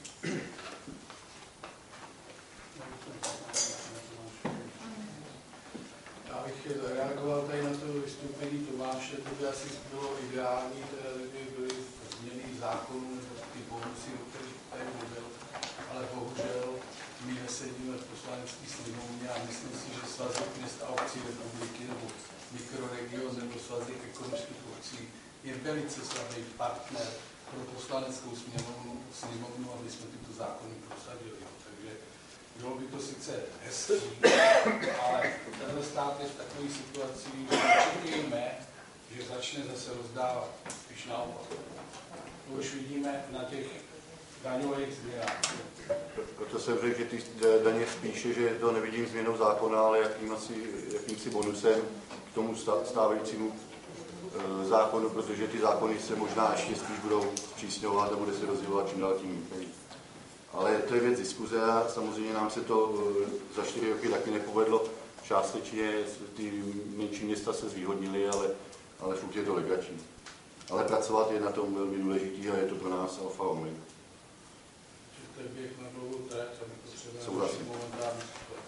Já bych reagoval tady na to vystoupení Tomáše, to by asi bylo ideální, teda kdyby byly změny zákonů nebo ty bonusy, o kterých tady mluvil, ale bohužel my nesedíme v poslanecké sněmovně a myslím si, že Svazek měst a obcí republiky nebo mikroregion nebo Svazek ekonomických obcí je velice slabý partner pro poslaneckou sněmovnu, sněmovnu, aby jsme tyto zákony prosadili. Takže bylo by to sice hezký, ale tenhle stát je v takové situaci, že nečekejme, že začne zase rozdávat, spíš naopak. To už vidíme na těch daňových změnách. Proto jsem řekl, že ty daně spíše, že to nevidím změnou zákona, ale jakým asi, jakýmsi bonusem k tomu stávajícímu e, zákonu, protože ty zákony se možná ještě spíš budou zpřísňovat a bude se rozdělovat čím dál tím. Ale to je věc diskuze a samozřejmě nám se to e, za čtyři roky taky nepovedlo. Částečně ty menší města se zvýhodnily, ale, ale furt je to legrační. Ale pracovat je na tom velmi důležitý a je to pro nás alfa omega. To je běh na dlouhou trať, aby potřebujeme momentální situaci.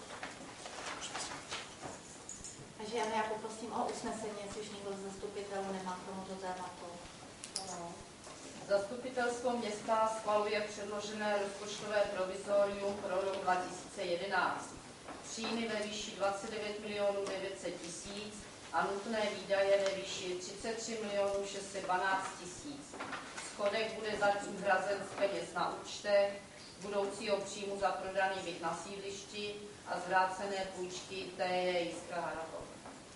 Takže Jana, já poprosím o usnesení, jestli už někdo z zastupitelů nemá k tomuto tématu. Zastupitelstvo města schvaluje předložené rozpočtové provizorium pro rok dva tisíce jedenáct. Příjmy ve výši dvacet devět milionů devět set tisíc a nutné výdaje ve výši třicet tři milionů šest set dvanáct tisíc. Schodek bude zatím hrazen z peněz na účtech, budoucího příjmu za prodaný byt na sídlišti a zvrácené půjčky T J Jiskra Harakov.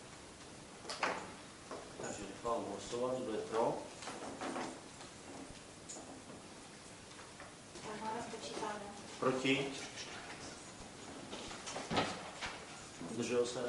Takže nechám hlasovat, kdo je pro. Proti? Zdržel se?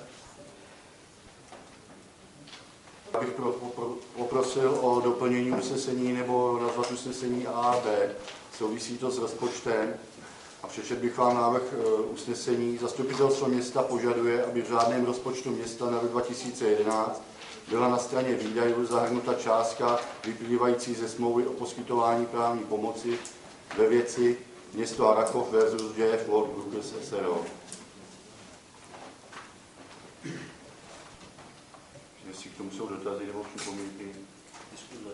Já bych pro, pro, poprosil o doplnění usnesení nebo nazvat usnesení A a B. Souvisí to s rozpočtem. A přečet bych vám návrh usnesení. Zastupitelstvo města požaduje, aby v řádném rozpočtu města na rok dva tisíce jedenáct byla na straně výdajů zahrnuta částka vyplývající ze smlouvy o poskytování právní pomoci ve věci město Harrachov versus J F World Group S R O. Jestli k tomu jsou dotazy nebo připomínky, diskuze.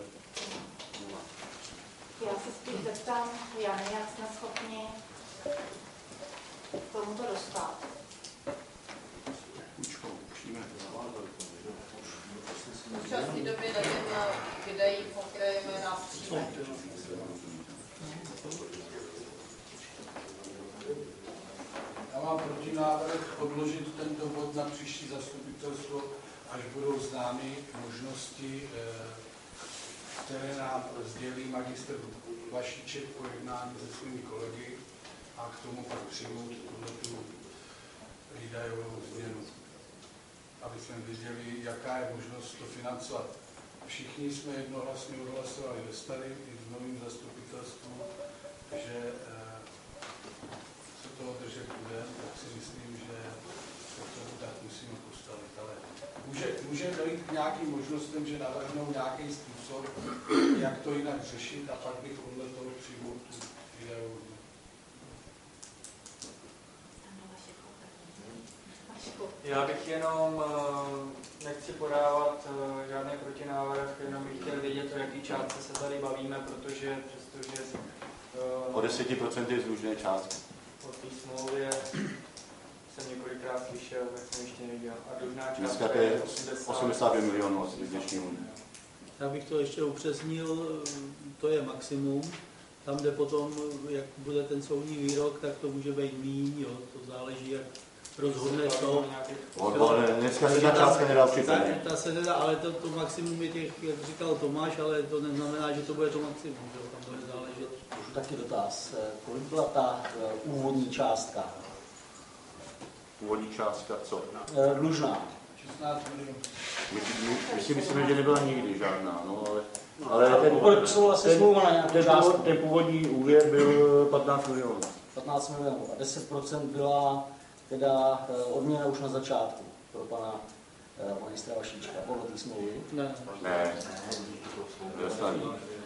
Já se spíš zeptám, Jany, jak jsme schopni k tomuto dostat. V současné době nevím, kde ji pokryjeme na příjmech. Já mám protinávrh návrh odložit tento bod na příští zastupitelstvo, až budou známy možnosti, které nám sdělí magistr Vašíček po jednání se svými kolegy a k tomu pak přijmout tu výdajovou změnu, aby jsme viděli, jaká je možnost to financovat. Všichni jsme jednohlasně odhlasovali ve starém i v novém zastupitelstvu, že se toho držet bude, tak si myslím, že se k tomu tak musíme postavit. Ale může, může dojít k nějakým možnostem, že navrhnou nějaký způsob, jak to jinak řešit, a pak bych podle toho přijmout tu výdajovou. Já bych jenom, nechci podávat žádný protinávrh, jenom bych chtěl vědět, o jaký částce se tady bavíme, protože přestože... O deset procent je zlužné částky. O té smlouvě jsem několikrát slyšel, tak jsem ještě neviděl. A dlužná částka je osmdesát dvě milionů asi v dnešního dne. Já bych to ještě upřesnil, to je maximum. Tam, kde potom, jak bude ten soudní výrok, tak to může být míň, jo, to záleží, jak rozhodne to. Ale dneska se ta částka nedá připravit. Ta se nedá, ale to, to maximum je těch, jak říkal Tomáš, ale to neznamená, že to bude to maximum, že tam bude záležet. Taky dotaz, kolik byla ta uh, úvodní částka? Úvodní částka co? Uh, dlužná. šestnáct milionů. My, my, my si myslíme, že nebyla nikdy žádná, no, ale, ale ten, ten, ten, ten, ten původní úvěr byl patnáct milionů. patnáct milionů a deset procent byla teda odměna už na začátku pro pana uh, magistra Vašíčka, podle té smlouvy. Ne. Ne. Dostaný.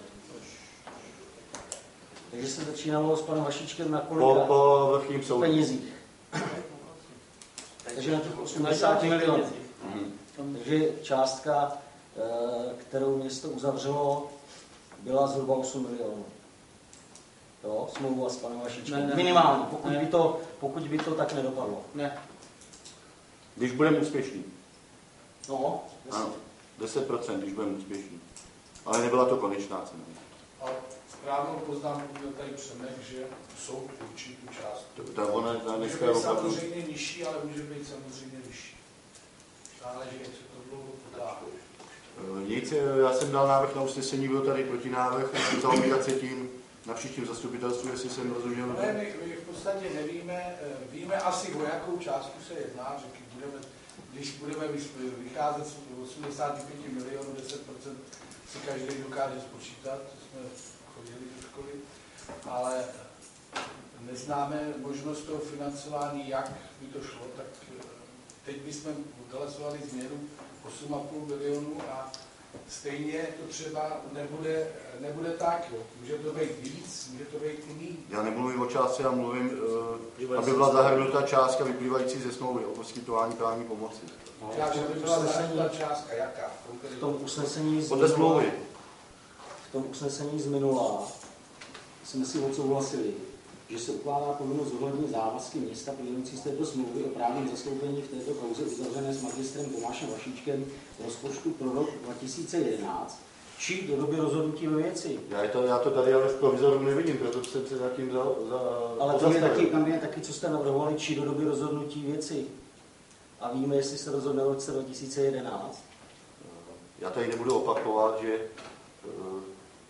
Takže se začínalo s panem Vašíčkem na kolika po, po vrchním soudu. Penězích. Takže na těch osmdesát milionů. Mm. Takže částka, kterou město uzavřelo, byla zhruba osm milionů. Jo, smlouva s panem Vašíčkem. Ne, ne, minimálně, pokud, ne. By to, pokud by to tak nedopadlo. Ne. Když budeme úspěšní. No, ano, deset procent, když budeme úspěšní. Ale nebyla to konečná cena. Ale správnou poznámku byl tady Přemek, že jsou určitou částku. Ta ona ta může dneska být opravdu... samozřejmě nižší, ale může být samozřejmě vyšší. Záleží, jak se to dlouho podáhne. Nic, já jsem dal návrh na usnesení, byl tady protinávrh, musím zaobírat se tím na příštím zastupitelstvu, jestli jsem rozuměl. Ne, my, my v podstatě nevíme, víme asi, o jakou částku se jedná, že budeme, když budeme vycházet z osmdesát pět milionů, deset procent si každý dokáže spočítat, to jsme chodili do školy, ale neznáme možnost toho financování, jak by to šlo, tak teď bychom odhlasovali změnu osm a půl milionů a stejně to třeba nebude, nebude tak, jo. Může to být víc, může to být i méně. Já nemluvím o částce, já mluvím, uh, aby byla zahrnuta částka vyplývající ze smlouvy o poskytování právní pomoci. No, já, že by byla zahrnuta částka, jaká? V tom usnesení z podle smlouvy. V tom usnesení z minula jsme si odsouhlasili, že se ukládá povinnost zohlednit závazky města plynoucí z této smlouvy o právním zastoupení v této kauze uzavřené s magistrem Tomášem Vašíčkem v rozpočtu pro rok dva tisíce jedenáct, či do doby rozhodnutí ve věci. Já to, já to tady ale v provizoru nevidím, proto jsem se zatím za, za Ale tam je, taky, tam je taky, co jste navrhovali, či do doby rozhodnutí věci. A víme, jestli se rozhodne v roce dva tisíce jedenáct. Já tady nebudu opakovat, že uh,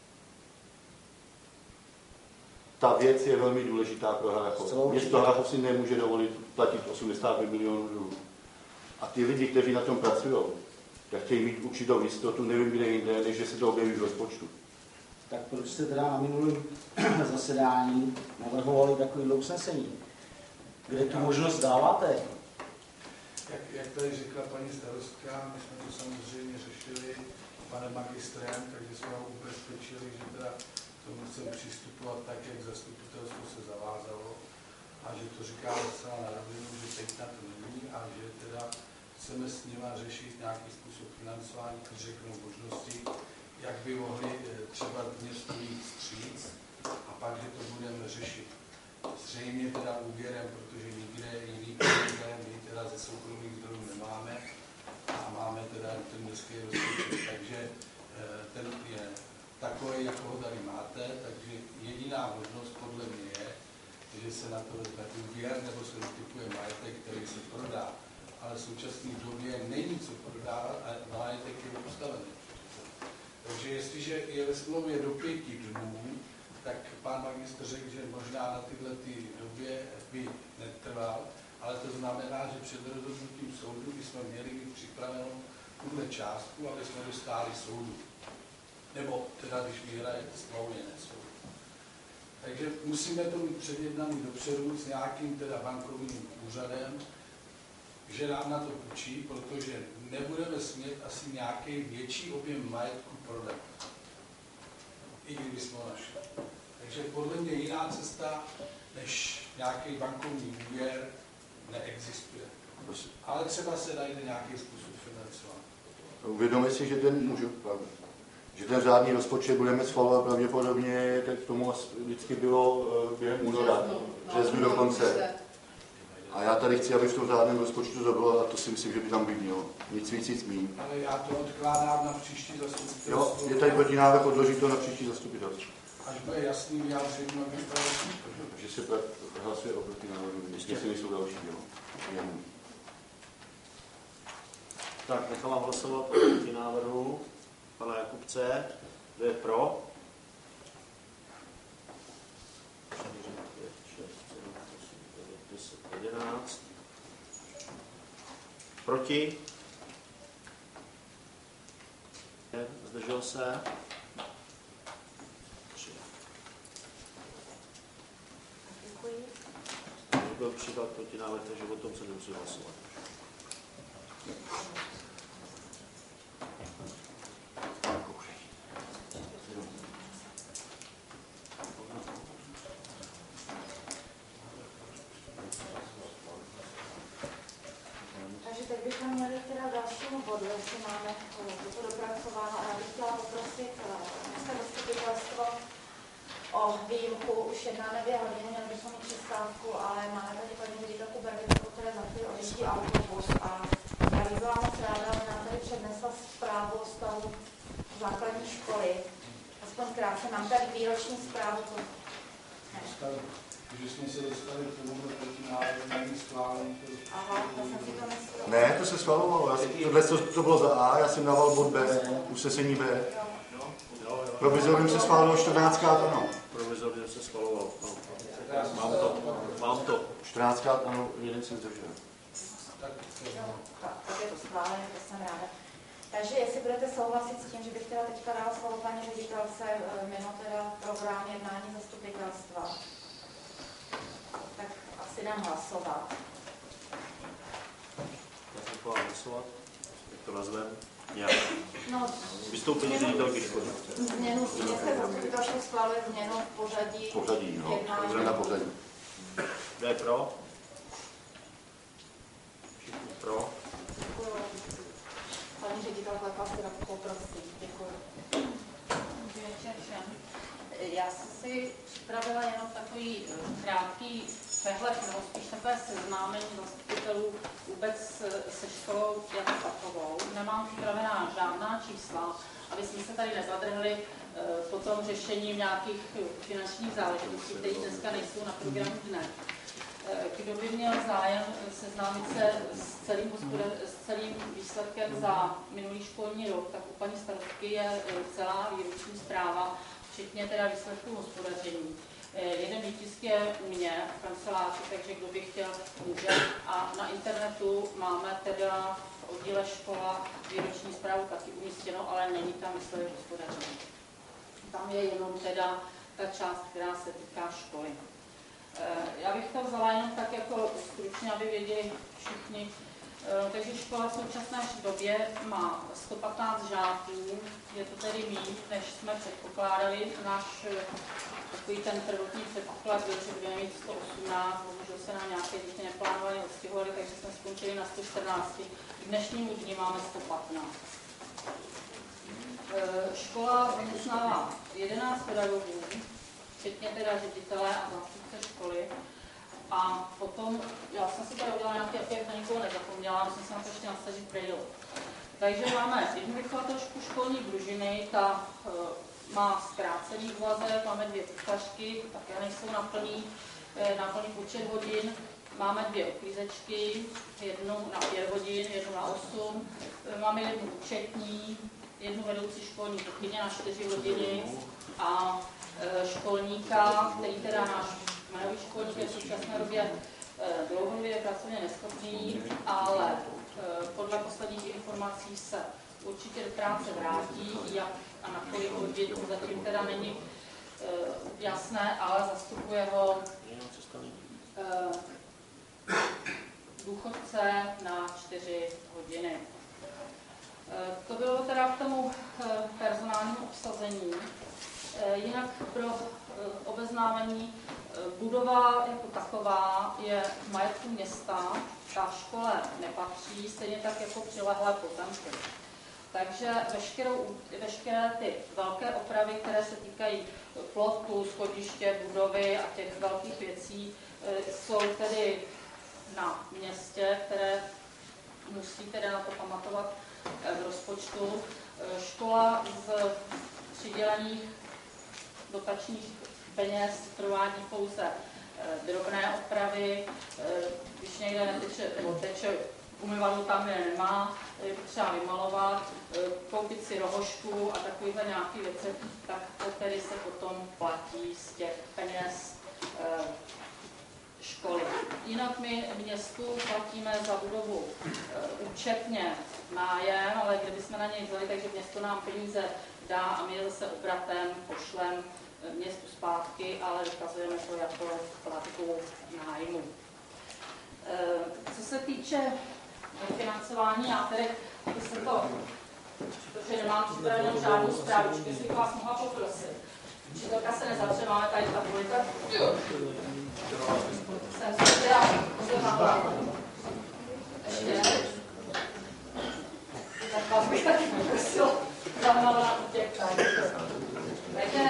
ta věc je velmi důležitá pro Harrachov. Město Harrachov si nemůže dovolit platit osmdesát pět milionů dluhů. A ty lidi, kteří na tom pracují, tak chtějí mít určitou jistotu, nevím kde jinde, než že se to objeví v rozpočtu. Tak proč jste teda na minulém zasedání navrhovali takovýhle usnesení? Kde tu možnost dáváte? Jak, jak tady řekla paní starostka, my jsme to samozřejmě řešili panem magistrem, takže jsme ho ubezpečili, že teda tomu chceme přistupovat tak, jak zastupitelstvo se zavázalo a že to říká docela na rovinu, že teď na to není a že teda chceme s nima řešit nějaký způsob financování, když řeknou možnosti, jak by mohli třeba městu jít vstříc a pak, že to budeme řešit zřejmě teda úvěrem, protože nikde jiný peníze my teda ze soukromých zdrojů nemáme a máme teda ten městský rozpočet, takže ten je takový, jako ho tady máte, takže jediná možnost podle mě je, že se na to vezme úvěr nebo se typuje majetek, který se prodá. Ale v současné době není co prodávat a majetek je postavený. Takže jestliže je ve smlouvě do pěti dnů, tak pán magistr řekl, že možná na tyhle ty době by netrval, ale to znamená, že před rozhodnutím soudu bychom měli mít připravenou tuhle částku, aby jsme dostali soudu. Nebo teda, když vyhraje smlouvě nesoudu. Takže musíme to mít předjednaný dopředu s nějakým teda bankovním úřadem, že nám na to půjčí, protože nebudeme smět asi nějaký větší objem majetku prodat. I kdybychom ho našli. Takže podle mě jiná cesta, než nějaký bankovní úvěr, neexistuje. Ale třeba se najde nějaký způsob financování. Uvědomme si, že ten, můžu, že ten řádný rozpočet budeme schvalovat pravděpodobně, tak tomu vždycky bylo během února, březnu dokonce. A já tady chci, aby v tom řádném rozpočtu to bylo, a to si myslím, že by tam být mělo. Nic víc, nic míň. Ale já to odkládám na příští zastupitelstvo. Jo, je tady protinávrh, odložit to na příští zastupitelstvo. Až bude jasný vyjádření magistra. Že se hlasuje o protinávrhu, jestli nejsou další, jo. Jenom. Tak, nechám vám hlasovat o protinávrhu pana Jakubce. Kdo je pro? čtyři, pět, šest, sedm, osm, devět, deset, jedenáct. Proti? Zdržel se? tři. Děkuji. Byl přijat protinávrh, takže o tom se nemusí hlasovat. Takže teď bychom měli teda dalšímu bodu, jestli máme to dopracováno, a já bych chtěla poprosit městské zastupitelstvo o výjimku. Už jednáme dvě hodiny, měli bychom mít přestávku, ale máme tady paní ředitelku Bergickou, které za chvíli odjíždí autobus a já bych byla moc ráda, aby nám tady přednesla zprávu o stavu základní školy. Aspoň krátce, mám tady výroční zprávu. To... Když jsme se dostali k tomu protinávrhu, není schválený. Aha, to jsem si to myslela. Ne, to se schvalovalo. Tohle to, to bylo za A, já jsem dával bod B, usnesení B. Provizorně se schválilo čtrnáctkrát ano. Provizorně se schvalovalo. No. Mám to. Mám to. čtrnáctkrát ano, jeden se zdržel. Tak, tak je to schválené, to jsem ráda. Takže jestli budete souhlasit s tím, že bych teda teďka dala slovo paní ředitelce mimo teda program jednání zastupitelstva, tak asi dám hlasovat. Já jsem chtěla hlasovat. Jak to nazvem? Nějak. No, vystoupení ředitelky školy. Změnu, městské zastupitelstvo schváluje změnu pořadí. Pořadí, no. Jednání. Na pořadí. Kdo je pro? Všichni pro. Děkuji. Paní ředitelka, vás teda poprosím. Děkuji. Dobrý večer všem. Já jsem si připravila jenom takový krátký přehled, nebo spíš takové seznámení zastupitelů vůbec se školou jako takovou. Nemám připravená žádná čísla, aby jsme se tady nezadrhli po tom řešení nějakých finančních záležitostí, které dneska nejsou na programu dne. Kdo by měl zájem seznámit se s celým, s celým výsledkem za minulý školní rok, tak u paní starostky je celá výroční zpráva, včetně teda výsledků hospodaření. Jeden výtisk je u mě v kanceláři, takže kdo by chtěl, může. A na internetu máme teda v oddíle škola výroční zprávu taky umístěno, ale není tam výsledek hospodaření. Tam je jenom teda ta část, která se týká školy. Já bych to vzala jenom tak jako stručně, aby věděli všichni. Takže škola v současné době má sto patnáct žáků, je to tedy méně, než jsme předpokládali. Náš takový ten prvotní předpoklad byl, že budeme mít sto osmnáct, bohužel se nám nějaké děti neplánovaly, odstěhovaly, takže jsme skončili na sto čtrnáct. K dnešnímu dni máme sto patnáct. Škola zaměstnává jedenáct pedagogů, včetně teda ředitele a zástupce školy. A potom, já jsem si tady udělala nějaký, jak na nikoho nezapomněla, musím se na to ještě nasadit brýle. Takže máme jednu vychovatelku školní družiny, ta e, má zkrácený úvazek, máme dvě kuchařky, také nejsou na plný. na plný počet hodin. Máme dvě uklízečky, jednu na pět hodin, jednu na osm. Máme jednu účetní, jednu vedoucí školní kuchyně na čtyři hodiny a školníka, který teda náš jmenový školník je v současné době dlouhodobě pracovně neschopný, ale podle posledních informací se určitě do práce vrátí, jak a na kolik hodin, to zatím teda není jasné, ale zastupuje ho důchodce na čtyři hodiny. To bylo teda k tomu personálnímu obsazení. Jinak pro obeznámení budova jako taková je v majetku města, ta škole nepatří, stejně tak jako přilehlé pozemky. Takže veškerou, veškeré ty velké opravy, které se týkají plotu, schodiště, budovy a těch velkých věcí, jsou tedy na městě, které musí tedy na to pamatovat v rozpočtu. Škola z přidělených dotačních peněz provádí pouze drobné opravy, když někde neteče, nebo teče umyvadlo tam, kde nemá, je potřeba vymalovat, koupit si rohošku a takovýhle nějaké věci, tak to tedy se potom platí z těch peněz školy. Jinak my městu platíme za budovu účetně nájem, ale kdybychom na něj vzali, takže město nám peníze dá a my je zase obratem pošlem městu zpátky, ale vykazujeme to jako platbu nájmu. Co se týče financování, já tedy, aby se to, protože nemám připravenou žádnou zprávu, bych bych vás mohla poprosit. Učitelka se nezavře, máme tady tabulita. Jsem se teda pozornala. Ještě. Tak vás bych taky poprosil zahnala na těch tady. Takže,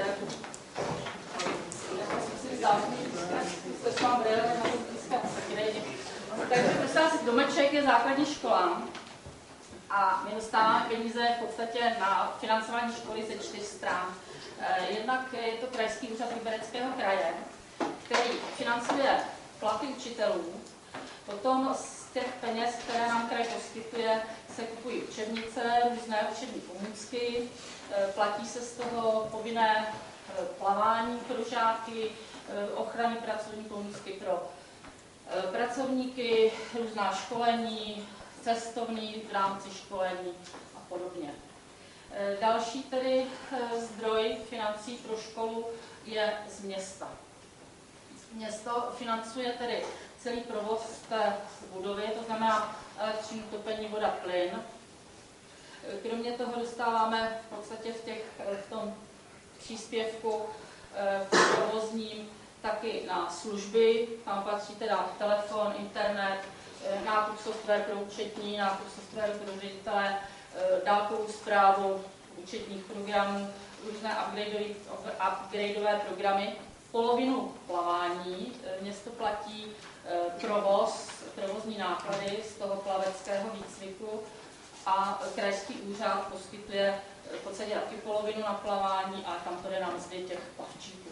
já jsem si vzal, že mám brýle, tak na to pískat taky nejde. Takže prostě si domeček je základní škola a my dostáváme peníze v podstatě na financování školy ze čtyř stran. Jednak je to Krajský úřad Libereckého kraje, který financuje platy učitelů, potom z těch peněz, které nám kraj poskytuje, se kupují učebnice, různé učební pomůcky, platí se z toho povinné plavání pro žáky, ochrany pracovní pomůcky pro pracovníky, různá školení, cestovní v rámci školení a podobně. Další tedy zdroj financí pro školu je z města. Město financuje tedy celý provoz té budovy, to znamená elektřinu, topení, voda, plyn. Kromě toho dostáváme v podstatě v, těch, v tom příspěvku v provozním taky na služby, tam patří teda telefon, internet, nákup software pro účetní, nákup software pro ředitele, dálkovou správu účetních programů, různé upgradeové programy. Polovinu plavání město platí provoz, provozní náklady z toho plaveckého výcviku a krajský úřad poskytuje v podstatě taky polovinu na plavání a tam to jde na mzdy těch plavčíků.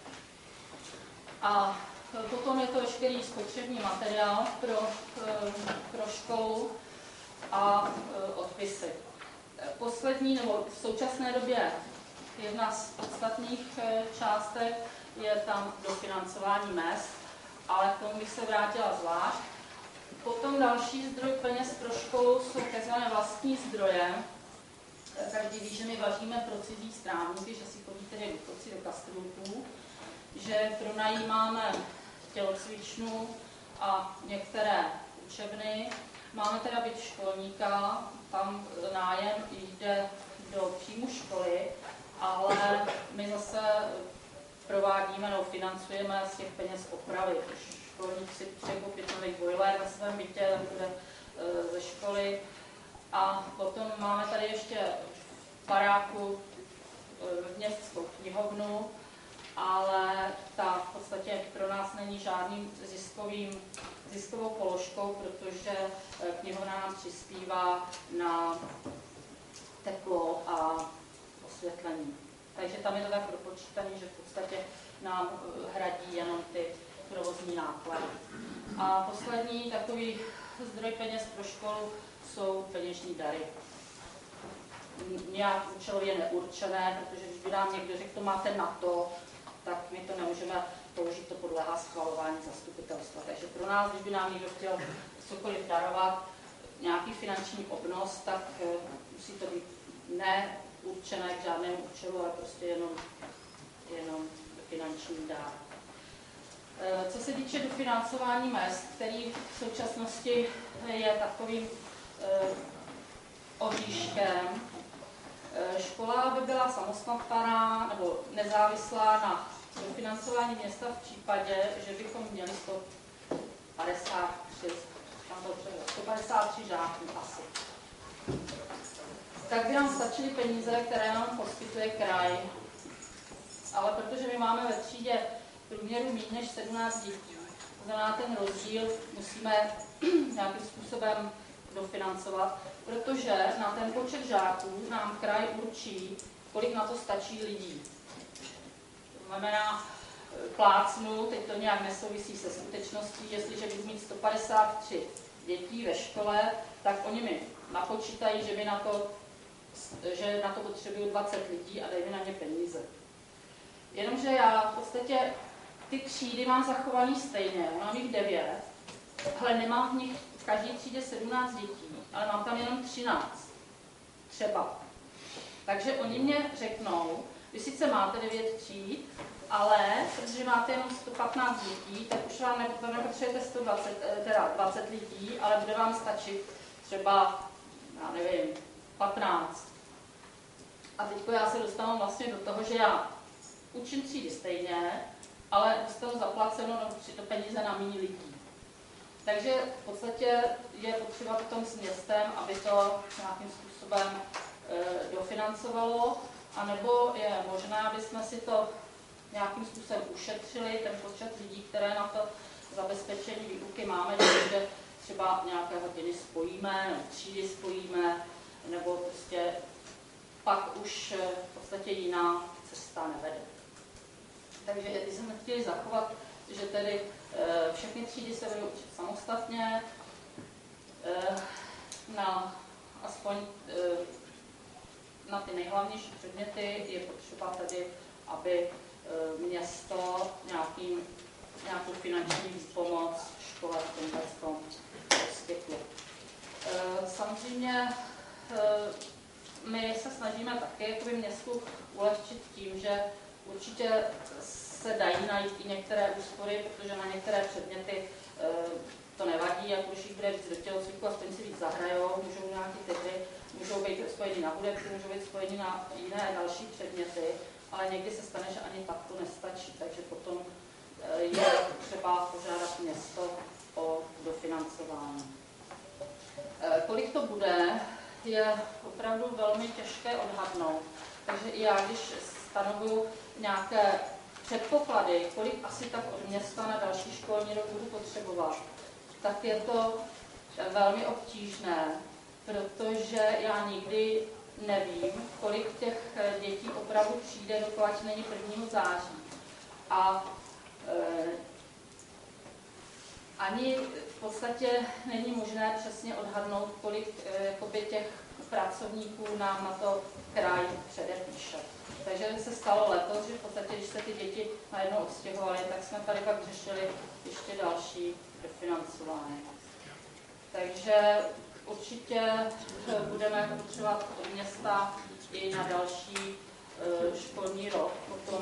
A potom je to veškerý spotřební materiál pro, pro školu a odpisy. Poslední, nebo v současné době jedna z podstatných částek je tam dofinancování mezd, ale k tomu bych se vrátila zvlášť. Potom další zdroj peněz pro školu jsou tzv. Vlastní zdroje. Každý ví, že my vaříme pro cizí strávníky, že si chodí tedy důchodci do kastrůlků, že pronajímáme tělocvičnu a některé učebny. Máme teda byt školníka, tam nájem jde do příjmu školy, ale my zase provádíme nebo financujeme z těch peněz opravy. Školník si překoupit nový boiler ve svém bytě, bude ze školy. A potom máme tady ještě v baráku městskou knihovnu, ale ta v podstatě pro nás není žádným ziskovým, ziskovou položkou, protože knihovna nám přispívá na teplo a osvětlení. Takže tam je to tak dopočítané, že v podstatě nám hradí jenom ty provozní náklady. A poslední takový zdroj peněz pro školu jsou peněžní dary. Nějak účelově neurčené, protože když by nám někdo řekl, to máte na to, tak my to nemůžeme použít, to podléhá schvalování zastupitelstva. Takže pro nás, když by nám někdo chtěl cokoliv darovat, nějaký finanční obnos, tak musí to být neurčené k žádnému účelu, ale prostě jenom, jenom finanční dár. Co se týče dofinancování mezd, který v současnosti je takovým oříškem, škola by byla samostatná nebo nezávislá na dofinancování města v případě, že bychom měli sto padesát tři, sto padesát tři žáků asi. Tak by nám stačily peníze, které nám poskytuje kraj. Ale protože my máme ve třídě průměru méně než sedmnáct dětí, to znamená, ten rozdíl musíme nějakým způsobem dofinancovat, protože na ten počet žáků nám kraj určí, kolik na to stačí lidí. To znamená, plácnu, teď to nějak nesouvisí se skutečností, jestliže budu mít sto padesát tři dětí ve škole, tak oni mi napočítají, že, by na, to, že na to potřebuju dvacet lidí a dají mi na ně peníze. Jenomže já v podstatě ty třídy mám zachovaný stejně, mám jich devět, ale nemám v nich v každé třídě sedmnáct dětí, ale mám tam jenom třináct. Třeba. Takže oni mě řeknou, vy sice máte devět tříd, ale protože máte jenom sto patnáct dětí, tak už vám nepotřebujete sto dvacet, teda dvacet lidí, ale bude vám stačit třeba, já nevím, patnáct. A teď já se dostávám vlastně do toho, že já učím třídy stejně, ale dostanu zaplaceno do peníze na méně lidí. Takže v podstatě je potřeba potom s městem, aby to nějakým způsobem e, dofinancovalo, anebo je možné, aby jsme si to nějakým způsobem ušetřili, ten počet lidí, které na to zabezpečení výuky máme, že třeba nějaké hodiny spojíme, nebo třídy spojíme, nebo prostě pak už v podstatě jiná cesta nevede. Takže když jsme chtěli zachovat, že tedy e, všechny třídy se budou učit samostatně, e, na aspoň e, na ty nejhlavnější předměty je potřeba tedy, aby e, město nějakým, nějakou finanční pomoc škole v tomhle tom poskytlo. E, samozřejmě e, my se snažíme taky jakoby městu ulehčit tím, že určitě se dají najít i některé úspory, protože na některé předměty e, to nevadí, jak když jich bude víc do tělocviku, aspoň si víc zahrajou, můžou nějaké ty hry, můžou být spojení na hudebku, můžou být spojení na jiné další předměty, ale někdy se stane, že ani tak to nestačí, takže potom e, je třeba požádat město o dofinancování. E, kolik to bude, je opravdu velmi těžké odhadnout, takže i já, když stanovuju nějaké předpoklady, kolik asi tak od města na další školní rok budu potřebovat, tak je to velmi obtížné, protože já nikdy nevím, kolik těch dětí opravdu přijde, dokud není prvního září. A e, ani v podstatě není možné přesně odhadnout, kolik e, jakoby těch pracovníků nám na to kraj předepíše. Takže se stalo letos, že v podstatě, když se ty děti najednou odstěhovaly, tak jsme tady pak řešili ještě další dofinancování. Takže určitě budeme potřebovat od města i na další školní rok potom,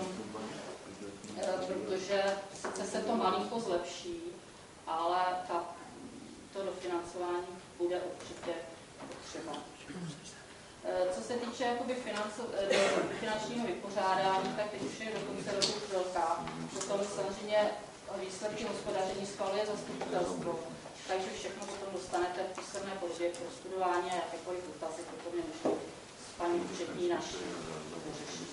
protože sice se to malinko zlepší, ale ta, to dofinancování bude určitě potřeba. Co se týče jakoby financo, finančního vypořádání, tak teď už je dokonce roku velká. Potom samozřejmě výsledky hospodaření schvaluje zastupitelstvo, takže všechno potom dostanete v písemné podobě pro studování a jakékoliv dotazy potom je možné s paní účetní naší vyřešit.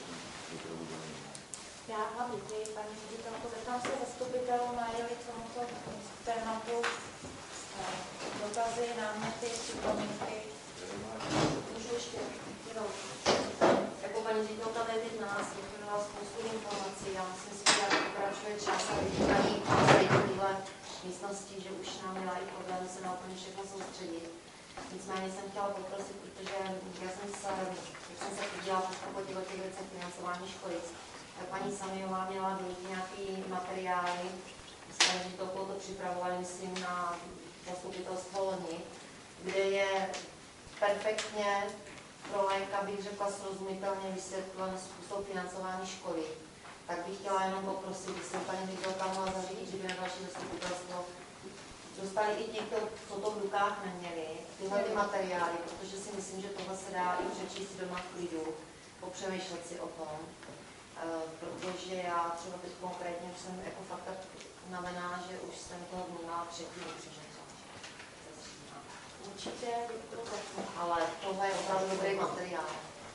Já vám děkuji, paní ředitelko. Zeptám se zastupitelů, najeli k tomuto tématu dotazy, náměty, připomínky. Můžu ještě jenom. Jako paní ředitelka V jedenáct vyplnila spoustu informací. Já myslím si, že jak pokračuje čas a vypíkají tady tyhle místnosti, že už nám měla i problém se na úplně všechno soustředit. Nicméně jsem chtěla poprosit, protože já jsem se, jak jsem se podívala po těch věcech financování školy, tak paní Samiová měla dojít nějaký materiály, myslím, že to to připravovali, myslím, na zastupitelstvo loni, kde je perfektně pro léka, bych řekla, srozumitelně vysvětlen způsob financování školy. Tak bych chtěla jenom poprosit, jestli paní ředitelka mohla zařídit, že by na další zastupitelstvo dostali i ti, co to v rukách neměli, tyhle ty materiály, protože si myslím, že tohle se dá i přečíst si doma v klidu, popřemýšlet si o tom, e, protože já třeba teď konkrétně jsem jako fakt tak znamená, že už jsem toho vnímala předtím přežečela. Určitě, ale tohle je opravdu dobrý materiál.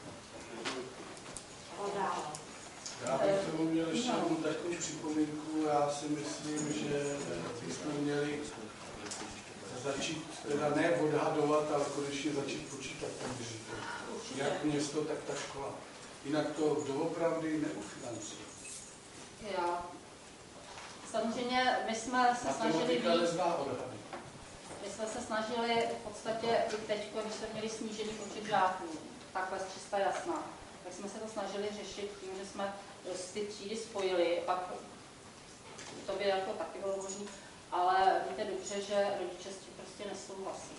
Podál. Já bych tomu měl ještě jednu takovou připomínku. Já si myslím, že bychom měli začít, teda ne odhadovat, ale konečně začít počítat ten věřitel. Jak město, tak ta škola. Jinak to doopravdy neufinancuje. Já. Samozřejmě my jsme se snažili být... My jsme se snažili v podstatě i teď, když jsme měli snížený počet žáků, takhle z čista jasná, tak jsme se to snažili řešit tím, že jsme ty třídy spojili, pak to by jako taky bylo možné, ale víte dobře, že rodiče s tím prostě nesouhlasí.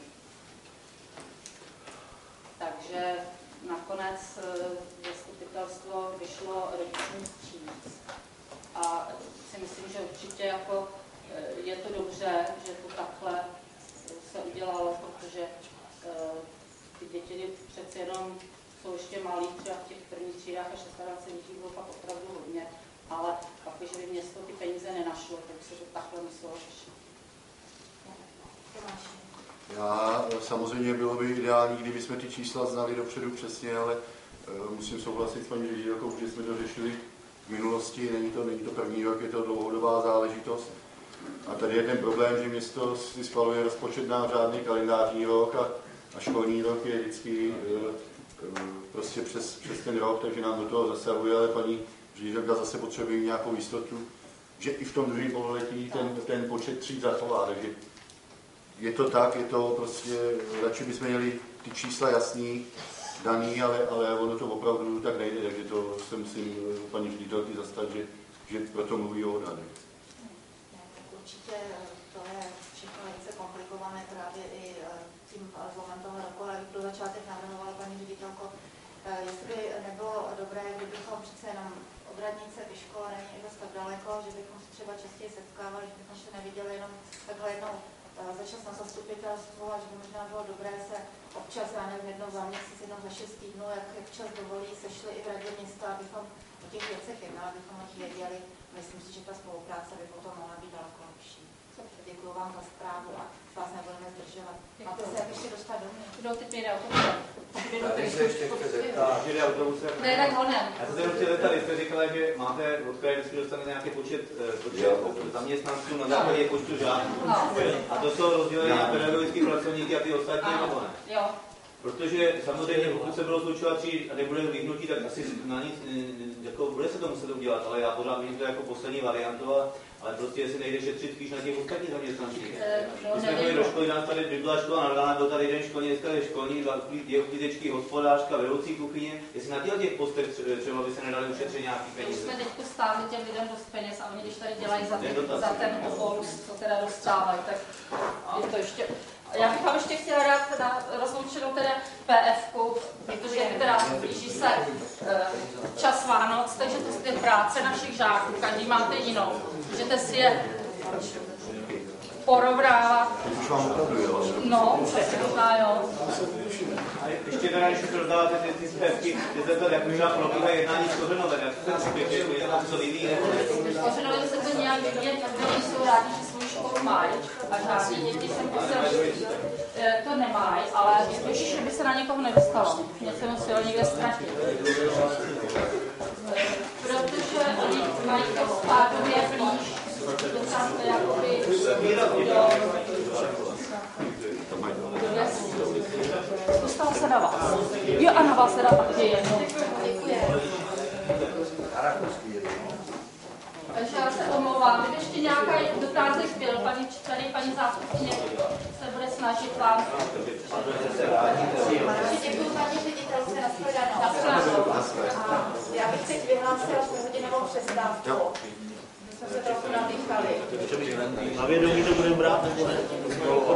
Takže nakonec zastupitelstvo vyšlo rodičům vstříc. A si myslím, že určitě jako je to dobře, že to takhle se udělalo, protože ty děti přece jenom jsou ještě malí, třeba v těch prvních třídách a šestnáct dětí bylo pak opravdu hodně, ale pak, když by město ty peníze nenašlo, tak se to takhle muselo řešit. Já samozřejmě bylo by ideální, kdyby jsme ty čísla znali dopředu přesně, ale uh, musím souhlasit s paní ředitelkou, že jsme to řešili v minulosti, není to, není to první rok, je to dlouhodobá záležitost. A tady je ten problém, že město si schvaluje rozpočet na řádný kalendářní rok a, a školní rok je vždycky uh, prostě přes, přes ten rok, takže nám do toho zasahuje, ale paní ředitelka zase potřebuje nějakou jistotu, že i v tom druhém pololetí ten, ten počet tříd zachová, takže je to tak, je to prostě, radši bychom měli ty čísla jasný, daný, ale, ale ono to opravdu tak nejde, takže to se musím paní ředitelky zastat, že, že proto mluví o odhadech. Určitě to je všechno velice komplikované právě i tím zlomem toho roku, ale pro začátek navrhovala paní ředitelko, jestli by nebylo dobré, kdybychom přece jenom od radnice ke škole není dost tak daleko, že bychom se třeba častěji setkávali, že bychom se neviděli jenom takhle jednou za čas na zastupitelstvu a že by možná bylo dobré se občas, já nevím, jednou za měsíc, jednou za šest týdnů, jak, jak čas dovolí, sešli i v radě města, abychom o těch věcech jednali, abychom o těch věděli. Myslím si, že ta spolupráce by potom mohla být daleko lepší. Děkuji vám za zprávu a vás nebudeme zdržovat. Máte se jak ještě dostat domů? Kdo teď jde autobusem? Tady se ještě chce zeptat. Že jde autobusem. Ne, tak honem. Já jsem se jenom chtěl zeptat, jste říkala, že máte od kraje vždycky dostane nějaký počet, počet zaměstnanců na základě počtu žáků. A to jsou rozdělení na pedagogické pracovníky a ty ostatní, nebo ne? Jo. Protože samozřejmě, pokud se budou slučovat tři a nebude vyhnutí, tak asi na nic, jako bude se to muset udělat, ale já pořád vidím to jako poslední variantu, ale prostě jestli nejde šetřit spíš na těch ostatních zaměstnancích. My jsme byli do školy, nás tady byla škola na rána, byl tady jeden školní, dneska je školní, je uklízečky, hospodářka, vedoucí kuchyně. Jestli na těch postech třeba by se nedali ušetřit nějaký peníze. My jsme teď stáhli těm lidem dost peněz a oni když tady dělají za ten, za ten obor, co teda dostávají, tak je to ještě... Já bych vám ještě chtěla dát na rozloučenou teda P F ku, protože teda blíží se e, čas Vánoc, takže to je práce našich žáků, každý máte jinou. Můžete si je porovnávat. Už vám opravdu, jo? No, možná jo. A ještě teda, když rozdáváte ty, ty zpěvky, je to tak, jak možná probíhá jednání s Kořenovem, jak se to zpěvky, je tam co jiný, nebo ne? S Kořenovem se to nějak vyvíjet, protože jsou rádi, že svou školu mají a žádný děti jsem posel, to nemají, ale ještě by se na někoho nedostalo. Něco muselo někde ztratit. Protože oni mají to spádově blíž. Dosáhne jakoby dostala se na vás. Jo, a na vás teda taky jedno. Děkuji. A rakouský je to, no. Takže já se omlouvám. Kdyby ještě nějaký dotázek byl, paní, tady paní zástupkyně se bude snažit vám. Děkuji paní ředitelce, nashledanou. A já bych teď vyhlásila hodinovou přestávku. My jsme se trochu nadýchali. Na vědomí to budeme brát nebo ne?